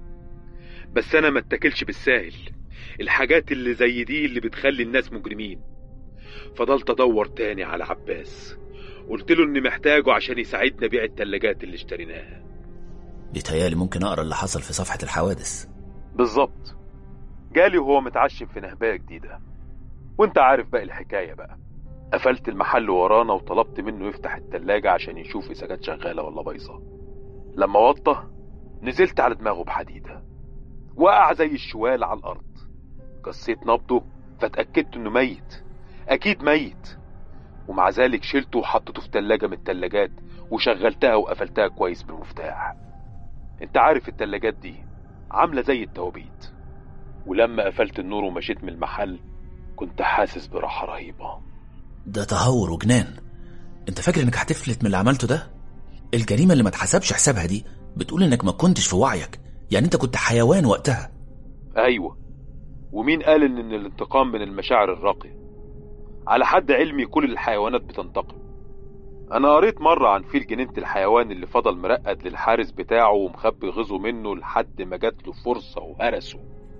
بس أنا ما اتكلش بالساهل. الحاجات اللي زي دي اللي بتخلي الناس مجرمين. فضلت أدور تاني على عباس، قلت له إني محتاجه عشان يساعدنا بيع التلاجات اللي اشتريناها. بيتهيألي ممكن أقرأ اللي حصل في صفحة الحوادث. بالظبط، جالي وهو متعشم في نهباية جديدة، وانت عارف باقي الحكاية بقى. قفلت المحل ورانا وطلبت منه يفتح التلاجة عشان يشوف إذا كانت شغالة ولا بايظة. لما وطى نزلت على دماغه بحديدة، وقع زي الشوال على الأرض. قصيت نبضه فاتأكدت إنه ميت، أكيد ميت. ومع ذلك شلته وحطته في تلاجة من التلاجات وشغلتها وقفلتها كويس بالمفتاح. انت عارف التلاجات دي عاملة زي التوابيت. ولما قفلت النور ومشيت من المحل كنت حاسس براحة رهيبة. ده تهور وجنان. انت فاكر انك هتفلت من اللي عملته ده؟ الجريمة اللي ما اتحسبش حسابها دي بتقول انك ما كنتش في وعيك، يعني انت كنت حيوان وقتها. ايوه، ومين قال ان الانتقام من المشاعر الراقية؟ على حد علمي كل الحيوانات بتنتقم. انا قريت مرة عن فيل جنينة الحيوان اللي فضل مرقد للحارس بتاعه ومخبي غيظه منه لحد ما جات له فرصة وهرسه.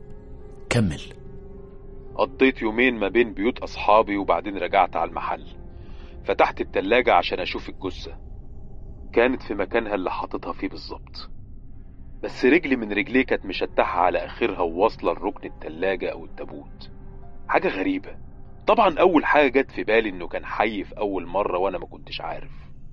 كمل. قضيت يومين ما بين بيوت أصحابي وبعدين رجعت على المحل. فتحت التلاجة عشان أشوف الجثة، كانت في مكانها اللي حاططها فيه بالظبط، بس رجلي من رجليه كانت مشتحة على آخرها وواصلة لركن التلاجة أو التابوت. حاجة غريبة. طبعا أول حاجة جت في بالي إنه كان حي في أول مرة وأنا ما كنتش عارف.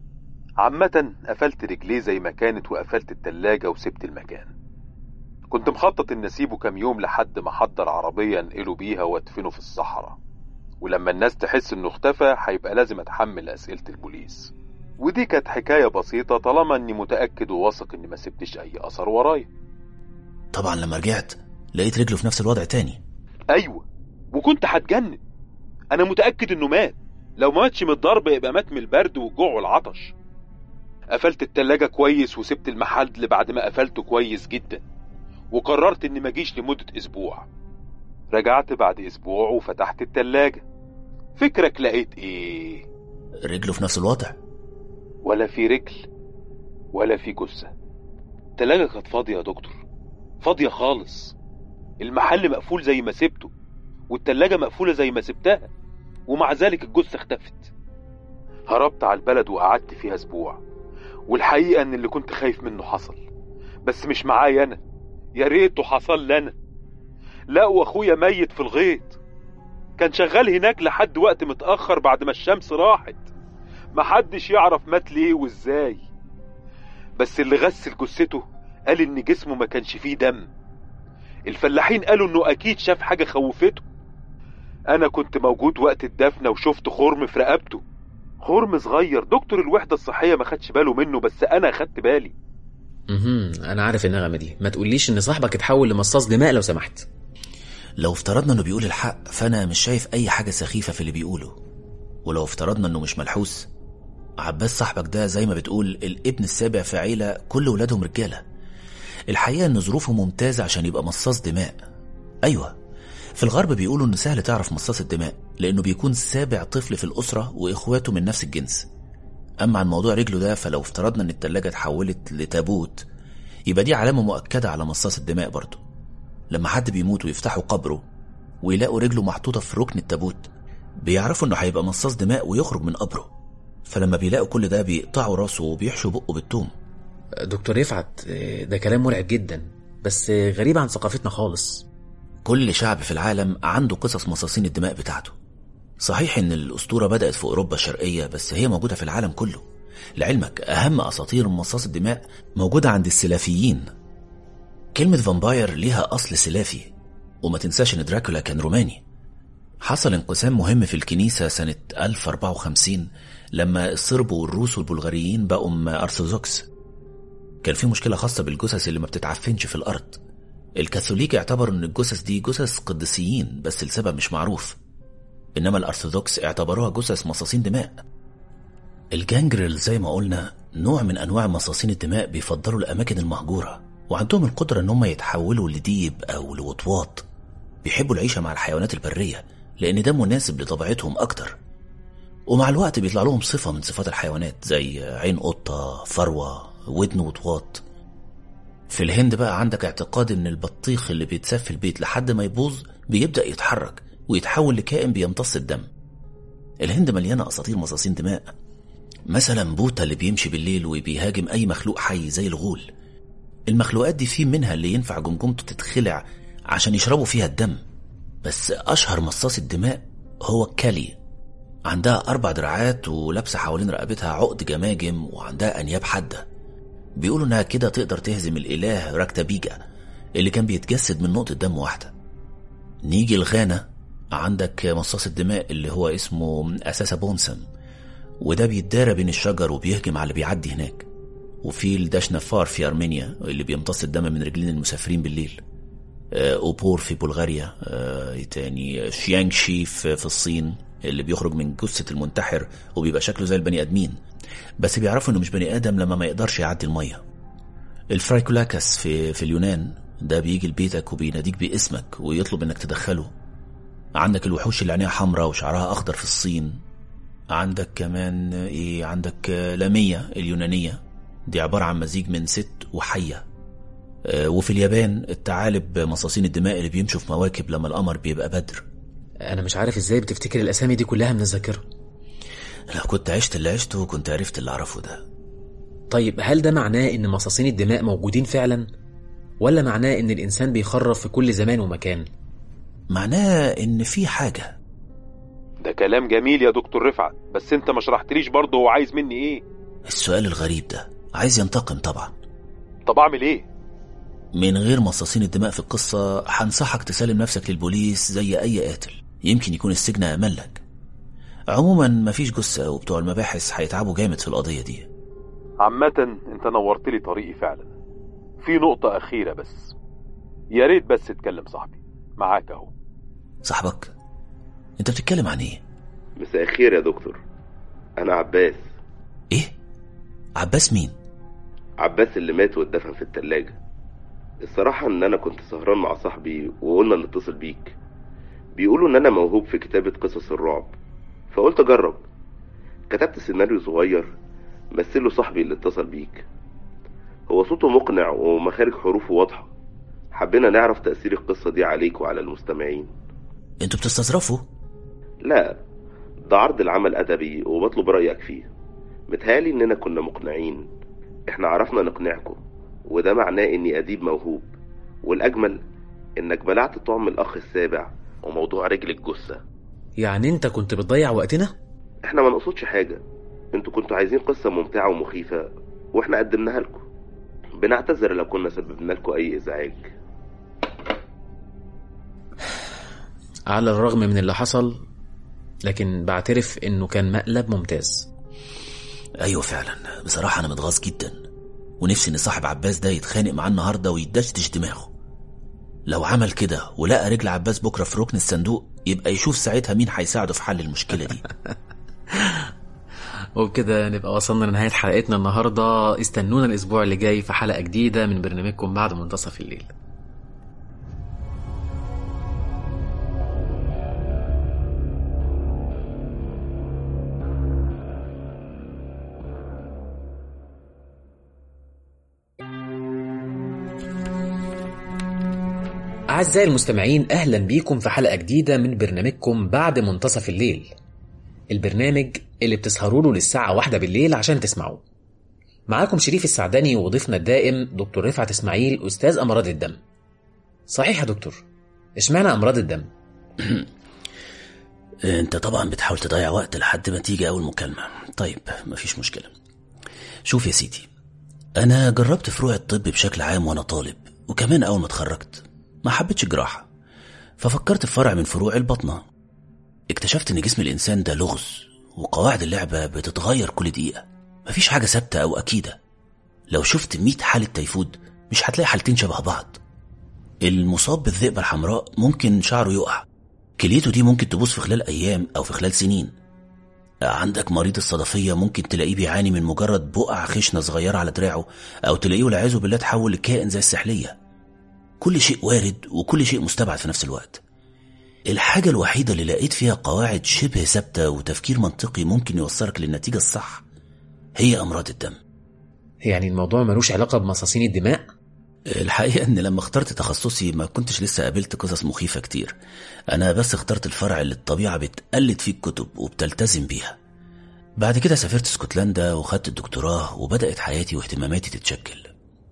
عامة قفلت رجليه زي ما كانت وقفلت التلاجة وسبت المكان. كنت مخطط إن أسيبه كام يوم لحد ما أحضر عربية أنقله بيها وأدفنه في الصحراء، ولما الناس تحس إنه اختفى هيبقى لازم أتحمل أسئلة البوليس. ودي كانت حكاية بسيطة طالما إني متأكد وواثق إني ما سبتش أي أثر ورايا. طبعا لما رجعت لقيت رجله في نفس الوضع تاني. أيوة، وكنت هتجنن. أنا متأكد إنه مات، لو ما ماتش من الضرب يبقى مات من البرد والجوع والعطش. قفلت التلاجة كويس وسبت المحل بعد ما قفلته كويس جدا، وقررت إني ما جيش لمدة أسبوع. رجعت بعد أسبوع وفتحت التلاجة. فكرك لقيت إيه؟ رجله في نفس الوضع، ولا في رجل ولا في جثة. التلاجة كانت فاضية يا دكتور، فاضية خالص. المحل مقفول زي ما سبته، والتلاجة مقفولة زي ما سبتها، ومع ذلك الجثة اختفت. هربت على البلد وقعدت فيها أسبوع، والحقيقة إن اللي كنت خايف منه حصل، بس مش معايا أنا، يا ريته حصل لنا. لا، وأخويا ميت في الغيط. كان شغال هناك لحد وقت متأخر بعد ما الشمس راحت. محدش يعرف مات ليه وازاي، بس اللي غسل جثته قال ان جسمه ما كانش فيه دم. الفلاحين قالوا انه اكيد شاف حاجة خوفته. انا كنت موجود وقت الدفنة وشفت خرم في رقبته، خرم صغير. دكتور الوحدة الصحية ما خدش باله منه، بس انا اخدت بالي. انا عارف النغمة دي. ما تقوليش ان صاحبك اتحول لمصاص دماء لو سمحت. لو افترضنا انه بيقول الحق فانا مش شايف اي حاجة سخيفة في اللي بيقوله. ولو افترضنا انه مش ملحوس، عباس صاحبك ده زي ما بتقول الابن السابع في عيلة كل ولادهم رجالة. الحقيقة ان ظروفه ممتازة عشان يبقى مصاص دماء. ايوه، في الغرب بيقولوا ان سهل تعرف مصاص الدماء لانه بيكون سابع طفل في الاسرة واخواته من نفس الجنس. اما عن موضوع رجله ده، فلو افترضنا ان التلاجة اتحولت لتابوت يبقى دي علامة مؤكدة على مصاص الدماء برضو. لما حد بيموت ويفتحوا قبره ويلاقوا رجله محطوطة في ركن التابوت بيعرفوا انه هيبقى مصاص دماء ويخرج من قبره. فلما بيلاقوا كل ده بيقطعوا راسه وبيحشوا بقه بالثوم. دكتور رفعت، ده كلام مرعب جدا، بس غريب عن ثقافتنا خالص. كل شعب في العالم عنده قصص مصاصين الدماء بتاعته. صحيح ان الأسطورة بدأت في أوروبا الشرقية، بس هي موجودة في العالم كله. لعلمك أهم أساطير مصاص الدماء موجودة عند السلافيين. كلمة فامباير ليها أصل سلافي، وما تنساش ان دراكولا كان روماني. حصل انقسام مهم في الكنيسة سنة 1054 لما الصرب والروس والبلغاريين بقوا أرثوذكس. كان في مشكلة خاصة بالجثث اللي ما بتتعفنش في الأرض. الكاثوليك اعتبروا ان الجثث دي جثث قديسيين بس لسبب مش معروف، انما الأرثوذكس اعتبروها جثث مصاصين دماء. الجانجريل زي ما قلنا نوع من انواع مصاصين الدماء بيفضلوا الاماكن المهجورة، وعندهم القدرة ان هم يتحولوا لديب او لوطواط. بيحبوا العيشة مع الحيوانات البرية لان ده مناسب لطبيعتهم اكتر، ومع الوقت بيطلع لهم صفة من صفات الحيوانات زي عين قطة، فروة، ودن وطواط. في الهند بقى عندك اعتقاد ان البطيخ اللي بيتساب في البيت لحد ما يبوظ بيبدأ يتحرك ويتحول لكائن بيمتص الدم. الهند مليانة اساطير مصاصين دماء. مثلا بوتا اللي بيمشي بالليل وبيهاجم اي مخلوق حي زي الغول. المخلوقات دي في منها اللي ينفع جمجمته تتخلع عشان يشربوا فيها الدم. بس اشهر مصاص الدماء هو كالي. عندها 4 دراعات ولابسة حوالين رقبتها عقد جماجم وعندها انياب حادة. بيقولوا انها كده تقدر تهزم الاله راكتابيجا اللي كان بيتجسد من نقطة دم واحدة. نيجي الغانا، عندك مصاص الدماء اللي هو اسمه اساسا بونسم، وده بيتدارى بين الشجر وبيهجم على اللي بيعدي هناك. وفي الداشنافار في أرمينيا اللي بيمتص الدم من رجلين المسافرين بالليل. أوبور في بلغاريا. تاني شيانغشي في الصين اللي بيخرج من جثة المنتحر وبيبقى شكله زي البني آدمين، بس بيعرفوا انه مش بني آدم لما ما يقدرش يعدي المية. الفرايكولاكس في اليونان ده بيجي لبيتك وبيناديك باسمك ويطلب انك تدخله. عندك الوحوش اللي عينيها حمراء وشعرها أخضر في الصين. عندك كمان عندك لامية اليونانية، دي عبارة عن مزيج من ست وحية. وفي اليابان الثعالب مصاصين الدماء اللي بيمشوا في مواكب لما القمر بيبقى بدر. انا مش عارف ازاي بتفتكر الاسامي دي كلها من الذاكرة. لو كنت عشت اللي عشته كنت عرفت اللي اعرفه ده. طيب هل ده معناه ان مصاصين الدماء موجودين فعلا، ولا معناه ان الانسان بيخرف في كل زمان ومكان؟ معناه ان في حاجة. ده كلام جميل يا دكتور رفعت، بس انت ما شرحتليش برضه هو عايز مني ايه. السؤال الغريب ده عايز ينتقم طبعا. طب اعمل ايه؟ من غير مصاصين الدماء في القصة هنصحك تسلم نفسك للبوليس زي اي قاتل، يمكن يكون السجن امن لك. عموما مفيش جثة وبتوع المباحث هيتعبوا جامد في القضية دي. عامة انت نورت لي طريقي فعلا. في نقطة اخيرة بس، يا ريت بس تكلم صاحبي معاك اهو. صاحبك؟ انت بتتكلم عن ايه؟ مساء الخير يا دكتور، انا عباس. ايه؟ عباس مين؟ عباس اللي مات واتدفن في التلاجة. الصراحة ان انا كنت سهران مع صاحبي وقلنا نتصل بيك. بيقولوا ان انا موهوب في كتابة قصص الرعب، فقلت اجرب. كتبت سيناريو صغير مثله صاحبي اللي اتصل بيك. هو صوته مقنع ومخارج حروفه واضحة. حبينا نعرف تأثير القصة دي عليك وعلى المستمعين. انتوا بتستظرفوا؟ لا، ده عرض العمل أدبي وبطلب رأيك فيه. متهيألي اننا كنا مقنعين. احنا عرفنا نقنعكم، وده معناه اني أديب موهوب. والأجمل انك بلعت طعم الأخ السابع وموضوع رجل الجثة. يعني انت كنت بتضيع وقتنا؟ احنا ما نقصدش حاجة، انتوا كنتوا عايزين قصة ممتعة ومخيفة واحنا قدمناها لكم. بنعتذر لو كنا سببنا لكم اي ازعاج. على الرغم من اللي حصل، لكن بعترف انه كان مقلب ممتاز. ايوه فعلا، بصراحة انا متغاظ جدا، ونفسي ان صاحب عباس ده يتخانق معاه النهاردة ويدشدش دماغه. لو عمل كده ولقى رجل عباس بكرة في ركن الصندوق، يبقى يشوف ساعتها مين هيساعده في حل المشكلة دي. وبكده نبقى وصلنا لنهاية حلقتنا النهاردة. استنونا الأسبوع اللي جاي في حلقة جديدة من برنامجكم بعد منتصف الليل. أعزائي المستمعين، أهلا بيكم في حلقة جديدة من برنامجكم بعد منتصف الليل، البرنامج اللي بتسهروا له للساعة 1 بالليل عشان تسمعوه. معاكم شريف السعداني وضيفنا الدائم دكتور رفعت إسماعيل، أستاذ أمراض الدم. صحيح يا دكتور، اشمعنى أمراض الدم؟ انت طبعا بتحاول تضيع وقت لحد ما تيجي أول مكالمة. طيب مفيش مشكلة. شوف يا سيدي، أنا جربت فروع الطب بشكل عام وأنا طالب، وكمان أول ما اتخرجت ما حبيتش الجراحة، ففكرت في فرع من فروع البطنة. اكتشفت ان جسم الانسان ده لغز، وقواعد اللعبة بتتغير كل دقيقة، مفيش حاجة ثابتة او اكيدة. لو شفت 100 حالة تيفود مش هتلاقي حالتين شبه بعض. المصاب بالذئبة الحمراء ممكن شعره يقع، كليته دي ممكن تبوظ في خلال ايام او في خلال سنين. عندك مريض الصدفية ممكن تلاقيه بيعاني من مجرد بقع خشنة صغيرة على دراعه، او تلاقيه والعياذ بالله تحول لكائن زي السحلية. كل شيء وارد وكل شيء مستبعد في نفس الوقت. الحاجة الوحيدة اللي لقيت فيها قواعد شبه ثابتة وتفكير منطقي ممكن يوصلك للنتيجة الصح هي أمراض الدم. يعني الموضوع ملوش علاقة بمصاصين الدماء؟ الحقيقة ان لما اخترت تخصصي ما كنتش لسه قابلت قصص مخيفة كتير. انا بس اخترت الفرع اللي الطبيعة بتقلد فيه الكتب وبتلتزم بيها. بعد كده سافرت اسكتلندا وخدت الدكتوراه، وبدأت حياتي واهتماماتي تتشكل.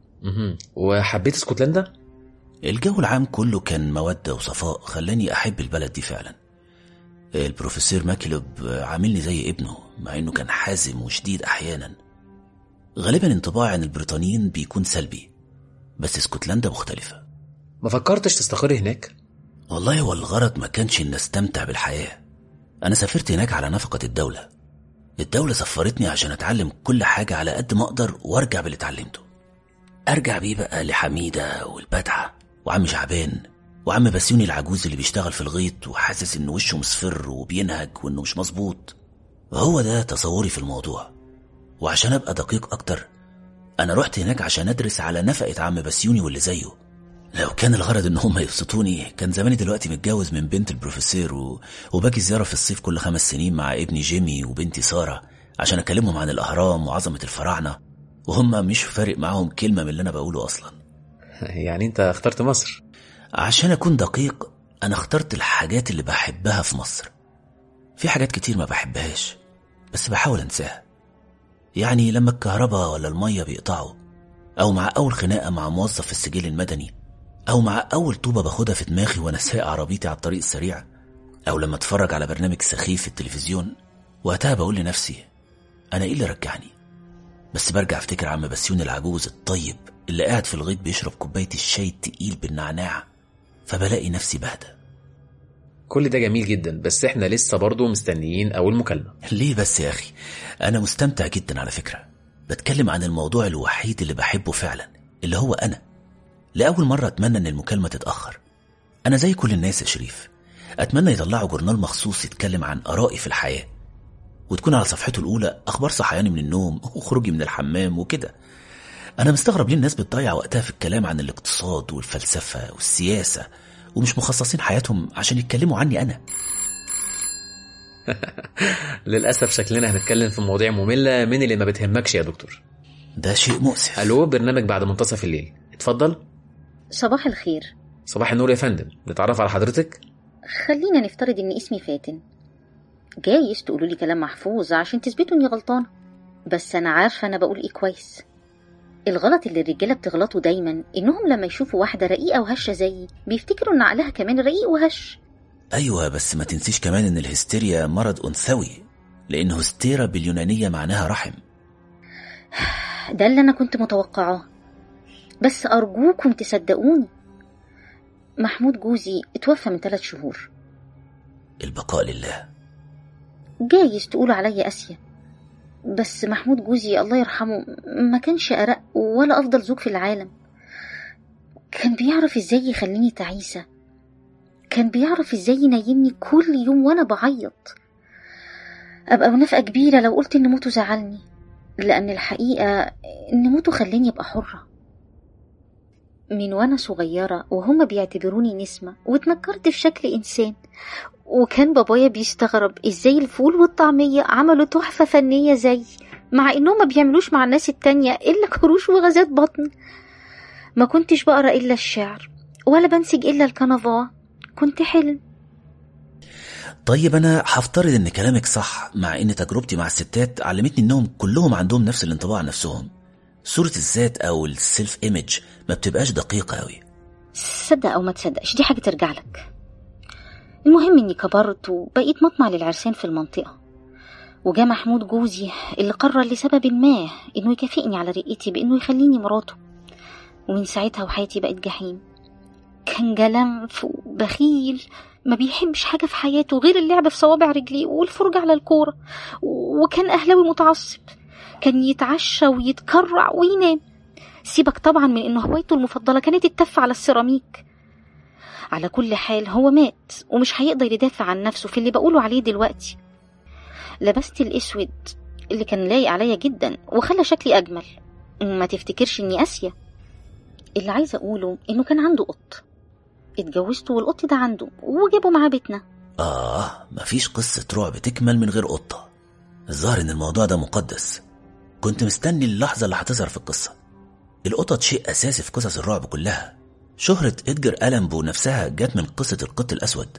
وحبيت اسكتلندا؟ الجو العام كله كان مودة وصفاء، خلاني أحب البلد دي فعلا. البروفيسور ماكيلوب عاملني زي ابنه، مع إنه كان حازم وشديد أحيانا. غالبا انطباعي عن البريطانيين بيكون سلبي، بس اسكتلندا مختلفة. ما فكرتش تستقر هناك؟ والله هو الغرض ما كانش إن استمتع بالحياة. أنا سافرت هناك على نفقة الدولة. الدولة سفرتني عشان أتعلم كل حاجة على قد ما أقدر وأرجع باللي اتعلمته. أرجع بيه بقى لحميدة والبدعة وعم شعبان وعم بسيوني العجوز اللي بيشتغل في الغيط وحاسس إنه وشه مصفر وبينهج وإنه مش مظبوط. وهو ده تصوري في الموضوع. وعشان أبقى دقيق أكتر، أنا رحت هناك عشان أدرس على نفقة عم بسيوني واللي زيه. لو كان الغرض إن هم يبسطوني كان زماني دلوقتي متجوز من بنت البروفيسور وباجي زيارة في الصيف كل 5 سنين مع ابني جيمي وبنتي سارة عشان أكلمهم عن الأهرام وعظمة الفراعنة، وهم مش فارق معهم كلمة من اللي أنا بقوله أصلا. يعني أنت اخترت مصر؟ عشان أكون دقيق، أنا اخترت الحاجات اللي بحبها في مصر. في حاجات كتير ما بحبهاش بس بحاول أنساها. يعني لما الكهرباء ولا المية بيقطعوا، أو مع أول خناقة مع موظف في السجل المدني، أو مع أول طوبة باخدها في دماغي وأنا سايق عربيتي على الطريق السريع، أو لما أتفرج على برنامج سخيف في التلفزيون، وقتها بقول لنفسي أنا إيه اللي رجعني؟ بس برجع افتكر عم بسيون العجوز الطيب اللي قاعد في الغيط بيشرب كوباية الشاي التقيل بالنعناع، فبلاقي نفسي بهدى. كل ده جميل جدا، بس احنا لسه برضو مستنيين أول مكالمة. ليه بس يا أخي؟ أنا مستمتع جدا على فكرة. بتكلم عن الموضوع الوحيد اللي بحبه فعلا، اللي هو أنا. لأول مرة أتمنى أن المكالمة تتأخر. أنا زي كل الناس يا شريف، أتمنى يطلعوا جورنال مخصوص يتكلم عن آرائي في الحياة، وتكون على صفحته الأولى أخبار صحياني من النوم وخروجي من الحمام وكده. أنا مستغرب ليه الناس بتضيع وقتها في الكلام عن الاقتصاد والفلسفة والسياسة، ومش مخصصين حياتهم عشان يتكلموا عني أنا. للأسف شكلنا هنتكلم في مواضيع مملة من اللي ما بتهمكش يا دكتور. ده شيء مؤسف. ألو، برنامج بعد منتصف الليل، اتفضل. صباح الخير. صباح النور يا فندم، نتعرف على حضرتك؟ خلينا نفترض ان اسمي فاتن. جايز تقولوا لي كلام محفوظ عشان تثبتوا اني غلطانة، بس انا عارفة انا بقول ايه كويس. الغلط اللي الرجالة بتغلطوا دايما انهم لما يشوفوا واحدة رقيقة وهشة زيي بيفتكروا ان عقلها كمان رقيق وهش. أيوة، بس ما تنسيش كمان إن الهستيريا مرض أنثوي، لأن هستيرا باليونانية معناها رحم. ده اللي أنا كنت متوقعاه، بس أرجوكم تصدقوني، محمود جوزي اتوفى من 3 شهور. البقاء لله. جايز تقولوا عليا قاسية، بس محمود جوزي الله يرحمه ما كانش أرق ولا أفضل زوج في العالم. كان بيعرف إزاي يخليني تعيسة، كان بيعرف إزاي ينيمني كل يوم وأنا بعيط. أبقى منافقة كبيرة لو قلت إن موته زعلني، لأن الحقيقة إن موته خلاني أبقى حرة. من وأنا صغيرة وهم بيعتبروني نسمة، واتنكرت في شكل إنسان، وكان بابايا بيستغرب إزاي الفول والطعمية عملوا تحفة فنية زي، مع إنهم ما بيعملوش مع الناس التانية إلا كروش وغازات بطن. ما كنتش بقرأ إلا الشعر ولا بنسج إلا الكنفاه، كنت حلم. طيب أنا هفترض إن كلامك صح، مع إن تجربتي مع الستات علمتني إنهم كلهم عندهم نفس الانطباع عن نفسهم. صورة الذات أو السيلف إيميج ما بتبقاش دقيقة أوي. صدق أو ما تصدقش دي حاجة ترجع لك. المهم إني كبرت وبقيت مطمع للعرسان في المنطقة، وجاء محمود جوزي اللي قرر لسبب ما إنه يكافئني على رقتي بإنه يخليني مراته، ومن ساعتها وحياتي بقت جحيم. كان جلنف وبخيل، ما بيحبش حاجة في حياته غير اللعب في صوابع رجليه والفرجة على الكورة، وكان أهلاوي متعصب، كان يتعشى ويتكرع وينام. سيبك طبعا من إنه هوايته المفضلة كانت التف على السيراميك. على كل حال هو مات ومش هيقدر يدافع عن نفسه في اللي بقوله عليه دلوقتي. لبست الأسود اللي كان لايق عليا جدا وخلى شكلي أجمل. ما تفتكرش إني قاسية. اللي عايزة أقوله إنه كان عنده قط، اتجوزته والقط ده عنده وجابه معاه بيتنا. مفيش قصة رعب تكمل من غير قطة. الظاهر إن الموضوع ده مقدس. كنت مستني اللحظة اللي هتظهر في القصة. القطط شيء أساسي في قصص الرعب كلها. شهرة إدجار ألان بو نفسها جات من قصة القط الأسود.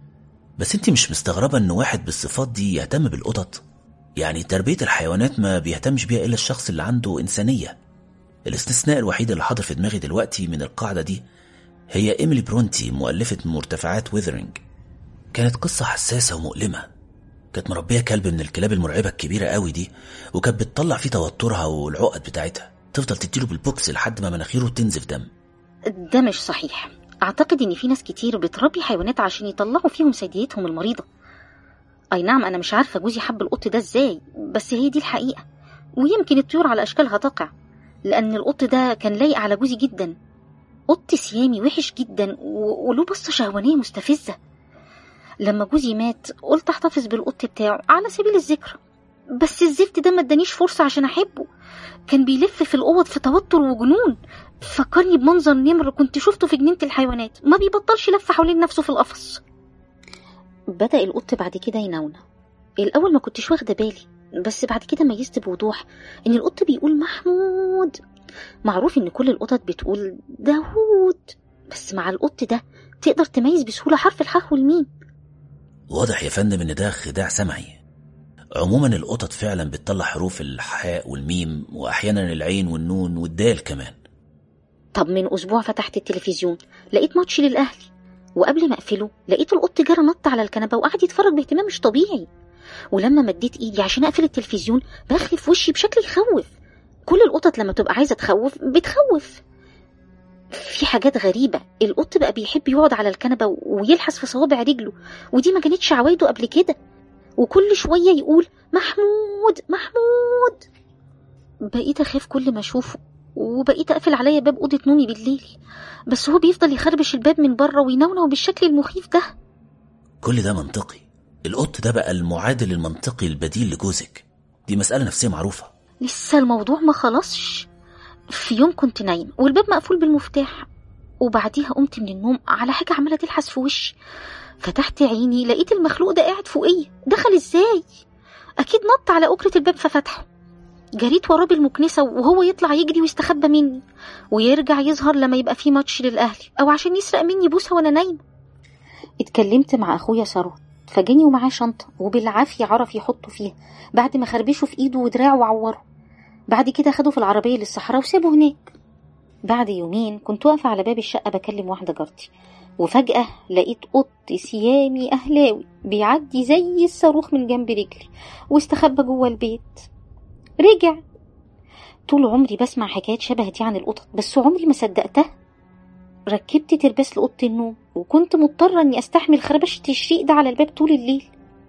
بس انت مش مستغربة إن واحد بالصفات دي يهتم بالقطط؟ يعني تربية الحيوانات ما بيهتمش بيها إلا الشخص اللي عنده إنسانية. الاستثناء الوحيد اللي حاضر في دماغي دلوقتي من القاعدة دي هي إيميلي برونتي، مؤلفة مرتفعات ويذرينج. كانت قصة حساسة ومؤلمة. كانت مربية كلب من الكلاب المرعبة الكبيرة قوي دي، وكانت بتطلع فيه توترها والعقد بتاعتها، تفضل تديله بالبوكس لحد ما مناخيره تنزف دم. ده مش صحيح. أعتقد إن في ناس كتير بتربي حيوانات عشان يطلعوا فيهم سيديتهم المريضة. أي نعم، أنا مش عارفة جوزي حب القط ده إزاي، بس هي دي الحقيقة. ويمكن الطيور على أشكالها تقع، لأن القط ده كان لايق على جوزي جدا. قط سيامي وحش جدا وله بصة شهوانية مستفزة. لما جوزي مات قلت احتفظ بالقط بتاعه على سبيل الذكر، بس الزفت ده ما ادانيش فرصة عشان أحبه. كان بيلف في الأوض في توتر وجنون، فكرني بمنظر نمر كنت شفته في جنينة الحيوانات، ما بيبطلش لف حوالين نفسه في القفص. بدأ القط بعد كده ينونة. الأول ما كنتش واخدة بالي، بس بعد كده ميزت بوضوح إن القط بيقول محمود. معروف إن كل القطط بتقول داوود، بس مع القط ده تقدر تميز بسهولة حرف الحاء والميم. واضح يا فندم إن ده خداع سمعي. عموما القطط فعلا بتطلع حروف الحاء والميم، وأحيانا العين والنون والدال كمان. طب من أسبوع فتحت التلفزيون لقيت ماتش للأهلي، وقبل ما أقفله لقيت القط جرى نط على الكنبة وقعد يتفرج باهتمام مش طبيعي. ولما مديت إيدي عشان أقفل التلفزيون بخلي في وشي بشكل يخوف. كل القطط لما تبقى عايزة تخوف بتخوف. في حاجات غريبة. القط بقى بيحب يقعد على الكنبة ويلحس في صوابع رجله، ودي ما كانتش عوايده قبل كده. وكل شوية يقول محمود محمود. بقيت أخاف كل ما أشوفه، وبقيت أقفل عليا باب أوضة نومي بالليل، بس هو بيفضل يخربش الباب من بره وينونو بالشكل المخيف ده. كل ده منطقي. القط ده بقى المعادل المنطقي البديل لجوزك. دي مسألة نفسية معروفة. لسه الموضوع ما خلصش. في يوم كنت نايم والباب مقفول بالمفتاح، وبعديها قمت من النوم على حاجة عمالة تلحس في وشي. فتحت عيني لقيت المخلوق ده قاعد فوقيه. دخل ازاي؟ اكيد نط على أكرة الباب ففتحه. جريت وراه بالمكنسة وهو يطلع يجري ويستخبى مني، ويرجع يظهر لما يبقى فيه ماتش للأهلي أو عشان يسرق مني بوسة وانا نايمة. اتكلمت مع أخويا ثروت، فجاني ومعاه شنطة وبالعافية عرف يحطه فيها بعد ما خربشه في ايده ودراعه وعوره. بعد كده خده في العربية للصحراء وسابه هناك. بعد يومين كنت واقفة على باب الشقة بكلم واحدة جارتي، وفجأة لقيت قط سيامي أهلاوي بيعدي زي الصاروخ من جنب رجلي واستخبى جوه البيت. رجع. طول عمري بسمع حكايات شبه دي عن القطط، بس عمري ما صدقتها. ركبت ترباس لأوضة النوم، وكنت مضطرة اني استحمل خربشة الشيء ده على الباب طول الليل.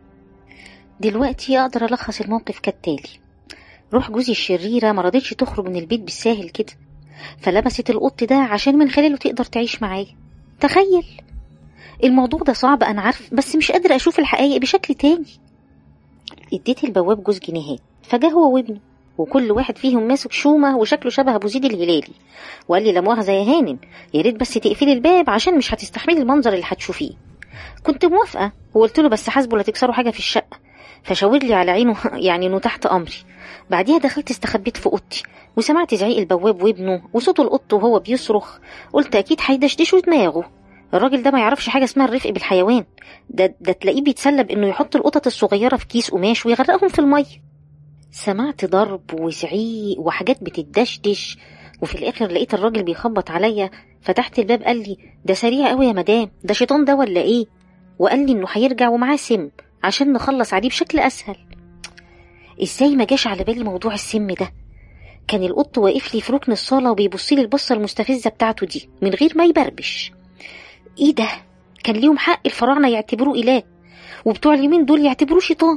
دلوقتي اقدر الخص الموقف كالتالي: روح جوزي الشريرة مرضتش تخرج من البيت بالساهل كده، فلبست القط ده عشان من خلاله تقدر تعيش معايا. تخيل. الموضوع ده صعب انا عارف، بس مش قادرة اشوف الحقائق بشكل تاني. اديت البواب جوز جنيهات، فجاه هو وابنه، وكل واحد فيهم ماسك شومة وشكله شبه ابو زيد الهلالي، وقال لي: لا مؤاخذة يا هانم، يا ريت بس تقفلي الباب عشان مش هتستحملي المنظر اللي هتشوفيه. كنت موافقة وقلت له: بس حاسبه لا تكسروا حاجة في الشقة. فشاور لي على عينه يعني انه تحت امري. بعديها دخلت استخبيت في اوضتي، وسمعت زعيق البواب وابنه وصوت القط وهو بيصرخ. قلت اكيد هيدشدشوا دماغه، الراجل ده ما يعرفش حاجة اسمها الرفق بالحيوان، ده تلاقيه بيتسلى بانه يحط القطط الصغيرة في كيس قماش ويغرقهم في المية. سمعت ضرب وزعيق وحاجات بتدشدش، وفي الاخر لقيت الراجل بيخبط عليا. فتحت الباب قال لي: ده سريع قوي يا مدام، ده شيطان ده ولا ايه؟ وقال لي انه هيرجع ومعاه سم عشان نخلص عليه بشكل اسهل. ازاي ما جاش على بالي موضوع السم ده؟ كان القط واقف لي في ركن الصالة وبيبص لي البصة المستفزة بتاعته دي من غير ما يبربش. ايه ده؟ كان ليهم حق الفراعنة يعتبروه اله، وبتوع اليومين دول يعتبروه شيطان.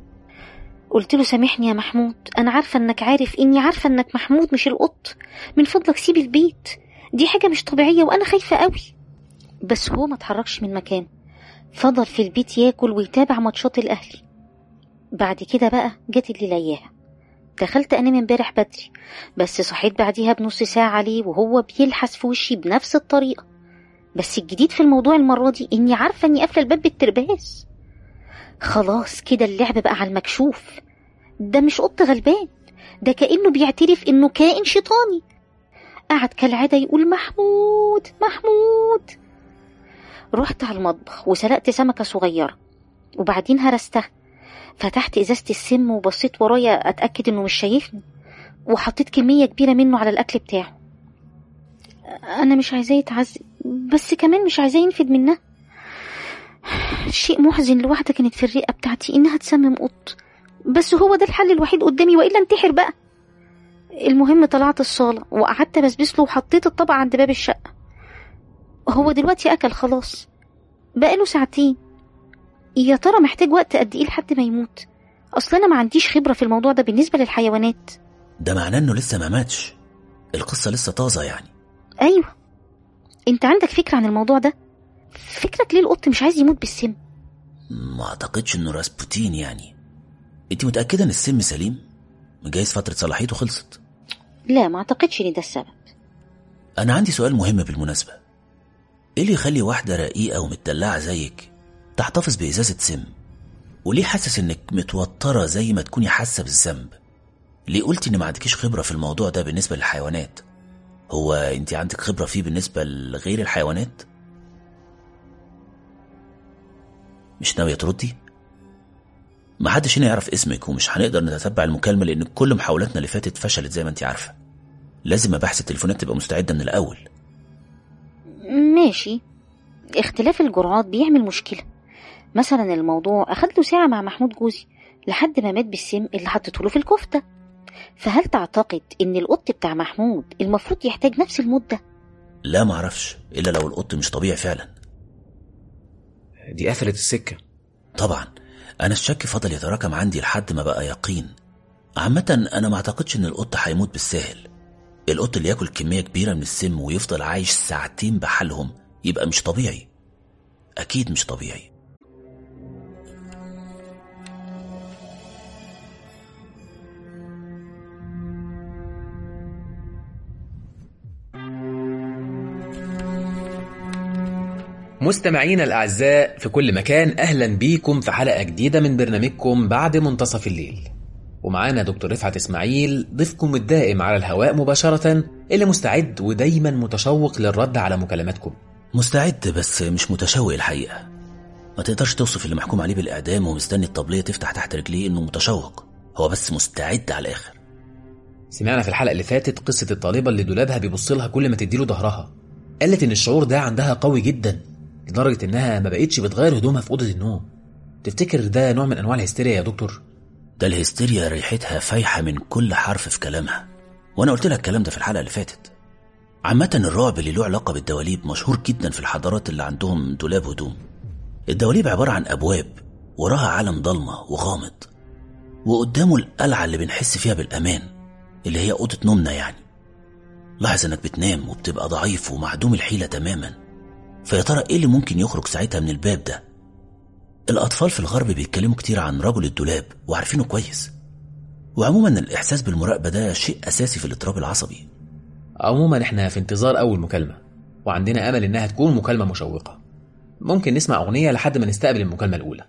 قلت له: سامحني يا محمود، انا عارفة انك عارف اني عارفة انك محمود مش القط، من فضلك سيب البيت، دي حاجة مش طبيعية وانا خايفة قوي. بس هو ما اتحركش من مكانه، فضل في البيت ياكل ويتابع ماتشات الاهلي. بعد كده بقى جت الليلة اياها، دخلت انام امبارح بدري، بس صحيت بعديها بنص ساعة عليه وهو بيلحس في وشي بنفس الطريقة. بس الجديد في الموضوع المرة دي اني عارفة اني قافلة الباب بالترباس. خلاص كده اللعب بقى على المكشوف. ده مش قط غلبان، ده كأنه بيعترف انه كائن شيطاني. قعد كالعادة يقول: محمود محمود. رحت على المطبخ وسلقت سمكة صغيرة، وبعدين هرستها. فتحت ازازة السم وبصيت ورايا اتأكد انه مش شايفني، وحطيت كمية كبيرة منه على الاكل بتاعه. انا مش عايزاه يتعذب، بس كمان مش عايزاه ينفد منها. شيء محزن لواحدة كانت في الرئة بتاعتي انها تسمم قط، بس هو ده الحل الوحيد قدامي والا انتحر بقى. المهم طلعت الصالة وقعدت بسبس له وحطيت الطبق عند باب الشقة. هو دلوقتي اكل خلاص، بقاله ساعتين. يا ترى محتاج وقت قد ايه لحد ما يموت؟ اصلا انا ما عنديش خبرة في الموضوع ده بالنسبة للحيوانات. ده معناه انه لسه ما ماتش، القصة لسه طازة يعني. ايوه. انت عندك فكرة عن الموضوع ده؟ فكرك ليه القط مش عايز يموت بالسم؟ ما اعتقدش انه راسبوتين يعني. انت متأكدة ان السم سليم؟ جايز فترة صلاحيته خلصت. لا، ما اعتقدش ان ده السبب. انا عندي سؤال مهم بالمناسبة. ايه اللي يخلي واحدة رقيقة ومتدلعة زيك تحتفظ بإزازة سم؟ وليه حاسس انك متوترة زي ما تكوني حاسة بالذنب؟ ليه قلتي ان ما عندكيش خبرة في الموضوع ده بالنسبة للحيوانات؟ هو انت عندك خبرة فيه بالنسبة لغير الحيوانات؟ مش ناوية تردي؟ ما حدش هنا يعرف اسمك، ومش هنقدر نتتبع المكالمة لان كل محاولاتنا اللي فاتت فشلت زي ما انت عارفة. لازم مباحث التليفونات تبقى مستعدة من الاول. ماشي. اختلاف الجرعات بيعمل مشكلة. مثلا الموضوع اخد له ساعة مع محمود جوزي لحد ما مات بالسم اللي حطته له في الكفتة. فهل تعتقد ان القط بتاع محمود المفروض يحتاج نفس المدة؟ لا معرفش، الا لو القط مش طبيعي فعلا. دي قفلت السكة. طبعا انا الشك فضل يتراكم عندي لحد ما بقى يقين. عامة انا ما اعتقدش ان القط هيموت بالساهل. القط اللي ياكل كمية كبيرة من السم ويفضل عايش ساعتين بحالهم يبقى مش طبيعي، اكيد مش طبيعي. مستمعينا الأعزاء في كل مكان، أهلا بيكم في حلقة جديدة من برنامجكم بعد منتصف الليل. ومعانا دكتور رفعت إسماعيل ضيفكم الدائم على الهواء مباشرة، اللي مستعد ودايما متشوق للرد على مكالماتكم. مستعد بس مش متشوق الحقيقة. ما تقدرش توصف اللي محكوم عليه بالإعدام ومستني الطبلية تفتح تحت رجليه إنه متشوق. هو بس مستعد على الآخر. سمعنا في الحلقة اللي فاتت قصة الطالبة اللي دولابها بيبصلها كل ما تديله ظهرها. قالت إن الشعور ده عندها قوي جدا لدرجة إنها ما بقتش بتغير هدومها في أوضة النوم. تفتكر ده نوع من أنواع الهستيريا يا دكتور؟ ده الهستيريا ريحتها فايحة من كل حرف في كلامها، وأنا قلت لك الكلام ده في الحلقة اللي فاتت. عامة الرعب اللي له علاقة بالدواليب مشهور جدا في الحضارات اللي عندهم دولاب هدوم. الدواليب عبارة عن أبواب وراها عالم ضلمة وغامض، وقدامه القلعة اللي بنحس فيها بالأمان اللي هي أوضة نومنا يعني. لاحظ إنك بتنام وبتبقى ضعيف ومعدوم الحيلة تماما، فيا ترى إيه اللي ممكن يخرج ساعتها من الباب ده؟ الأطفال في الغرب بيتكلموا كتير عن رجل الدولاب وعارفينه كويس، وعموما الإحساس بالمراقبة ده شيء أساسي في الاضطراب العصبي. عموما احنا في انتظار أول مكالمة، وعندنا أمل إنها تكون مكالمة مشوقة. ممكن نسمع أغنية لحد ما نستقبل المكالمة الأولى.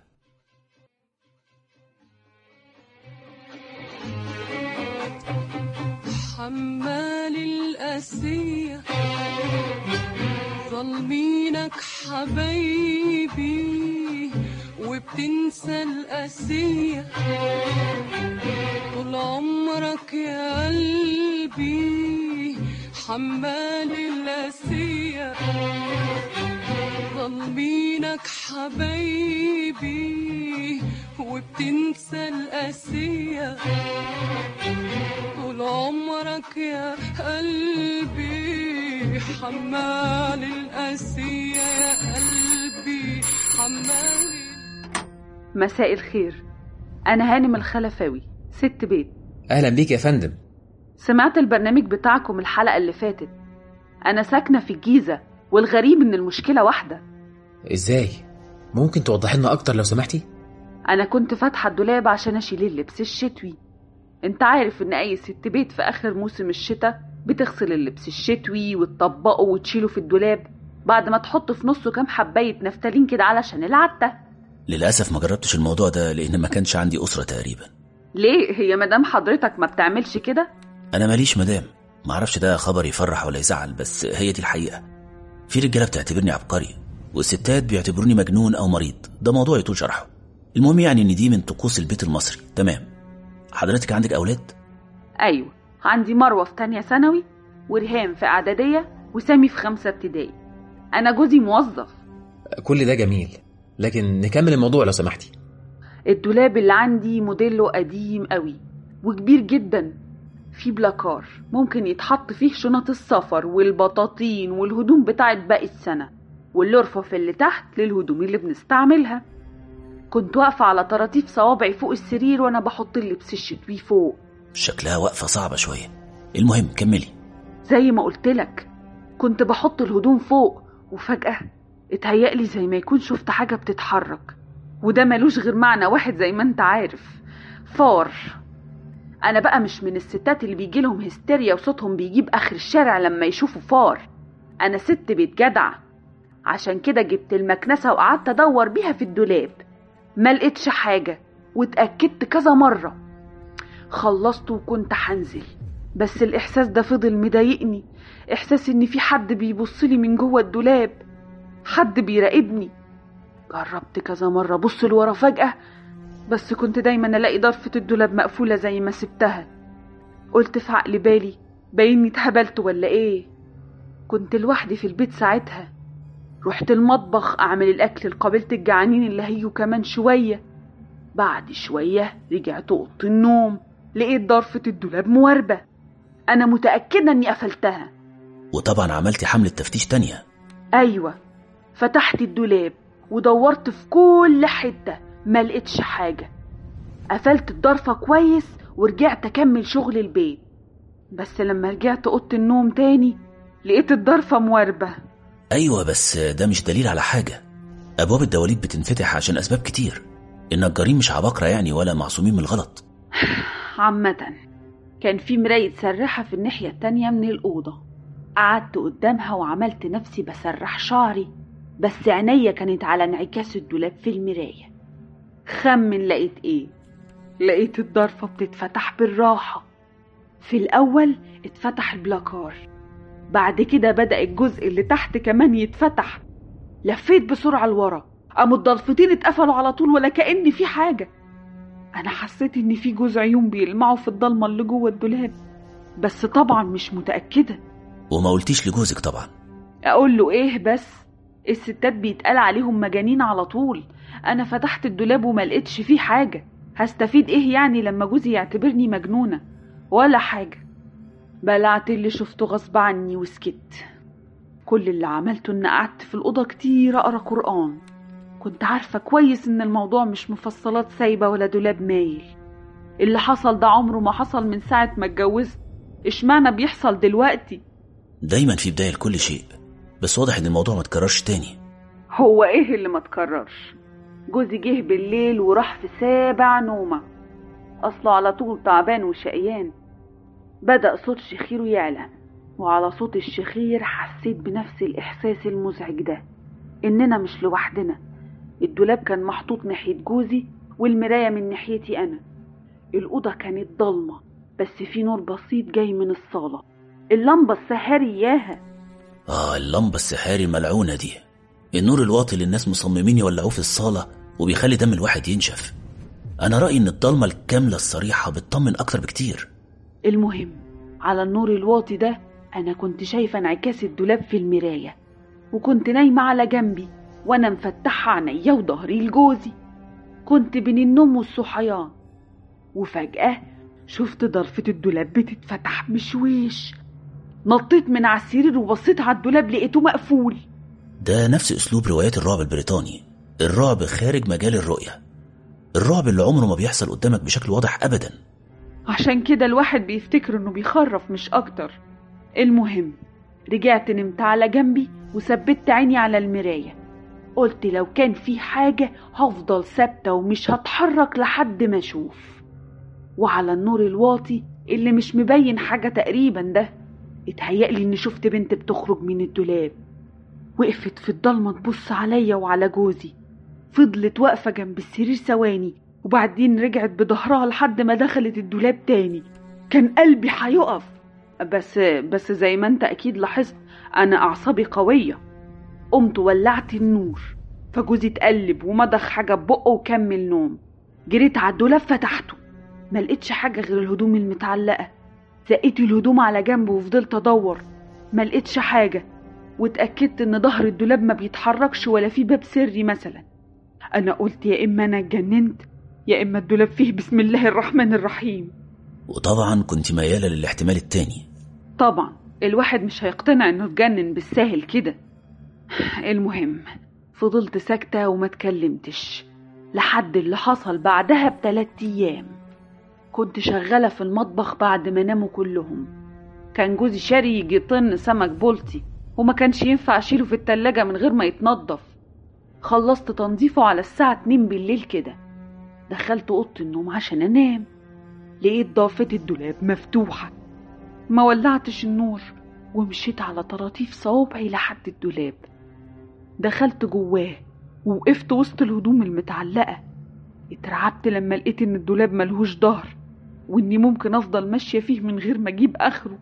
حمال القاسية ظالمينك حبايبي وبتنسى القاسية طول عمرك يا قلبي. حمال القاسية ظالمينك حبايبي وبتنسى القاسية طول عمرك يا قلبي. حمال القاسية يا قلبي حمال. مساء الخير، أنا هانم الخلفاوي، ست بيت. أهلا بيك يا فندم. سمعت البرنامج بتاعكم الحلقة اللي فاتت. أنا ساكنة في الجيزة، والغريب إن المشكلة واحدة. إزاي؟ ممكن توضح لنا أكتر لو سمحتي؟ أنا كنت فاتحة الدولاب عشان أشيل اللبس الشتوي. أنت عارف إن أي ست بيت في آخر موسم الشتاء بتغسل اللبس الشتوي وتطبقه وتشيله في الدولاب بعد ما تحط في نصه كام حباية نفتالين كده علشان العتة. للأسف ما جربتش الموضوع ده لأن ما كانش عندي أسرة تقريبا. ليه؟ هي مدام حضرتك ما بتعملش كده؟ أنا ماليش مدام، ما اعرفش ده خبر يفرح ولا يزعل، بس هي دي الحقيقة. في رجالة بتعتبرني عبقري والستات بيعتبروني مجنون أو مريض، ده موضوع يطول شرحه. المهم يعني إن دي من طقوس البيت المصري. تمام. حضرتك عندك أولاد؟ أيوة، عندي مروة في تانية ثانوي، وريهام في إعدادية، وسامي في 5 ابتدائي. أنا جوزي موظف. كل ده جميل، لكن نكمل الموضوع لو سمحتي. الدولاب اللي عندي موديله قديم قوي وكبير جدا، في بلاكار ممكن يتحط فيه شنط السفر والبطاطين والهدوم بتاعت باقي السنة، والرفوف اللي تحت للهدوم اللي بنستعملها. كنت واقفة على طراطيف صوابعي فوق السرير وانا بحط اللبس الشتوي فوق. شكلها وقفة صعبة شوية. المهم كملي. زي ما قلتلك، كنت بحط الهدوم فوق وفجأة اتهيألي زي ما يكون شفت حاجة بتتحرك، وده ملوش غير معنى واحد زي ما انت عارف، فار. انا بقى مش من الستات اللي بيجيلهم هستيريا وصوتهم بيجيب اخر الشارع لما يشوفوا فار. انا ست بيت جدع، عشان كده جبت المكنسة وقعدت ادور بيها في الدولاب. ما لقيتش حاجة واتأكدت كذا مرة. خلصت وكنت حنزل، بس الاحساس ده فضل مضايقني، احساس ان في حد بيبصلي من جوه الدولاب، حد بيراقبني. جربت كذا مرة بص لورا فجأة، بس كنت دايما الاقي ضرفة الدولاب مقفولة زي ما سبتها. قلت في عقل بالي بايني اتهبلت ولا ايه. كنت لوحدي في البيت ساعتها. رحت المطبخ اعمل الاكل لقابلة الجعانين اللي هيجوا كمان شوية. بعد شوية رجعت اوضة النوم، لقيت ضرفة الدولاب مواربة. انا متأكدة اني قفلتها. وطبعا عملتي حملة تفتيش تانية؟ ايوه، فتحت الدولاب ودورت في كل حتة، ما لقيتش حاجة. قفلت الضرفة كويس ورجعت اكمل شغل البيت. بس لما رجعت اوضة النوم تاني لقيت الضرفة مواربة. ايوه، بس ده مش دليل على حاجة. ابواب الدواليب بتنفتح عشان اسباب كتير. النجارين مش عباقرة يعني ولا معصومين من الغلط. عامة كان في مراية سرحة في الناحية التانية من الأوضة. قعدت قدامها وعملت نفسي بسرح شعري، بس عينيا كانت على انعكاس الدولاب في المراية. خمن لقيت ايه؟ لقيت الضرفة بتتفتح بالراحة. في الأول اتفتح البلاكار، بعد كده بدأ الجزء اللي تحت كمان يتفتح. لفيت بسرعة لورا، قاموا الضلفتين اتقفلوا على طول ولا كأن في حاجة. أنا حسيت إن في جوز عيون بيلمعوا في الضلمة اللي جوه الدولاب. بس طبعا مش متأكدة. وما قلتيش لجوزك طبعا؟ اقول له ايه بس؟ الستات بيتقال عليهم مجانين على طول. انا فتحت الدولاب وما لقيتش فيه حاجة، هستفيد ايه يعني لما جوزي يعتبرني مجنونة؟ ولا حاجة. بلعت اللي شفته غصب عني وسكت. كل اللي عملته ان قعدت في الأوضة كتير اقرا قرآن. كنت عارفة كويس ان الموضوع مش مفصلات سايبة ولا دولاب مايل. اللي حصل ده عمره ما حصل من ساعة ما اتجوزت، اشمعنى بيحصل دلوقتي؟ دايما في بداية لكل شيء، بس واضح ان الموضوع ما تكررش تاني. هو ايه اللي ما تكررش؟ جوزي جه بالليل وراح في 7 نومة، اصله على طول تعبان وشقيان. بدأ صوت شخيره يعلى، وعلى صوت الشخير حسيت بنفس الإحساس المزعج ده، إننا مش لوحدنا. الدولاب كان محطوط ناحية جوزي والمراية من ناحيتي أنا. الأوضة كانت ضلمة بس في نور بسيط جاي من الصالة، اللمبة السحاري إياها. اللمبة السحاري الملعونة دي، النور الواطي اللي الناس مصممين يولعوه في الصالة وبيخلي دم الواحد ينشف. أنا رأيي إن الضلمة الكاملة الصريحة بتطمن أكتر بكتير. المهم، على النور الواطي ده أنا كنت شايفة انعكاس الدولاب في المراية، وكنت نايمة على جنبي وأنا مفتحة عينيا وظهري لجوزي. كنت بين النوم والصحيان، وفجأة شفت ضرفة الدولاب بتتفتح بشويش. نطيت من على السرير وبصيت على الدولاب لقيته مقفول. ده نفس أسلوب روايات الرعب البريطاني، الرعب خارج مجال الرؤية، الرعب اللي عمره ما بيحصل قدامك بشكل واضح أبدا. عشان كده الواحد بيفتكر إنه بيخرف مش أكتر. المهم، رجعت نمت على جنبي وثبت عيني على المراية. قلت لو كان في حاجة هفضل ثابتة ومش هتحرك لحد ما أشوف. وعلى النور الواطي اللي مش مبين حاجة تقريبا ده، اتهيألي إني شفت بنت بتخرج من الدولاب. وقفت في الضلمة تبص عليا وعلى جوزي. فضلت واقفة جنب السرير ثواني وبعدين رجعت بظهرها لحد ما دخلت الدولاب تاني. كان قلبي هيقف، بس زي ما انت اكيد لاحظت انا اعصابي قوية. قمت ولعت النور، فجوزي اتقلب ومضخ حاجة ببقه وكمل نوم. جريت على الدولاب فتحته، ما لقيتش حاجة غير الهدوم المتعلقة. زقيت الهدوم على جنب وفضلت ادور، ما لقيتش حاجة. واتأكدت ان ظهر الدولاب ما بيتحركش ولا فيه باب سري مثلا. انا قلت يا اما انا اتجننت يا اما الدولاب فيه بسم الله الرحمن الرحيم. وطبعا كنت ميالة للاحتمال التاني. طبعا الواحد مش هيقتنع انه اتجنن بالساهل كده. المهم، فضلت ساكتة وما اتكلمتش لحد اللي حصل بعدها ب3 أيام. كنت شغالة في المطبخ بعد ما ناموا كلهم. كان جوزي شاري يجي طن سمك بولتي وما كانش ينفع اشيله في التلاجة من غير ما يتنضف. خلصت تنظيفه على الساعة 2 بالليل كده. دخلت اوضه النوم عشان انام، لقيت ضافة الدولاب مفتوحة. ما ولعتش النور ومشيت على طراطيف صوابعي لحد الدولاب. دخلت جواه ووقفت وسط الهدوم المتعلقة. اترعبت لما لقيت ان الدولاب ملهوش ظهر واني ممكن افضل ماشية فيه من غير ما اجيب اخره.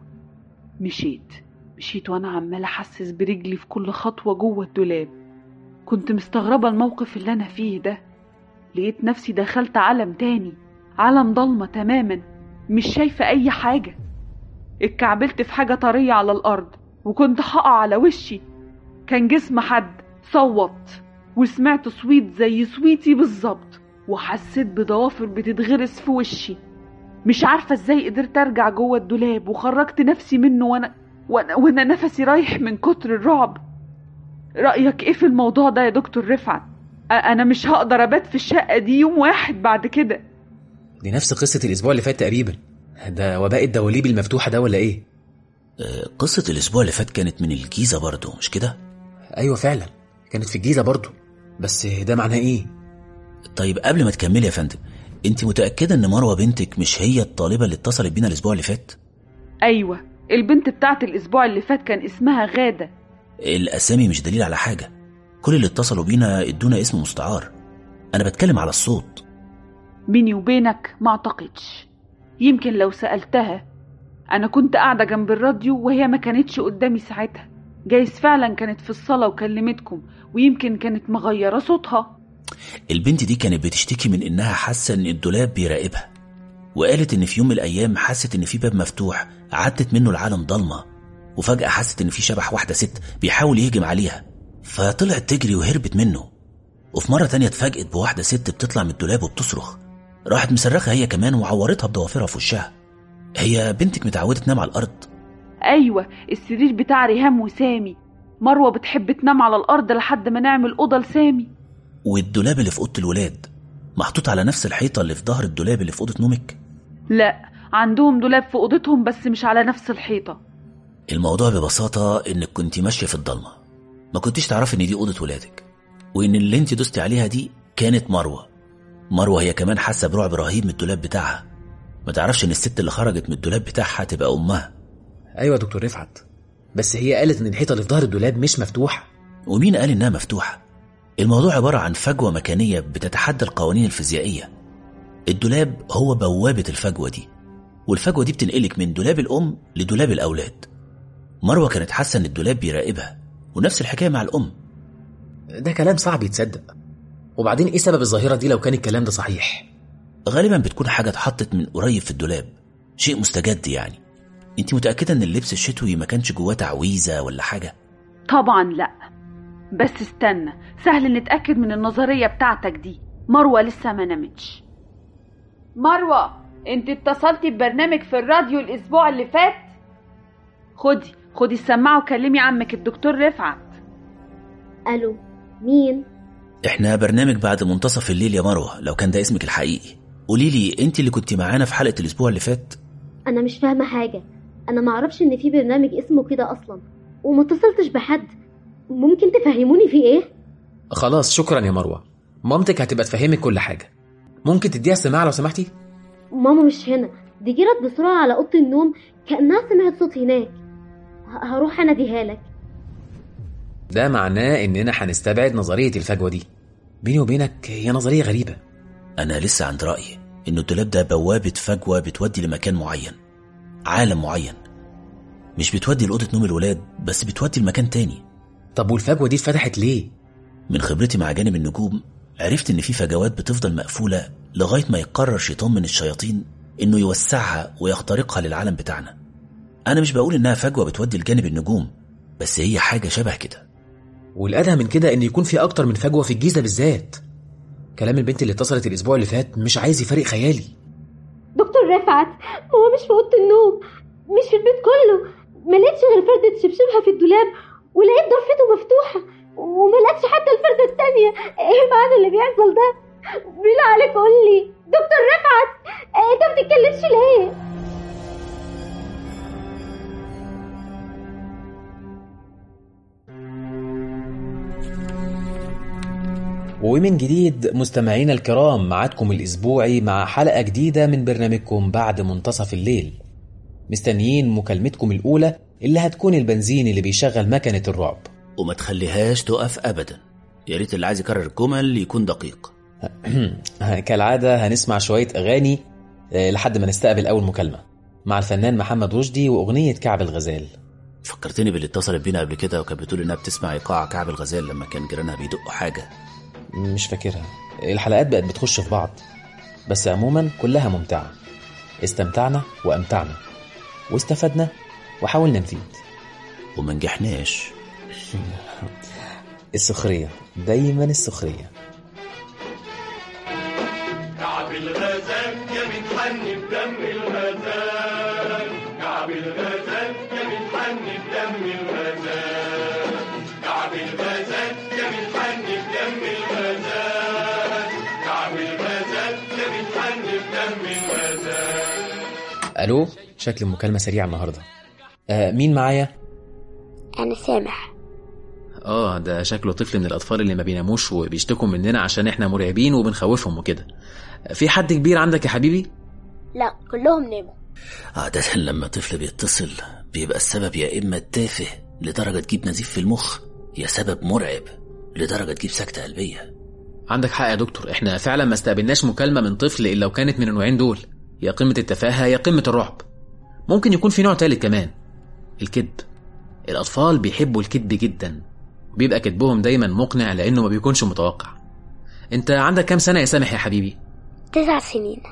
مشيت وانا عمالة احسس برجلي في كل خطوة جوه الدولاب. كنت مستغربة الموقف اللي انا فيه ده. لقيت نفسي دخلت عالم تاني، عالم ضلمة تماما، مش شايفة اي حاجة. اتكعبلت في حاجة طرية على الارض وكنت هقع على وشي. كان جسم حد صوت، وسمعت صويت زي صويتي بالظبط، وحسيت بضوافر بتتغرس في وشي. مش عارفة ازاي قدرت ارجع جوه الدولاب وخرجت نفسي منه وانا نفسي رايح من كتر الرعب. رأيك ايه في الموضوع ده يا دكتور رفعت؟ انا مش هقدر ابات في الشقة دي يوم واحد بعد كده. دي نفس قصة الاسبوع اللي فات تقريبا. ده وباء الدواليب المفتوحة ده ولا ايه؟ قصة الاسبوع اللي فات كانت من الجيزة برضو مش كده؟ ايوه فعلا كانت في الجيزة برضو، بس ده معناه ايه؟ طيب قبل ما تكملي يا فندم، انت متأكدة ان مروة بنتك مش هي الطالبة اللي اتصلت بينا الاسبوع اللي فات؟ ايوه، البنت بتاعت الاسبوع اللي فات كان اسمها غادة. الاسامي مش دليل على حاجة، كل اللي اتصلوا بينا ادونا اسم مستعار. انا بتكلم على الصوت. بيني وبينك ما اعتقدش. يمكن لو سألتها. انا كنت قاعدة جنب الراديو وهي ما كانتش قدامي ساعتها. جايز فعلا كانت في الصالة وكلمتكم، ويمكن كانت مغيرة صوتها. البنت دي كانت بتشتكي من انها حاسة ان الدولاب بيراقبها، وقالت ان في يوم من الايام حست ان في باب مفتوح عدت منه العالم ضلمة، وفجأة حست إن في شبح واحدة ست بيحاول يهجم عليها، فطلعت تجري وهربت منه. وفي مرة تانية اتفاجئت بواحدة ست بتطلع من الدولاب وبتصرخ، راحت مصرخة هي كمان وعورتها بضوافرها في وشها. هي بنتك متعودة تنام على الأرض؟ أيوة، السرير بتاع ريهام وسامي. مروة بتحب تنام على الأرض لحد ما نعمل أوضة لسامي. والدولاب اللي في أوضة الولاد محطوط على نفس الحيطة اللي في ظهر الدولاب اللي في أوضة نومك؟ لا، عندهم دولاب في أوضتهم بس مش على نفس الحيطة. الموضوع ببساطة إنك كنت ماشية في الضلمة، ما تعرفي إن دي أوضة ولادك، وإن اللي انت دوستي عليها دي كانت مروة هي كمان حاسة برعب رهيب من الدولاب بتاعها، ما تعرفش إن الست اللي خرجت من الدولاب بتاعها تبقى أمها. أيوة دكتور رفعت، بس هي قالت إن الحيطة اللي في ظهر الدولاب مش مفتوحة. ومين قال إنها مفتوحة؟ الموضوع عبارة عن فجوة مكانية بتتحدى القوانين الفيزيائية. الدولاب هو بوابة الفجوة دي، والفجوة دي بتنقلك من دولاب الأم لدولاب الأولاد. مروة كانت حاسة إن الدولاب بيراقبها، ونفس الحكاية مع الأم. ده كلام صعب يتصدق. وبعدين إيه سبب الظاهرة دي لو كان الكلام ده صحيح؟ غالبا بتكون حاجة اتحطت من قريب في الدولاب، شيء مستجد يعني. انت متأكدة ان اللبس الشتوي ما كانش جواه تعويذة ولا حاجة؟ طبعا لا، بس استنى، سهل نتأكد من النظرية بتاعتك دي. مروة لسه ما نامتش. مروة، انت اتصلتي ببرنامج في الراديو الاسبوع اللي فات؟ خدي السماعة وكلمي عمك الدكتور رفعت. الو، مين؟ احنا برنامج بعد منتصف الليل يا مروة، لو كان ده اسمك الحقيقي. قوليلي، انت اللي كنت معانا في حلقة الاسبوع اللي فات؟ انا مش فاهمة حاجة، انا معرفش ان في برنامج اسمه كده اصلا، ومتصلتش بحد. ممكن تفهموني فيه ايه؟ خلاص شكرا يا مروة، مامتك هتبقى تفهمك كل حاجة. ممكن تديها السماعة لو سمحتي؟ ماما مش هنا، دي جرت بسرعة على اوضة النوم كأنها سمعت صوت هناك. هروح اناديها لك. ده معناه اننا هنستبعد نظرية الفجوة دي. بيني وبينك هي نظرية غريبة. انا لسه عند رأيي ان الدولاب ده بوابة فجوة بتودي لمكان معين، عالم معين، مش بتودي لأوضة نوم الولاد بس، بتودي لمكان تاني. طب والفجوة دي اتفتحت ليه؟ من خبرتي مع جانب النجوم عرفت ان في فجوات بتفضل مقفولة لغاية ما يقرر شيطان من الشياطين انه يوسعها ويخترقها للعالم بتاعنا. انا مش بقول انها فجوة بتودي لجانب النجوم، بس هي حاجة شبه كده. والأدهى من كده ان يكون في اكتر من فجوة في الجيزة بالذات. كلام البنت اللي اتصلت الاسبوع اللي فات مش عايز يفارق خيالي. دكتور رفعت، هو مش في اوضه النوم، مش في البيت كله. ما لقيتش غير فردة شبشبها في الدولاب، ولقيت ضرفته مفتوحة، وما لقيتش حتى الفردة التانية. ايه معنى اللي بيحصل ده؟ بالله عليك قول لي دكتور رفعت، انت ما بتتكلمش ليه؟ ومن جديد مستمعينا الكرام، معادكم الأسبوعي مع حلقة جديدة من برنامجكم بعد منتصف الليل. مستنيين مكالمتكم الأولى اللي هتكون البنزين اللي بيشغل مكنة الرعب، وما تخليهاش تقف أبدا. يا ريت اللي عايز يكرر الجمل يكون دقيق. كالعادة هنسمع شوية أغاني لحد ما نستقبل أول مكالمة مع الفنان محمد رشدي وأغنية كعب الغزال. فكرتني باللي اتصلت بينا قبل كده وكانت بتقول إنها بتسمع إيقاع كعب الغزال لما كان جيرانها بيدقوا حاجة. مش فاكرها، الحلقات بقت بتخش في بعض، بس عموما كلها ممتعة. استمتعنا وأمتعنا واستفدنا وحاولنا نفيد وما نجحناش. السخرية دايما السخرية. كعب الغزال يا متحني بدم الغزال، كعب الغزال يا متحني بدم الغزال، كعب الغزال يا متحني بدم الغزال، كعب الغزال يا متحني بدم الغزال. ألو، شكل المكالمة سريعة النهاردة. مين معايا؟ أنا سامح. ده شكله طفل من الأطفال اللي ما بيناموش وبيشتكوا مننا عشان احنا مرعبين وبنخوفهم وكده. في حد كبير عندك يا حبيبي؟ لا، كلهم ناموا. عادة لما طفل بيتصل بيبقى السبب يا إما تافه لدرجة تجيب نزيف في المخ، يا سبب مرعب لدرجة تجيب سكتة قلبية. عندك حق يا دكتور، احنا فعلا ما استقبلناش مكالمة من طفل إلا لو كانت من النوعين دول، يا قمة التفاهة يا قمة الرعب. ممكن يكون في نوع تالت كمان، الكذب. الأطفال بيحبوا الكذب جدا، بيبقى كذبهم دايما مقنع لأنه ما بيكونش متوقع. انت عندك كام سنة يا سامح يا حبيبي؟ 9 سنين.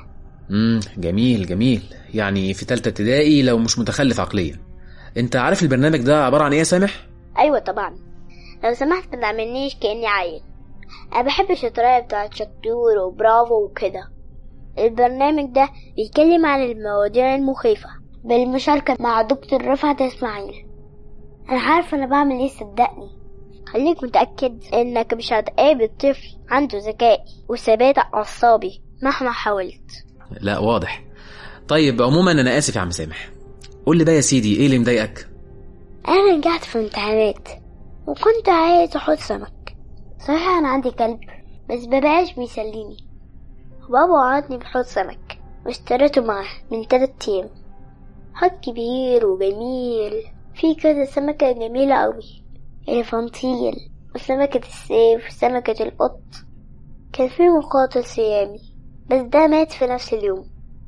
جميل جميل. يعني في 3 ابتدائي لو مش متخلف عقليا. انت عارف البرنامج ده عبارة عن ايه يا سامح؟ ايوه طبعا، لو سمحت ما تعملنيش كأني عيل. انا بحب الشطرية بتاعت شطور وبرافو وكده. البرنامج ده بيتكلم عن المواضيع المخيفة بالمشاركة مع دكتور رفعت اسماعيل. انا عارفة انا بعمل ايه، صدقني. خليك متأكد انك مش هتقابل طفل عنده ذكاء وثبات اعصابي مهما حاولت. لا واضح. طيب عموما انا اسف يا عم سامح. قول لي بقى يا سيدي، ايه اللي مضايقك؟ انا نجحت في امتحانات وكنت عايز احط سمك. صحيح انا عندي كلب بس مبقاش بيسليني. بابا وعدني بحوض سمك واشتريته معاه من 3 أيام. حوض كبير وجميل فيه كذا سمكة جميلة قوي، الفانتيل وسمكة السيف وسمكة القط. كان فيه مقاطع صيامي بس ده مات في نفس اليوم.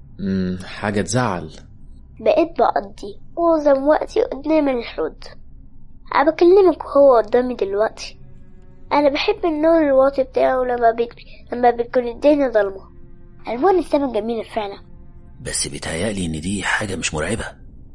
حاجة تزعل. بقيت بقضي معظم وقتي قدام الحوض. انا بكلمك وهو قدامي دلوقتي. انا بحب النور الواطي بتاعه لما بتكون الدنيا ضلمه. الوان السمك جميله فعلا، بس بيتهيألي ان دي حاجة مش مرعبة.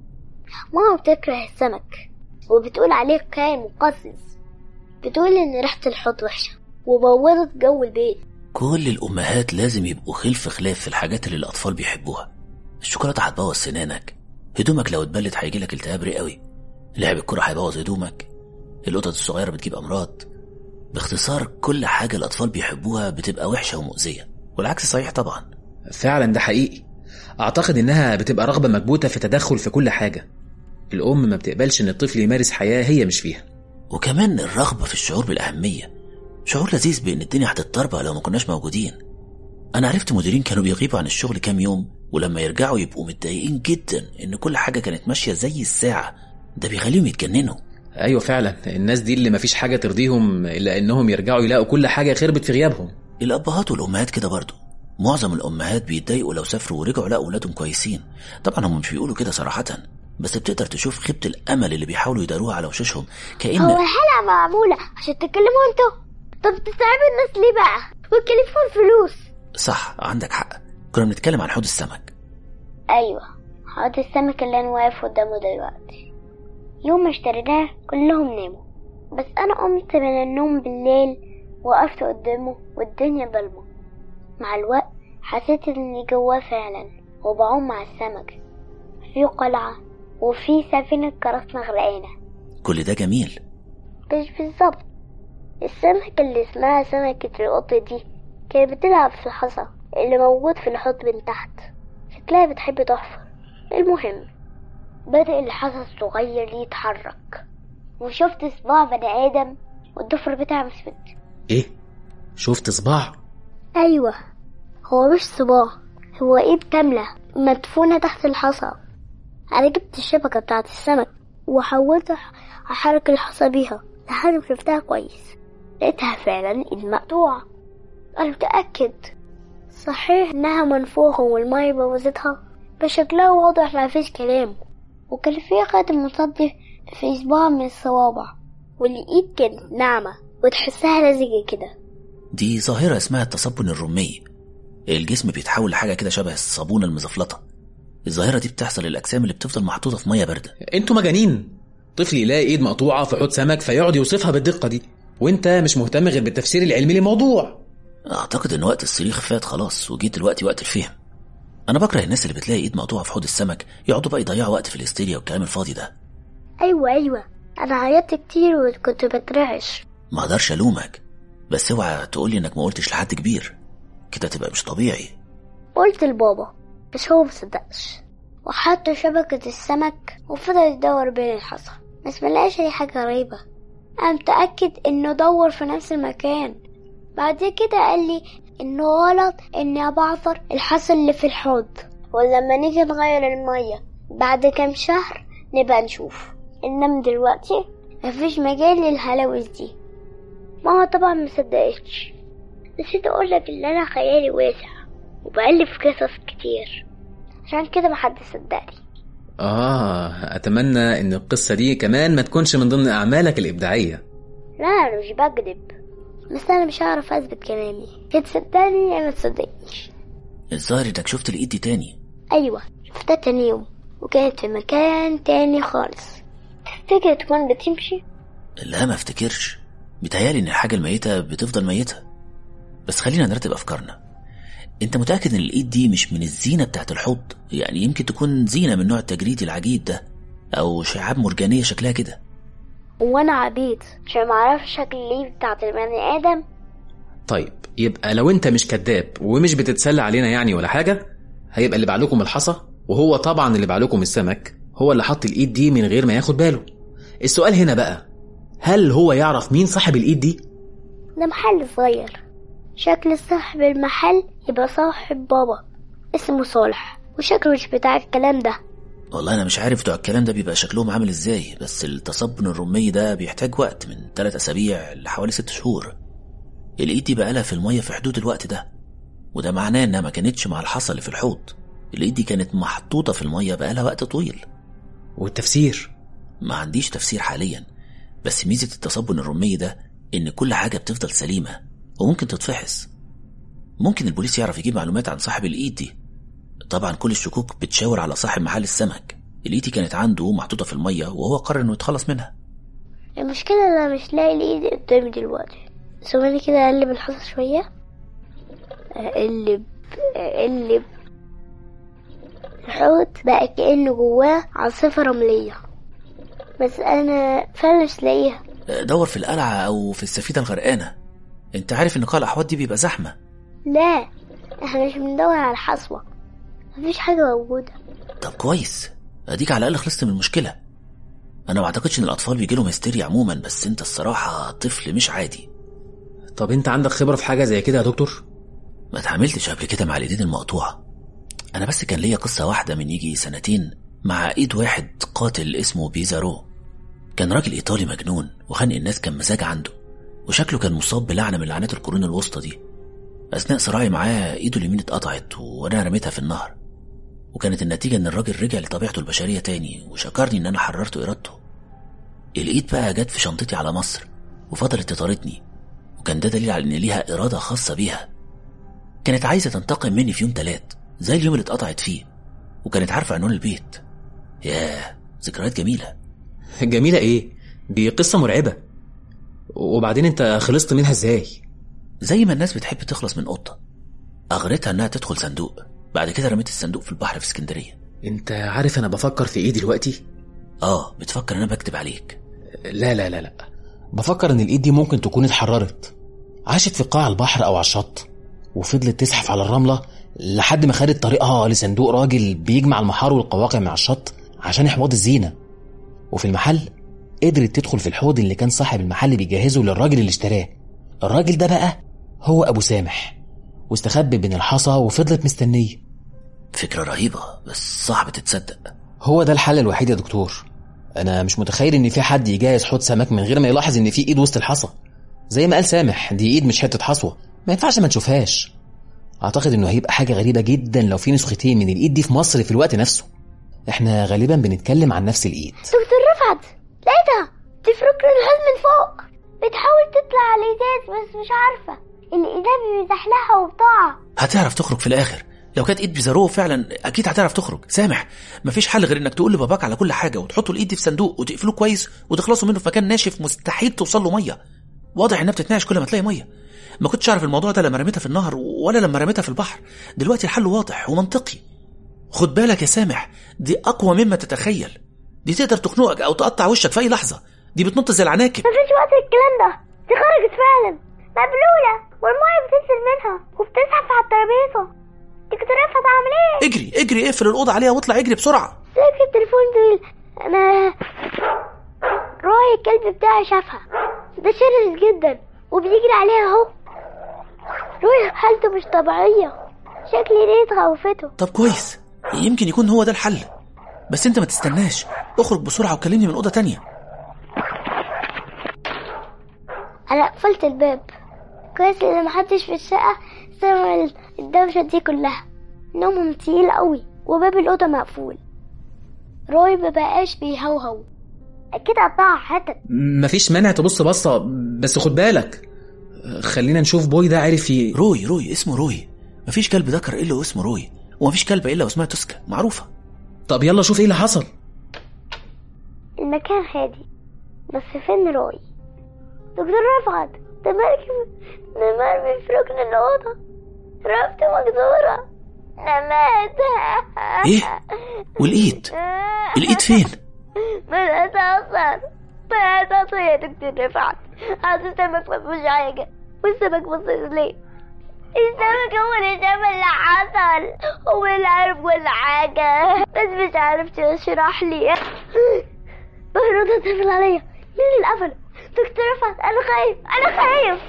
ماما بتكره السمك وبتقول عليه كائن مقزز. بتقول ان ريحه الحوض وحشه وبوظت جو البيت. كل الامهات لازم يبقوا خلف خلاف في الحاجات اللي الاطفال بيحبوها. الشوكولاته هتبوظ سنانك، هدومك لو اتبلت هيجيلك التهاب رئوي، لعب الكرة هيبوظ هدومك، القطط الصغيرة بتجيب امراض. باختصار كل حاجة الاطفال بيحبوها بتبقى وحشة ومؤذية، والعكس صحيح طبعا. فعلا ده حقيقي. اعتقد انها بتبقى رغبة مكبوتة في تدخل في كل حاجة. الام ما بتقبلش ان الطفل يمارس حياة هي مش فيها. وكمان الرغبة في الشعور بالأهمية، شعور لذيذ بان الدنيا هتتطربق لو ما كناش موجودين. انا عرفت مديرين كانوا بيغيبوا عن الشغل كام يوم ولما يرجعوا يبقوا متضايقين جدا ان كل حاجة كانت ماشية زي الساعة. ده بيخليهم يتجننوا. ايوه فعلا، الناس دي اللي مفيش حاجة ترضيهم الا انهم يرجعوا يلاقوا كل حاجة خربت في غيابهم. الابهات والامهات كده برضو. معظم الامهات بيتضايقوا لو سافروا ورجعوا لقوا ولادهم كويسين. طبعا هم مش بيقولوا كده صراحة، بس بتقدر تشوف خيبة الامل اللي بيحاولوا يداروها على وشوشهم. كأن هو الحلقة معمولة عشان تتكلموا انتوا؟ طب تتعبوا الناس ليه بقى وتكلفوا الفلوس؟ صح، عندك حق. كنا بنتكلم عن حوض السمك. ايوه، حوض السمك اللي انا واقف قدامه دلوقتي. يوم ما اشتريناه كلهم ناموا، بس انا قمت من النوم بالليل وقفت قدامه والدنيا ضلمه. مع الوقت حسيت اني جواه فعلا وبعوم مع السمك في قلعة وفي سفينة قراصنة غرقانة. كل ده جميل. مش بالظبط. السمكة اللي اسمها سمكة القط دي كانت بتلعب في الحصى اللي موجود في الحوض من تحت. شكلها بتحب تحفر. المهم بدأ الحصى الصغير يتحرك وشفت صباع بني آدم والضفر بتاعه مسود. ايه؟ شفت صباع؟ ايوه، هو مش صباع، هو ايد كاملة مدفونة تحت الحصى. انا جبت الشبكة بتاعت السمك وحاولت احرك الحصى بيها لحد ما شفتها كويس. لقيتها فعلا ايد مقطوعة. انا متأكد صحيح انها منفوخة والمية بوظتها، بس شكلها واضح مفيش كلام. وكان فيها خاتم مصدي في صباع من الصوابع والايد كانت ناعمة وتحسها لزجة كده. دي ظاهرة اسمها التصبن الرمي. الجسم بيتحول لحاجة كده شبه الصابونة المزفلطة. الظاهرة دي بتحصل للأجسام اللي بتفضل محطوطة في مية باردة. انتوا مجانين. طفل يلاقي ايد مقطوعة في حوض سمك فيقعد يوصفها بالدقة دي، وانت مش مهتم غير بالتفسير العلمي للموضوع. اعتقد ان وقت الصريخ فات خلاص وجيت دلوقتي وقت الفهم. انا بكره الناس اللي بتلاقي ايد مقطوعة في حوض السمك يقعدوا بقى يضيعوا وقت في الهستيريا والكلام الفاضي ده. ايوه انا عيطت كتير وكنت بترعش. ما اقدرش الومك، بس اوعى تقولي انك ما قلتش لحد كبير كده، تبقى مش طبيعي. قلت لبابا بس هو مصدقش وحط شبكة السمك وفضل يدور بين الحصى بس ملقاش اي حاجة غريبة. انا متأكد انه دور في نفس المكان. بعد كده قال لي انه غلط اني ابعثر الحصى اللي في الحوض، ولما نيجي نغير المية بعد كام شهر نبقى نشوف. انما دلوقتي مفيش مجال للهلاوس دي. ماما طبعا مصدقتش. نسيت اقولك ان انا خيالي واسع وبألف قصص كتير، عشان كده محدش صدقني. اتمنى ان القصة دي كمان ما تكونش من ضمن اعمالك الابداعية. لا انا مش بكذب، بس انا مش هعرف اثبت كلامي. تصدقني يا ما تصدقنيش. الظاهر انك شفت الايد دي تاني. أيوة، شفتها تاني يوم وكانت في مكان تاني خالص. تفتكر تكون بتمشي؟ لا ما افتكرش، بيتهيالي ان الحاجة الميتة بتفضل ميتة. بس خلينا نرتب افكارنا. انت متأكد ان الايد دي مش من الزينة بتاعت الحوض؟ يعني يمكن تكون زينة من نوع التجريدي العجيب ده، او شعاب مرجانية شكلها كده. وانا عبيط عشان معرفش شكل الايد بتاعت البني ادم. طيب يبقى لو انت مش كذاب ومش بتتسلى علينا يعني ولا حاجة، هيبقى اللي بعلكم الحصى، وهو طبعا اللي بعلكم السمك هو اللي حط الايد دي من غير ما ياخد باله. السؤال هنا بقى، هل هو يعرف مين صاحب الايد دي؟ ده محل صغير، شكل صاحب المحل يبقى صاحب بابا اسمه صالح، وشكله مش بتاع الكلام ده. والله انا مش عارف بتوع الكلام ده بيبقى شكلهم عامل ازاي، بس التصبن الرمي ده بيحتاج وقت من 3 أسابيع لحوالي 6 شهور. الايد دي بقالها في المية في حدود الوقت ده، وده معناه انها ما كانتش مع الحصى اللي في الحوض. الايد دي كانت محطوطة في المية بقالها وقت طويل. والتفسير؟ ما عنديش تفسير حاليا، بس ميزة التصبن الرمي ده ان كل حاجة بتفضل سليمة وممكن تتفحص. ممكن البوليس يعرف يجيب معلومات عن صاحب الايد دي. طبعا كل الشكوك بتشاور على صاحب محل السمك. الايد دي كانت عنده محطوطة في المية وهو قرر انه يتخلص منها. المشكلة ان انا مش لاقي الايد قدامي دلوقتي. ثواني كده اقلب الحصى شوية. اقلب الحوض بقى كأنه جواه عاصفة رملية، بس انا فعلا مش لاقيها. دور في القلعة او في السفينة الغرقانة. انت عارف ان قاع الاحواض دي بيبقى زحمة. لا، احنا مش بندور على الحصوة، مفيش حاجة موجودة. طب كويس، اديك على الاقل خلصت من المشكلة. انا ما اعتقدش ان الاطفال بيجيلهم هستيريا عموما، بس انت الصراحة طفل مش عادي. طب انت عندك خبرة في حاجة زي كده يا دكتور؟ ما اتعاملتش قبل كده مع الايدين المقطوعة. انا بس كان ليا قصة واحدة من يجي 2 سنين مع ايد واحد قاتل اسمه بيزارو. كان راجل ايطالي مجنون وخانق الناس، كان مزاج عنده، وشكله كان مصاب بلعنة من لعنات القرون الوسطى دي. اثناء صراعي معاه ايده اليمين اتقطعت وانا رميتها في النهر، وكانت النتيجة ان الراجل رجع لطبيعته البشرية تاني وشكرني ان انا حررت ارادته. الايد بقى جت في شنطتي على مصر وفضلت تطاردني، وكان ده دليل على ان ليها ارادة خاصة بيها. كانت عايزة تنتقم مني في يوم 3 زي اليوم اللي اتقطعت فيه، وكانت عارفة عنوان البيت. ياه، ذكريات جميلة. جميلة ايه؟ دي قصة مرعبة. وبعدين انت خلصت منها ازاي؟ زي ما الناس بتحب تخلص من قطة، اغرتها انها تدخل صندوق، بعد كده رميت الصندوق في البحر في اسكندرية. انت عارف انا بفكر في ايه دلوقتي؟ بتفكر انا بكتب عليك؟ لا لا لا لا، بفكر ان الايد دي ممكن تكون اتحررت، عاشت في قاع البحر او على الشط، وفضلت تزحف على الرملة لحد ما خدت طريقها لصندوق راجل بيجمع المحار والقواقع من على الشط عشان احواض الزينة. وفي المحل قدرت تدخل في الحوض اللي كان صاحب المحل بيجهزه للراجل اللي اشتراه. الراجل ده بقى هو ابو سامح، واستخبى بين الحصى وفضلت مستنيه. فكرة رهيبة بس صعب تتصدق. هو ده الحل الوحيد يا دكتور. انا مش متخيل ان في حد يجهز حوض سمك من غير ما يلاحظ ان في ايد وسط الحصى. زي ما قال سامح، دي ايد مش حتة حصوة، ما ينفعش ما نشوفهاش. اعتقد انه هيبقى حاجة غريبة جدا لو في نسختين من الايد دي في مصر في الوقت نفسه. احنا غالبا بنتكلم عن نفس الايد. دكتور رفعت، لقيتها في ركن الحوض من فوق، بتحاول تطلع على الازاز بس مش عارفة، الازاز بيزحلقها وبتقع. هتعرف تخرج في الاخر. لو كانت ايد بيزارو فعلا اكيد هتعرف تخرج. سامح، مفيش حل غير انك تقول لباباك على كل حاجة وتحطوا الايد دي في صندوق وتقفلوه كويس وتخلصوا منه في مكان ناشف، مستحيل توصل له مية. واضح انها بتتناقش كل ما تلاقي مية. ما كنتش اعرف الموضوع ده لما رميتها في النهر ولا لما رميتها في البحر. دلوقتي الحل واضح ومنطقي. خد بالك يا سامح، دي اقوى مما تتخيل. دي تقدر تخنقك او تقطع وشك في اي لحظة. دي بتنط زي العناكب. مفيش وقت الكلام ده، دي خرجت فعلا مبلولة والمية بتنزل منها وبتزحف على الترابيزة. دكتور رفعت عامل ايه؟ اجري اجري، اقفل الأوضة عليها واطلع اجري بسرعة. سيبك التليفون دول، انا روي الكلب بتاعي شافها، ده شرس جدا وبيجري عليها اهو. روي حالته مش طبيعية، شكلي ليه خوفته. طب كويس، يمكن يكون هو ده الحل. بس انت ما تستناش، اخرج بسرعة وكلمني من أوضة تانية. انا قفلت الباب كويس ان محدش في الشقة سمع الدوشة دي كلها. نومهم تقيل قوي وباب الأوضة مقفول. روي مبقاش بيهوهو، اكيد قطعها حتت. مفيش مانع تبص بصة، بس خد بالك. خلينا نشوف بوي ده عارف ايه. روي اسمه روي، مفيش كلب ذكر الا واسمه روي، ومفيش كلب الا واسمها توسكا، معروفه. طب يلا شوف ايه اللي حصل. المكان هادي، بس فين روي؟ دكتور رفعت، ده مرمي في ركن الأوضة، رقبته مكسورة، مات. ايه؟ والايد فين؟ بدأت أصر يا دكتور رفعت. عايز السمك مفيهوش حاجة، والسمك بصيص ليه؟ السمك هو اللي شاف اللي حصل، هو اللي عارف كل حاجة، بس مش عارف تشرح لي. بهرود اتصل عليا، مين اللي قفله؟ دكتور رفعت، أنا خايف.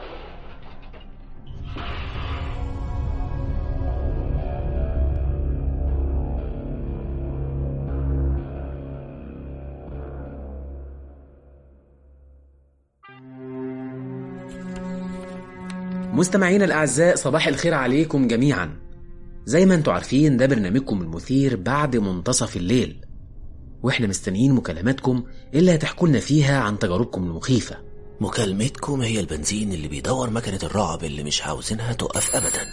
مستمعينا الأعزاء، صباح الخير عليكم جميعا. زي ما انتوا عارفين ده برنامجكم المثير بعد منتصف الليل، واحنا مستنيين مكالماتكم اللي هتحكوا لنا فيها عن تجاربكم المخيفة. مكالمتكم هي البنزين اللي بيدور مكنة الرعب اللي مش عاوزينها تقف أبدا.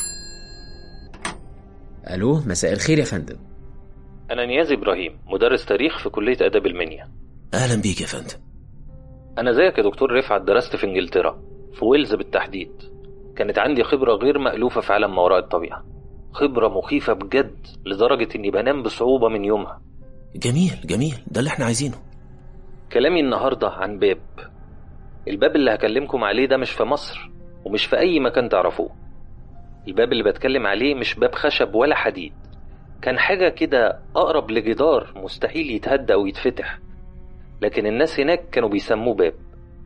ألو، مساء الخير يا فندم. أنا نيازي إبراهيم، مدرس تاريخ في كلية آداب المنيا. أهلا بيك يا فندم. أنا زيك يا دكتور رفعت، درست في إنجلترا، في ويلز بالتحديد. كانت عندي خبرة غير مألوفة في عالم ما وراء الطبيعة، خبرة مخيفة بجد لدرجة إني بنام بصعوبة من يومها. جميل، ده اللي احنا عايزينه. كلامي النهاردة عن الباب اللي هكلمكم عليه ده مش في مصر ومش في أي مكان تعرفوه. الباب اللي بتكلم عليه مش باب خشب ولا حديد، كان حاجة كده أقرب لجدار مستحيل يتهدى أو يتفتح، لكن الناس هناك كانوا بيسموه باب.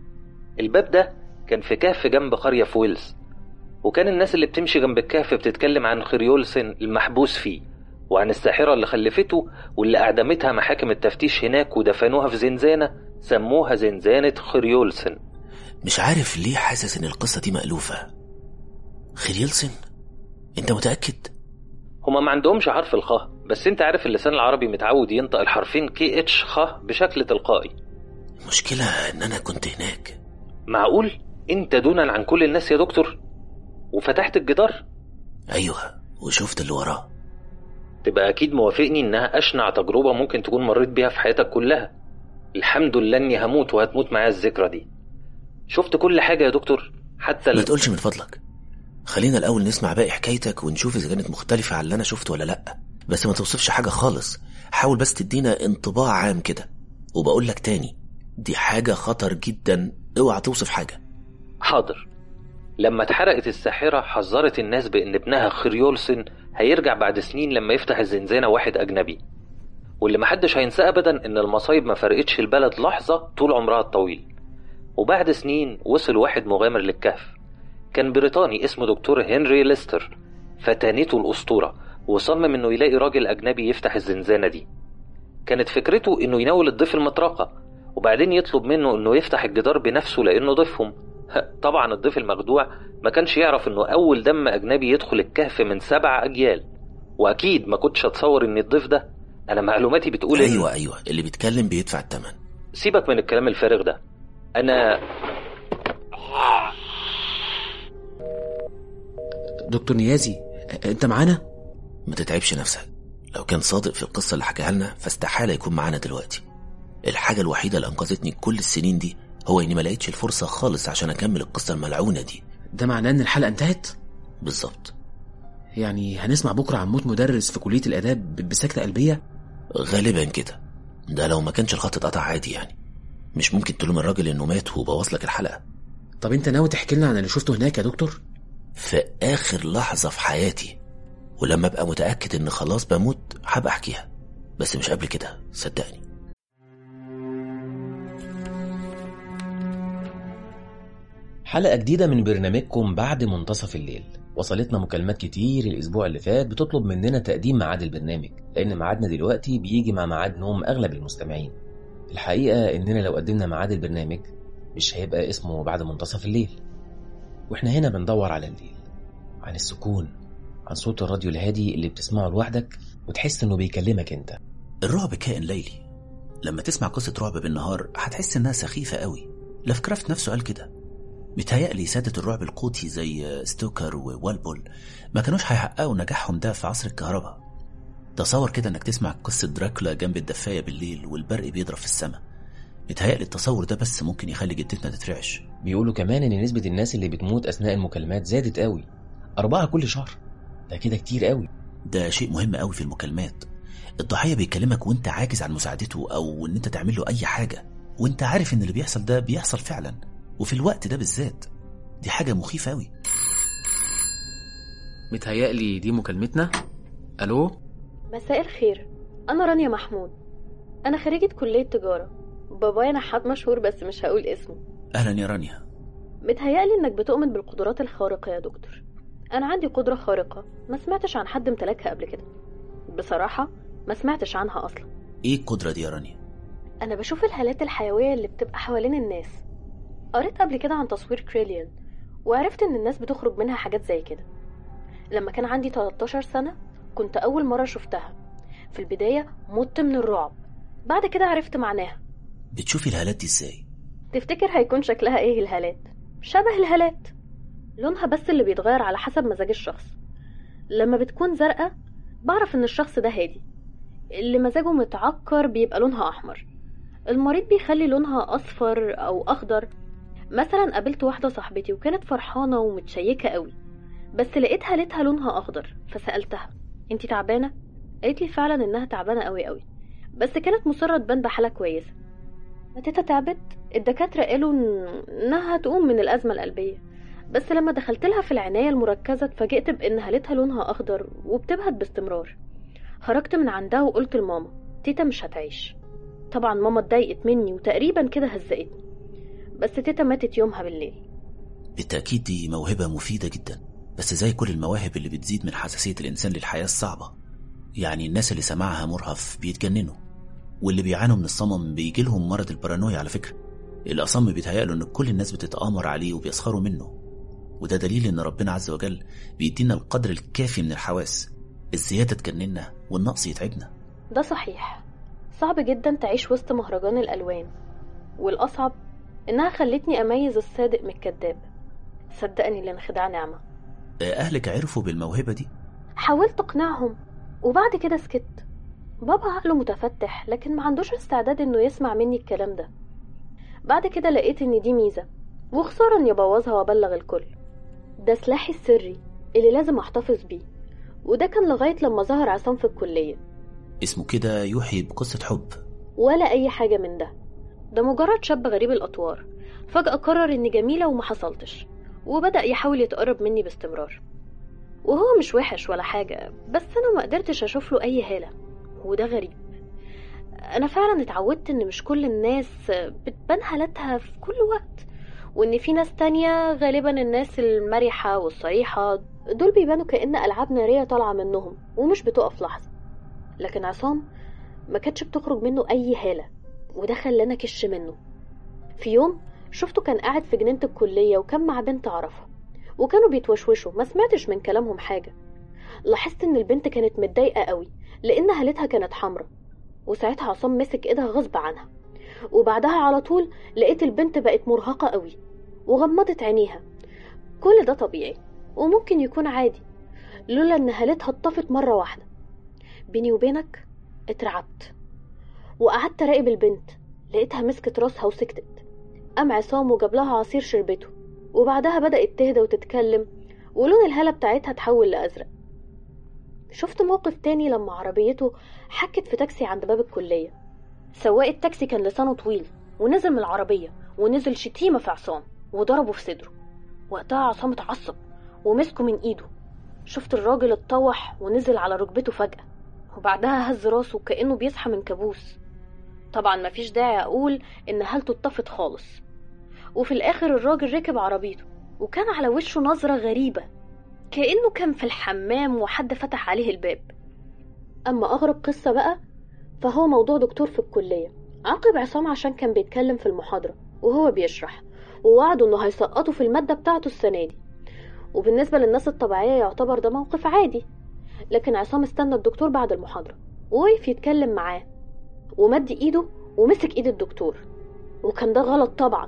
الباب ده كان في كهف جنب قرية في ويلز، وكان الناس اللي بتمشي جنب الكهف بتتكلم عن خريولسن المحبوس فيه، وعن الساحرة اللي خلفته واللي أعدمتها محاكم التفتيش هناك ودفنوها في زنزانة سموها زنزانة خريولسن. مش عارف ليه حاسس إن القصة دي مألوفة. خريولسن؟ أنت متأكد؟ هما ما عندهمش حرف الخاء، بس أنت عارف اللسان العربي متعود ينطق الحرفين KH خاء بشكل تلقائي. المشكلة إن أنا كنت هناك. معقول؟ أنت دونا عن كل الناس يا دكتور؟ وفتحت الجدار؟ أيوة، وشفت اللي وراه. تبقى أكيد موافقني إنها أشنع تجربة ممكن تكون مريت بيها في حياتك كلها. الحمد لله إني هموت وهتموت معايا الذكرى دي. شفت كل حاجة يا دكتور، حتى ما تقولش من فضلك. خلينا الأول نسمع باقي حكايتك ونشوف إذا كانت مختلفة عن اللي أنا شفته ولا لأ. بس ما توصفش حاجة خالص، حاول بس تدينا انطباع عام كده. وبقول لك تاني، دي حاجة خطر جدا، اوعى توصف حاجة. حاضر. لما اتحرقت الساحرة حذرت الناس بأن ابنها خريولسن هيرجع بعد سنين لما يفتح الزنزانة واحد أجنبي، واللي محدش هينسى أبدا إن المصايب ما فرقتش البلد لحظة طول عمرها الطويل. وبعد سنين وصل واحد مغامر للكهف، كان بريطاني اسمه دكتور هنري ليستر، فتانته الأسطورة، وصمم إنه يلاقي راجل أجنبي يفتح الزنزانة دي. كانت فكرته إنه يناول الضيف المطرقة وبعدين يطلب منه إنه يفتح الجدار بنفسه لأنه ضيفهم. طبعا الضيف المخدوع ما كانش يعرف إنه أول دم أجنبي يدخل الكهف من 7 أجيال، وأكيد ما كنتش أتصور إن الضيف ده، أنا معلوماتي بتقول أيوة اللي بيتكلم بيدفع الثمن. سيبك من الكلام الفارغ ده. أنا دكتور نيازي، أنت معانا؟ ما تتعبش نفسك، لو كان صادق في القصة اللي حكاها لنا فاستحالة يكون معانا دلوقتي. الحاجة الوحيدة اللي أنقذتني كل السنين دي هو إني ما لقيتش الفرصة خالص عشان أكمل القصة الملعونة دي. ده معناه إن الحلقة انتهت؟ بالظبط. يعني هنسمع بكرة عن موت مدرس في كلية الآداب بسكتة قلبية؟ غالبا كده، ده لو ما كانش الخط اتقطع عادي يعني. مش ممكن تلوم الراجل إنه مات وبوظ لك الحلقة. طب أنت ناوي تحكي لنا عن اللي شفته هناك يا دكتور؟ في آخر لحظة في حياتي، ولما أبقى متأكد إن خلاص بموت هبقى أحكيها، بس مش قبل كده صدقني. حلقة جديدة من برنامجكم بعد منتصف الليل. وصلتنا مكالمات كتير الأسبوع اللي فات بتطلب مننا تقديم ميعاد البرنامج، لأن ميعادنا دلوقتي بيجي مع ميعاد نوم أغلب المستمعين. الحقيقة إننا لو قدمنا ميعاد البرنامج مش هيبقى اسمه بعد منتصف الليل، وإحنا هنا بندور على الليل، عن السكون، عن صوت الراديو الهادي اللي بتسمعه لوحدك وتحس إنه بيكلمك أنت. الرعب كائن ليلي، لما تسمع قصة رعب بالنهار هتحس إنها سخيفة قوي. لافكرافت نفسه قال كده، متهيألي سادة الرعب القوطي زي ستوكر ووالبول ما كانوش هيحققوا نجاحهم ده في عصر الكهرباء. تصور كده انك تسمع قصة دراكولا جنب الدفاية بالليل والبرق بيضرب في السماء. متهيألي التصور ده بس ممكن يخلي جدتنا تترعش. بيقولوا كمان ان نسبة الناس اللي بتموت اثناء المكالمات زادت قوي، 4 كل شهر. ده كده كتير قوي. ده شيء مهم قوي في المكالمات. الضحية بيكلمك وانت عاجز عن مساعدته او ان انت تعمل له اي حاجة، وانت عارف ان اللي بيحصل ده بيحصل فعلا وفي الوقت ده بالذات. دي حاجة مخيفة قوي. متهيألي دي مكالمتنا. الو، مساء الخير، انا رانيا محمود. انا خريجة كلية تجارة. بابايا نحات مشهور بس مش هقول اسمه. اهلا يا رانيا. متهيألي انك بتؤمن بالقدرات الخارقة يا دكتور. انا عندي قدرة خارقة ما سمعتش عن حد امتلكها قبل كده. بصراحة ما سمعتش عنها اصلا. ايه القدرة دي يا رانيا؟ انا بشوف الهالات الحيوية اللي بتبقى حوالين الناس. قريت قبل كده عن تصوير كريليان وعرفت ان الناس بتخرج منها حاجات زي كده. لما كان عندي 13 سنة كنت اول مرة شفتها. في البداية مت من الرعب، بعد كده عرفت معناها. بتشوفي الهالات دي ازاي؟ تفتكر هيكون شكلها ايه الهالات؟ شبه الهالات، لونها بس اللي بيتغير على حسب مزاج الشخص. لما بتكون زرقاء بعرف ان الشخص ده هادي، اللي مزاجه متعكر بيبقى لونها احمر، المريض بيخلي لونها اصفر او اخضر. مثلا قابلت واحدة صاحبتي وكانت فرحانة ومتشيكة قوي، بس لقيت هالتها لونها اخضر، فسألتها انتي تعبانة؟ قالت لي فعلا انها تعبانة قوي قوي، بس كانت مصرة تبان بحالة كويسة. تيتا تعبت، الدكاترة قالوا انها هتقوم من الازمة القلبية، بس لما دخلت لها في العناية المركزة اتفاجئت بان هالتها لونها اخضر وبتبهت باستمرار. خرجت من عندها وقلت لماما تيتا مش هتعيش. طبعا ماما اتضايقت مني وتقريبا كده هزقتني، بس تيتا ماتت يومها بالليل. بالتأكيد دي موهبة مفيدة جدا، بس زي كل المواهب اللي بتزيد من حساسية الإنسان للحياة الصعبة. يعني الناس اللي سماعها مرهف بيتجننوا، واللي بيعانوا من الصمم بيجيلهم مرض البارانويا. على فكرة الأصم بيتهيألوا إن كل الناس بتتآمر عليه وبيسخروا منه، وده دليل إن ربنا عز وجل بيدينا القدر الكافي من الحواس. الزيادة تجننا والنقص يتعبنا. ده صحيح، صعب جدا تعيش وسط مهرجان الألوان، والأصعب إنها خلتني أميز الصادق من الكذاب. صدقني اللي انخداع نعمة. أهلك عرفوا بالموهبة دي؟ حاولت أقنعهم وبعد كده سكت. بابا عقله متفتح لكن ما عندوش استعداد إنه يسمع مني الكلام ده. بعد كده لقيت إن دي ميزة وخسارة إني أبوظها وأبلغ الكل. ده سلاحي السري اللي لازم أحتفظ بيه، وده كان لغاية لما ظهر عصام في الكلية. اسمه كده يوحي بقصة حب؟ ولا أي حاجة من ده. ده مجرد شاب غريب الأطوار فجأة قرر إني جميلة وما حصلتش، وبدأ يحاول يتقرب مني باستمرار. وهو مش وحش ولا حاجة، بس أنا ما قدرتش أشوف له أي هالة، وده غريب. أنا فعلا اتعودت إن مش كل الناس بتبان هالاتها في كل وقت، وإن في ناس تانية غالبا الناس المرحة والصريحة دول بيبانوا كأن ألعاب نارية طالعة منهم ومش بتقف لحظة. لكن عصام ما كانتش بتخرج منه أي هالة، وده خلاني أكش منه. في يوم شفته كان قاعد في جنينة الكلية وكان مع بنت أعرفها، وكانوا بيتوشوشوا. ما سمعتش من كلامهم حاجة. لاحظت إن البنت كانت متضايقة قوي لأن هالتها كانت حمرا، وساعتها عصام مسك إيدها غصب عنها، وبعدها على طول لقيت البنت بقت مرهقة قوي وغمضت عينيها. كل ده طبيعي وممكن يكون عادي لولا إن هالتها اتطفت مرة واحدة. بيني وبينك اترعبت وقعدت راقب البنت، لقيتها مسكت راسها وسكتت. قام عصام وجاب لها عصير شربته، وبعدها بدأت تهدى وتتكلم ولون الهالة بتاعتها تحول لأزرق. شفت موقف تاني لما عربيته حكت في تاكسي عند باب الكلية. سواق التاكسي كان لسانه طويل ونزل من العربية ونزل شتيمة في عصام وضربه في صدره. وقتها عصام اتعصب ومسكه من ايده. شفت الراجل اتطوح ونزل على ركبته فجأة، وبعدها هز راسه كأنه بيصحى من كابوس. طبعا مفيش داعي اقول ان هالته اتطفت خالص. وفي الاخر الراجل ركب عربيته وكان على وشه نظرة غريبة كأنه كان في الحمام وحد فتح عليه الباب. اما اغرب قصة بقى فهو موضوع دكتور في الكلية عاقب عصام عشان كان بيتكلم في المحاضرة وهو بيشرح، ووعده انه هيسقطه في المادة بتاعته السنة دي. وبالنسبة للناس الطبيعية يعتبر ده موقف عادي، لكن عصام استنى الدكتور بعد المحاضرة ووقف يتكلم معاه ومد ايده ومسك ايد الدكتور، وكان ده غلط طبعا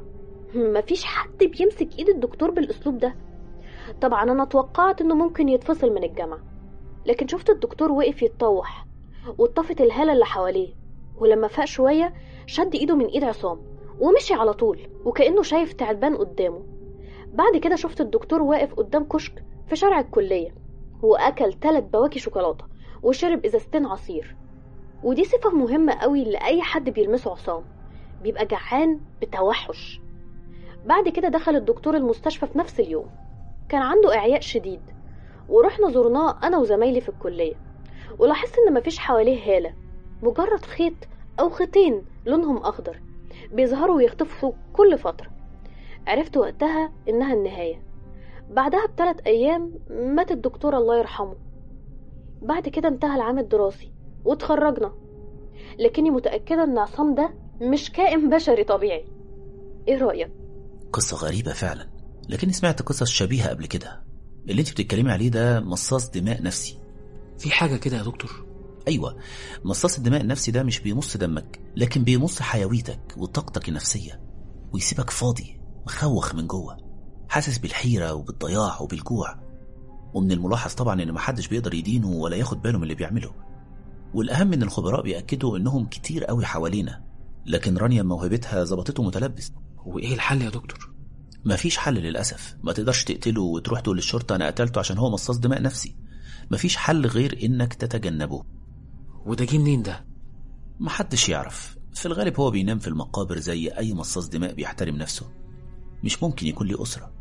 مفيش حد بيمسك ايد الدكتور بالاسلوب ده. طبعا انا توقعت انه ممكن يتفصل من الجامعة، لكن شفت الدكتور وقف يتطوح واتطفت الهالة اللي حواليه، ولما فاق شوية شد ايده من ايد عصام ومشي على طول وكأنه شايف تعبان قدامه. بعد كده شفت الدكتور واقف قدام كشك في شارع الكلية وأكل 3 بواكي شوكولاتة وشرب إزازتين عصير، ودي صفة مهمة قوي لأي حد بيلمسه عصام، بيبقى جعان بتوحش. بعد كده دخل الدكتور المستشفى في نفس اليوم، كان عنده إعياء شديد، ورحنا زرناه أنا وزمايلي في الكلية، ولاحظت إن مفيش حواليه هالة، مجرد خيط أو خيطين لونهم أخضر بيظهروا ويختفوا كل فترة. عرفت وقتها إنها النهاية. بعدها ب3 أيام مات الدكتور الله يرحمه. بعد كده انتهى العام الدراسي وتخرجنا، لكني متأكدة إن عصام ده مش كائن بشري طبيعي. إيه رأيك؟ قصة غريبة فعلا، لكني سمعت قصص شبيهة قبل كده. اللي انت بتتكلمي عليه ده مصاص دماء نفسي. في حاجة كده يا دكتور؟ أيوة، مصاص الدماء النفسي ده مش بيمص دمك، لكن بيمص حيويتك وطاقتك النفسية، ويسيبك فاضي مخوخ من جوه، حاسس بالحيرة وبالضياع وبالجوع. ومن الملاحظ طبعا ان محدش بيقدر يدينه ولا ياخد باله من اللي بيعمله. والأهم ان الخبراء بيأكدوا انهم كتير قوي حوالينا، لكن رانيا موهبتها ظبطته متلبس. وايه الحل يا دكتور؟ مفيش حل للأسف. ما تقدرش تقتله وتروح تقول للشرطة انا قتلته عشان هو مصاص دماء نفسي. مفيش حل غير انك تتجنبه. وده جه منين ده؟ محدش يعرف. في الغالب هو بينام في المقابر زي اي مصاص دماء بيحترم نفسه. مش ممكن يكون ليه أسرة.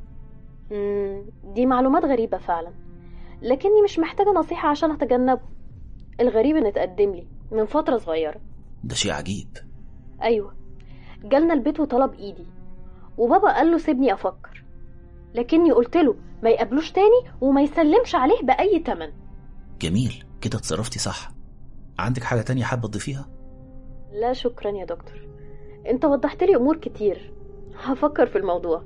دي معلومات غريبة فعلا، لكني مش محتاجة نصيحة عشان أتجنبه. الغريب إن اتقدم لي من فترة صغيرة. ده شيء عجيب. أيوة، جالنا البيت وطلب إيدي، وبابا قال له سيبني أفكر، لكني قلت له ما يقابلوش تاني وما يسلمش عليه بأي تمن. جميل، كده اتصرفتي صح. عندك حاجة تانية حابة تضيفيها؟ لا شكرا يا دكتور، انت وضحت لي أمور كتير، هفكر في الموضوع.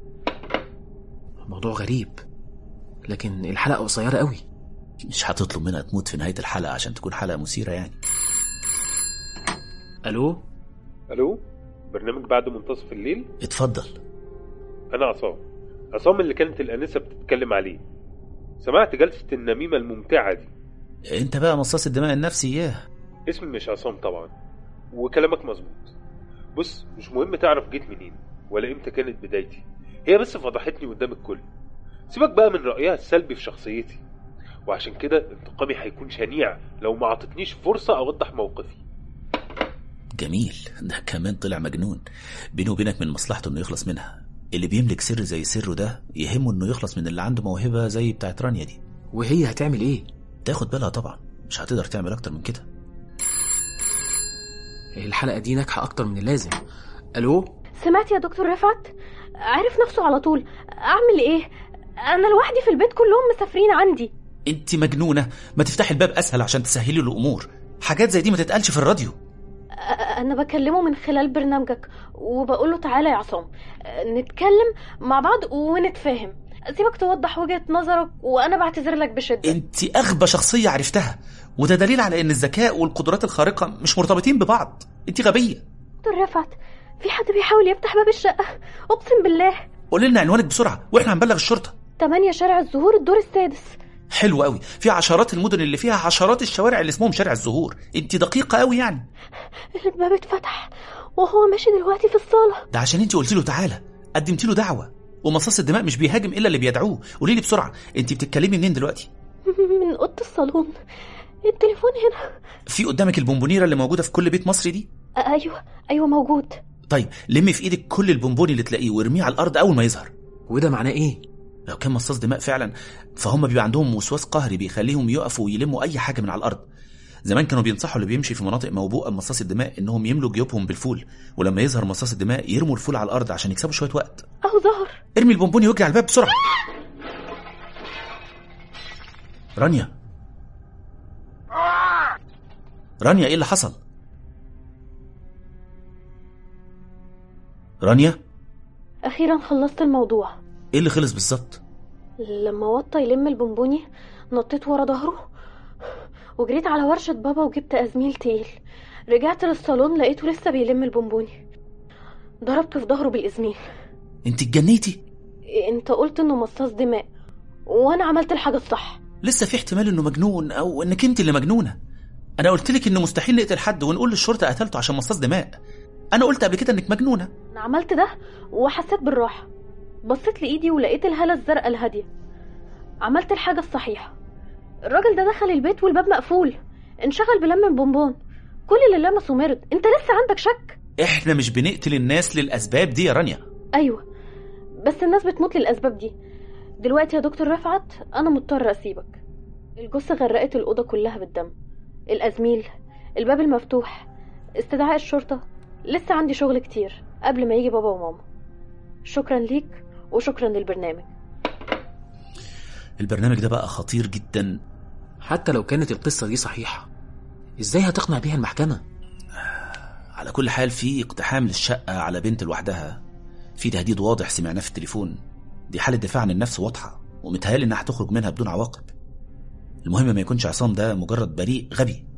موضوع غريب، لكن الحلقة قصيرة قوي. مش هتطلب منها تموت في نهاية الحلقة عشان تكون حلقة مثيرة يعني. ألو؟ ألو، برنامج بعد منتصف الليل. اتفضل. أنا عصام اللي كانت الأنسة بتتكلم عليه. سمعت جلسة النميمة الممتعة دي. انت بقى مصاص الدماء النفسي اياه؟ اسمي مش عصام طبعا، وكلامك مظبوط. بص، مش مهم تعرف جيت منين ولا امتى كانت بدايتي، هي بس فضحتني قدام الكل. سيبك بقى من رأيها السلبي في شخصيتي، وعشان كده انتقامي هيكون شنيع لو ما عطتنيش فرصة اوضح موقفي. جميل، ده كمان طلع مجنون. بينه وبينك من مصلحته انه يخلص منها. اللي بيملك سر زي سره ده يهمه انه يخلص من اللي عنده موهبة زي بتاعت رانيا دي. وهي هتعمل ايه؟ تاخد بالها طبعا، مش هتقدر تعمل اكتر من كده. الحلقة دي ناجحة اكتر من اللازم. الو؟ سمعت يا دكتور رفعت؟ عارف نفسه على طول. اعمل ايه؟ انا لوحدي في البيت، كلهم مسافرين عندي. انت مجنونة، ما تفتحي الباب اسهل عشان تسهلي له الامور. حاجات زي دي ما تتقالش في الراديو. انا بكلمه من خلال برنامجك وبقوله تعالى يا عصام نتكلم مع بعض ونتفاهم. سيبك توضح وجهة نظرك وانا بعتذر لك بشدة. انت اغبى شخصية عرفتها، وده دليل على ان الذكاء والقدرات الخارقة مش مرتبطين ببعض. انت غبية. دكتور رفعت، في حد بيحاول يفتح باب الشقة، اقسم بالله. قولي لنا عنوانك بسرعة واحنا هنبلغ الشرطة. 8 شارع الزهور، الدور السادس. حلو قوي، في عشرات المدن اللي فيها عشرات الشوارع اللي اسمهم شارع الزهور. انت دقيقة قوي يعني. الباب اتفتح وهو ماشي دلوقتي في الصالة. ده عشان انت قلت له تعالى، قدمت له دعوة. ومصاص الدماء مش بيهاجم الا اللي بيدعوه. قولي لي بسرعة، انت بتتكلمي منين دلوقتي؟ من اوضه الصالون. التليفون هنا. في قدامك البونبونيرة اللي موجودة في كل بيت مصري دي؟ ايوه موجود. طيب لمي في ايدك كل البونبوني اللي تلاقيه وارميه على الارض اول ما يظهر. وده معناه ايه؟ لو كان مصاص دماء فعلا فهم بيبقى عندهم وسواس قهري بيخليهم يقفوا ويلموا اي حاجة من على الارض. زمان كانوا بينصحوا اللي بيمشي في مناطق موبوءة بمصاص الدماء انهم يملوا جيوبهم بالفول، ولما يظهر مصاص الدماء يرموا الفول على الارض عشان يكسبوا شوية وقت. اهو ظهر. ارمي البونبوني واجري على الباب بسرعة. رانيا، رانيا، ايه اللي حصل؟ رانيا، اخيرا خلصت الموضوع. ايه اللي خلص بالظبط؟ لما وطى يلم البونبوني نطيت ورا ظهره وجريت على ورشة بابا وجبت أزميل تقيل. رجعت للصالون لقيته لسه بيلم البونبوني، ضربته في ظهره بالإزميل. انت اتجنيتي؟ انت قلت انه مصاص دماء وانا عملت الحاجة الصح. لسه في احتمال انه مجنون او انك انت اللي مجنونة. انا قلت لك انه مستحيل نقتل حد ونقول للشرطة قتلته عشان مصاص دماء. انا قلت قبل كده انك مجنونة. انا عملت ده وحسيت بالراحة، بصيت لإيدي ولقيت الهالة الزرقاء الهادية. عملت الحاجة الصحيحة. الراجل ده دخل البيت والباب مقفول، انشغل بلم بونبون، كل اللي لمسه مرض. انت لسه عندك شك؟ احنا مش بنقتل الناس للأسباب دي يا رانيا. ايوه بس الناس بتموت للأسباب دي. دلوقتي يا دكتور رفعت انا مضطر اسيبك. الجثة غرقت الأوضة كلها بالدم، الأزميل، الباب المفتوح، استدعاء الشرطة. لسه عندي شغل كتير قبل ما يجي بابا وماما. شكرا ليك وشكرا للبرنامج. البرنامج ده بقى خطير جدا. حتى لو كانت القصة دي صحيحة، ازاي هتقنع بيها المحكمة؟ على كل حال في اقتحام للشقة على بنت لوحدها، في تهديد واضح سمعناه في التليفون. دي حالة دفاع عن النفس واضحة ومتهيألي انها هتخرج منها بدون عواقب. المهم ما يكونش عصام ده مجرد بريء غبي.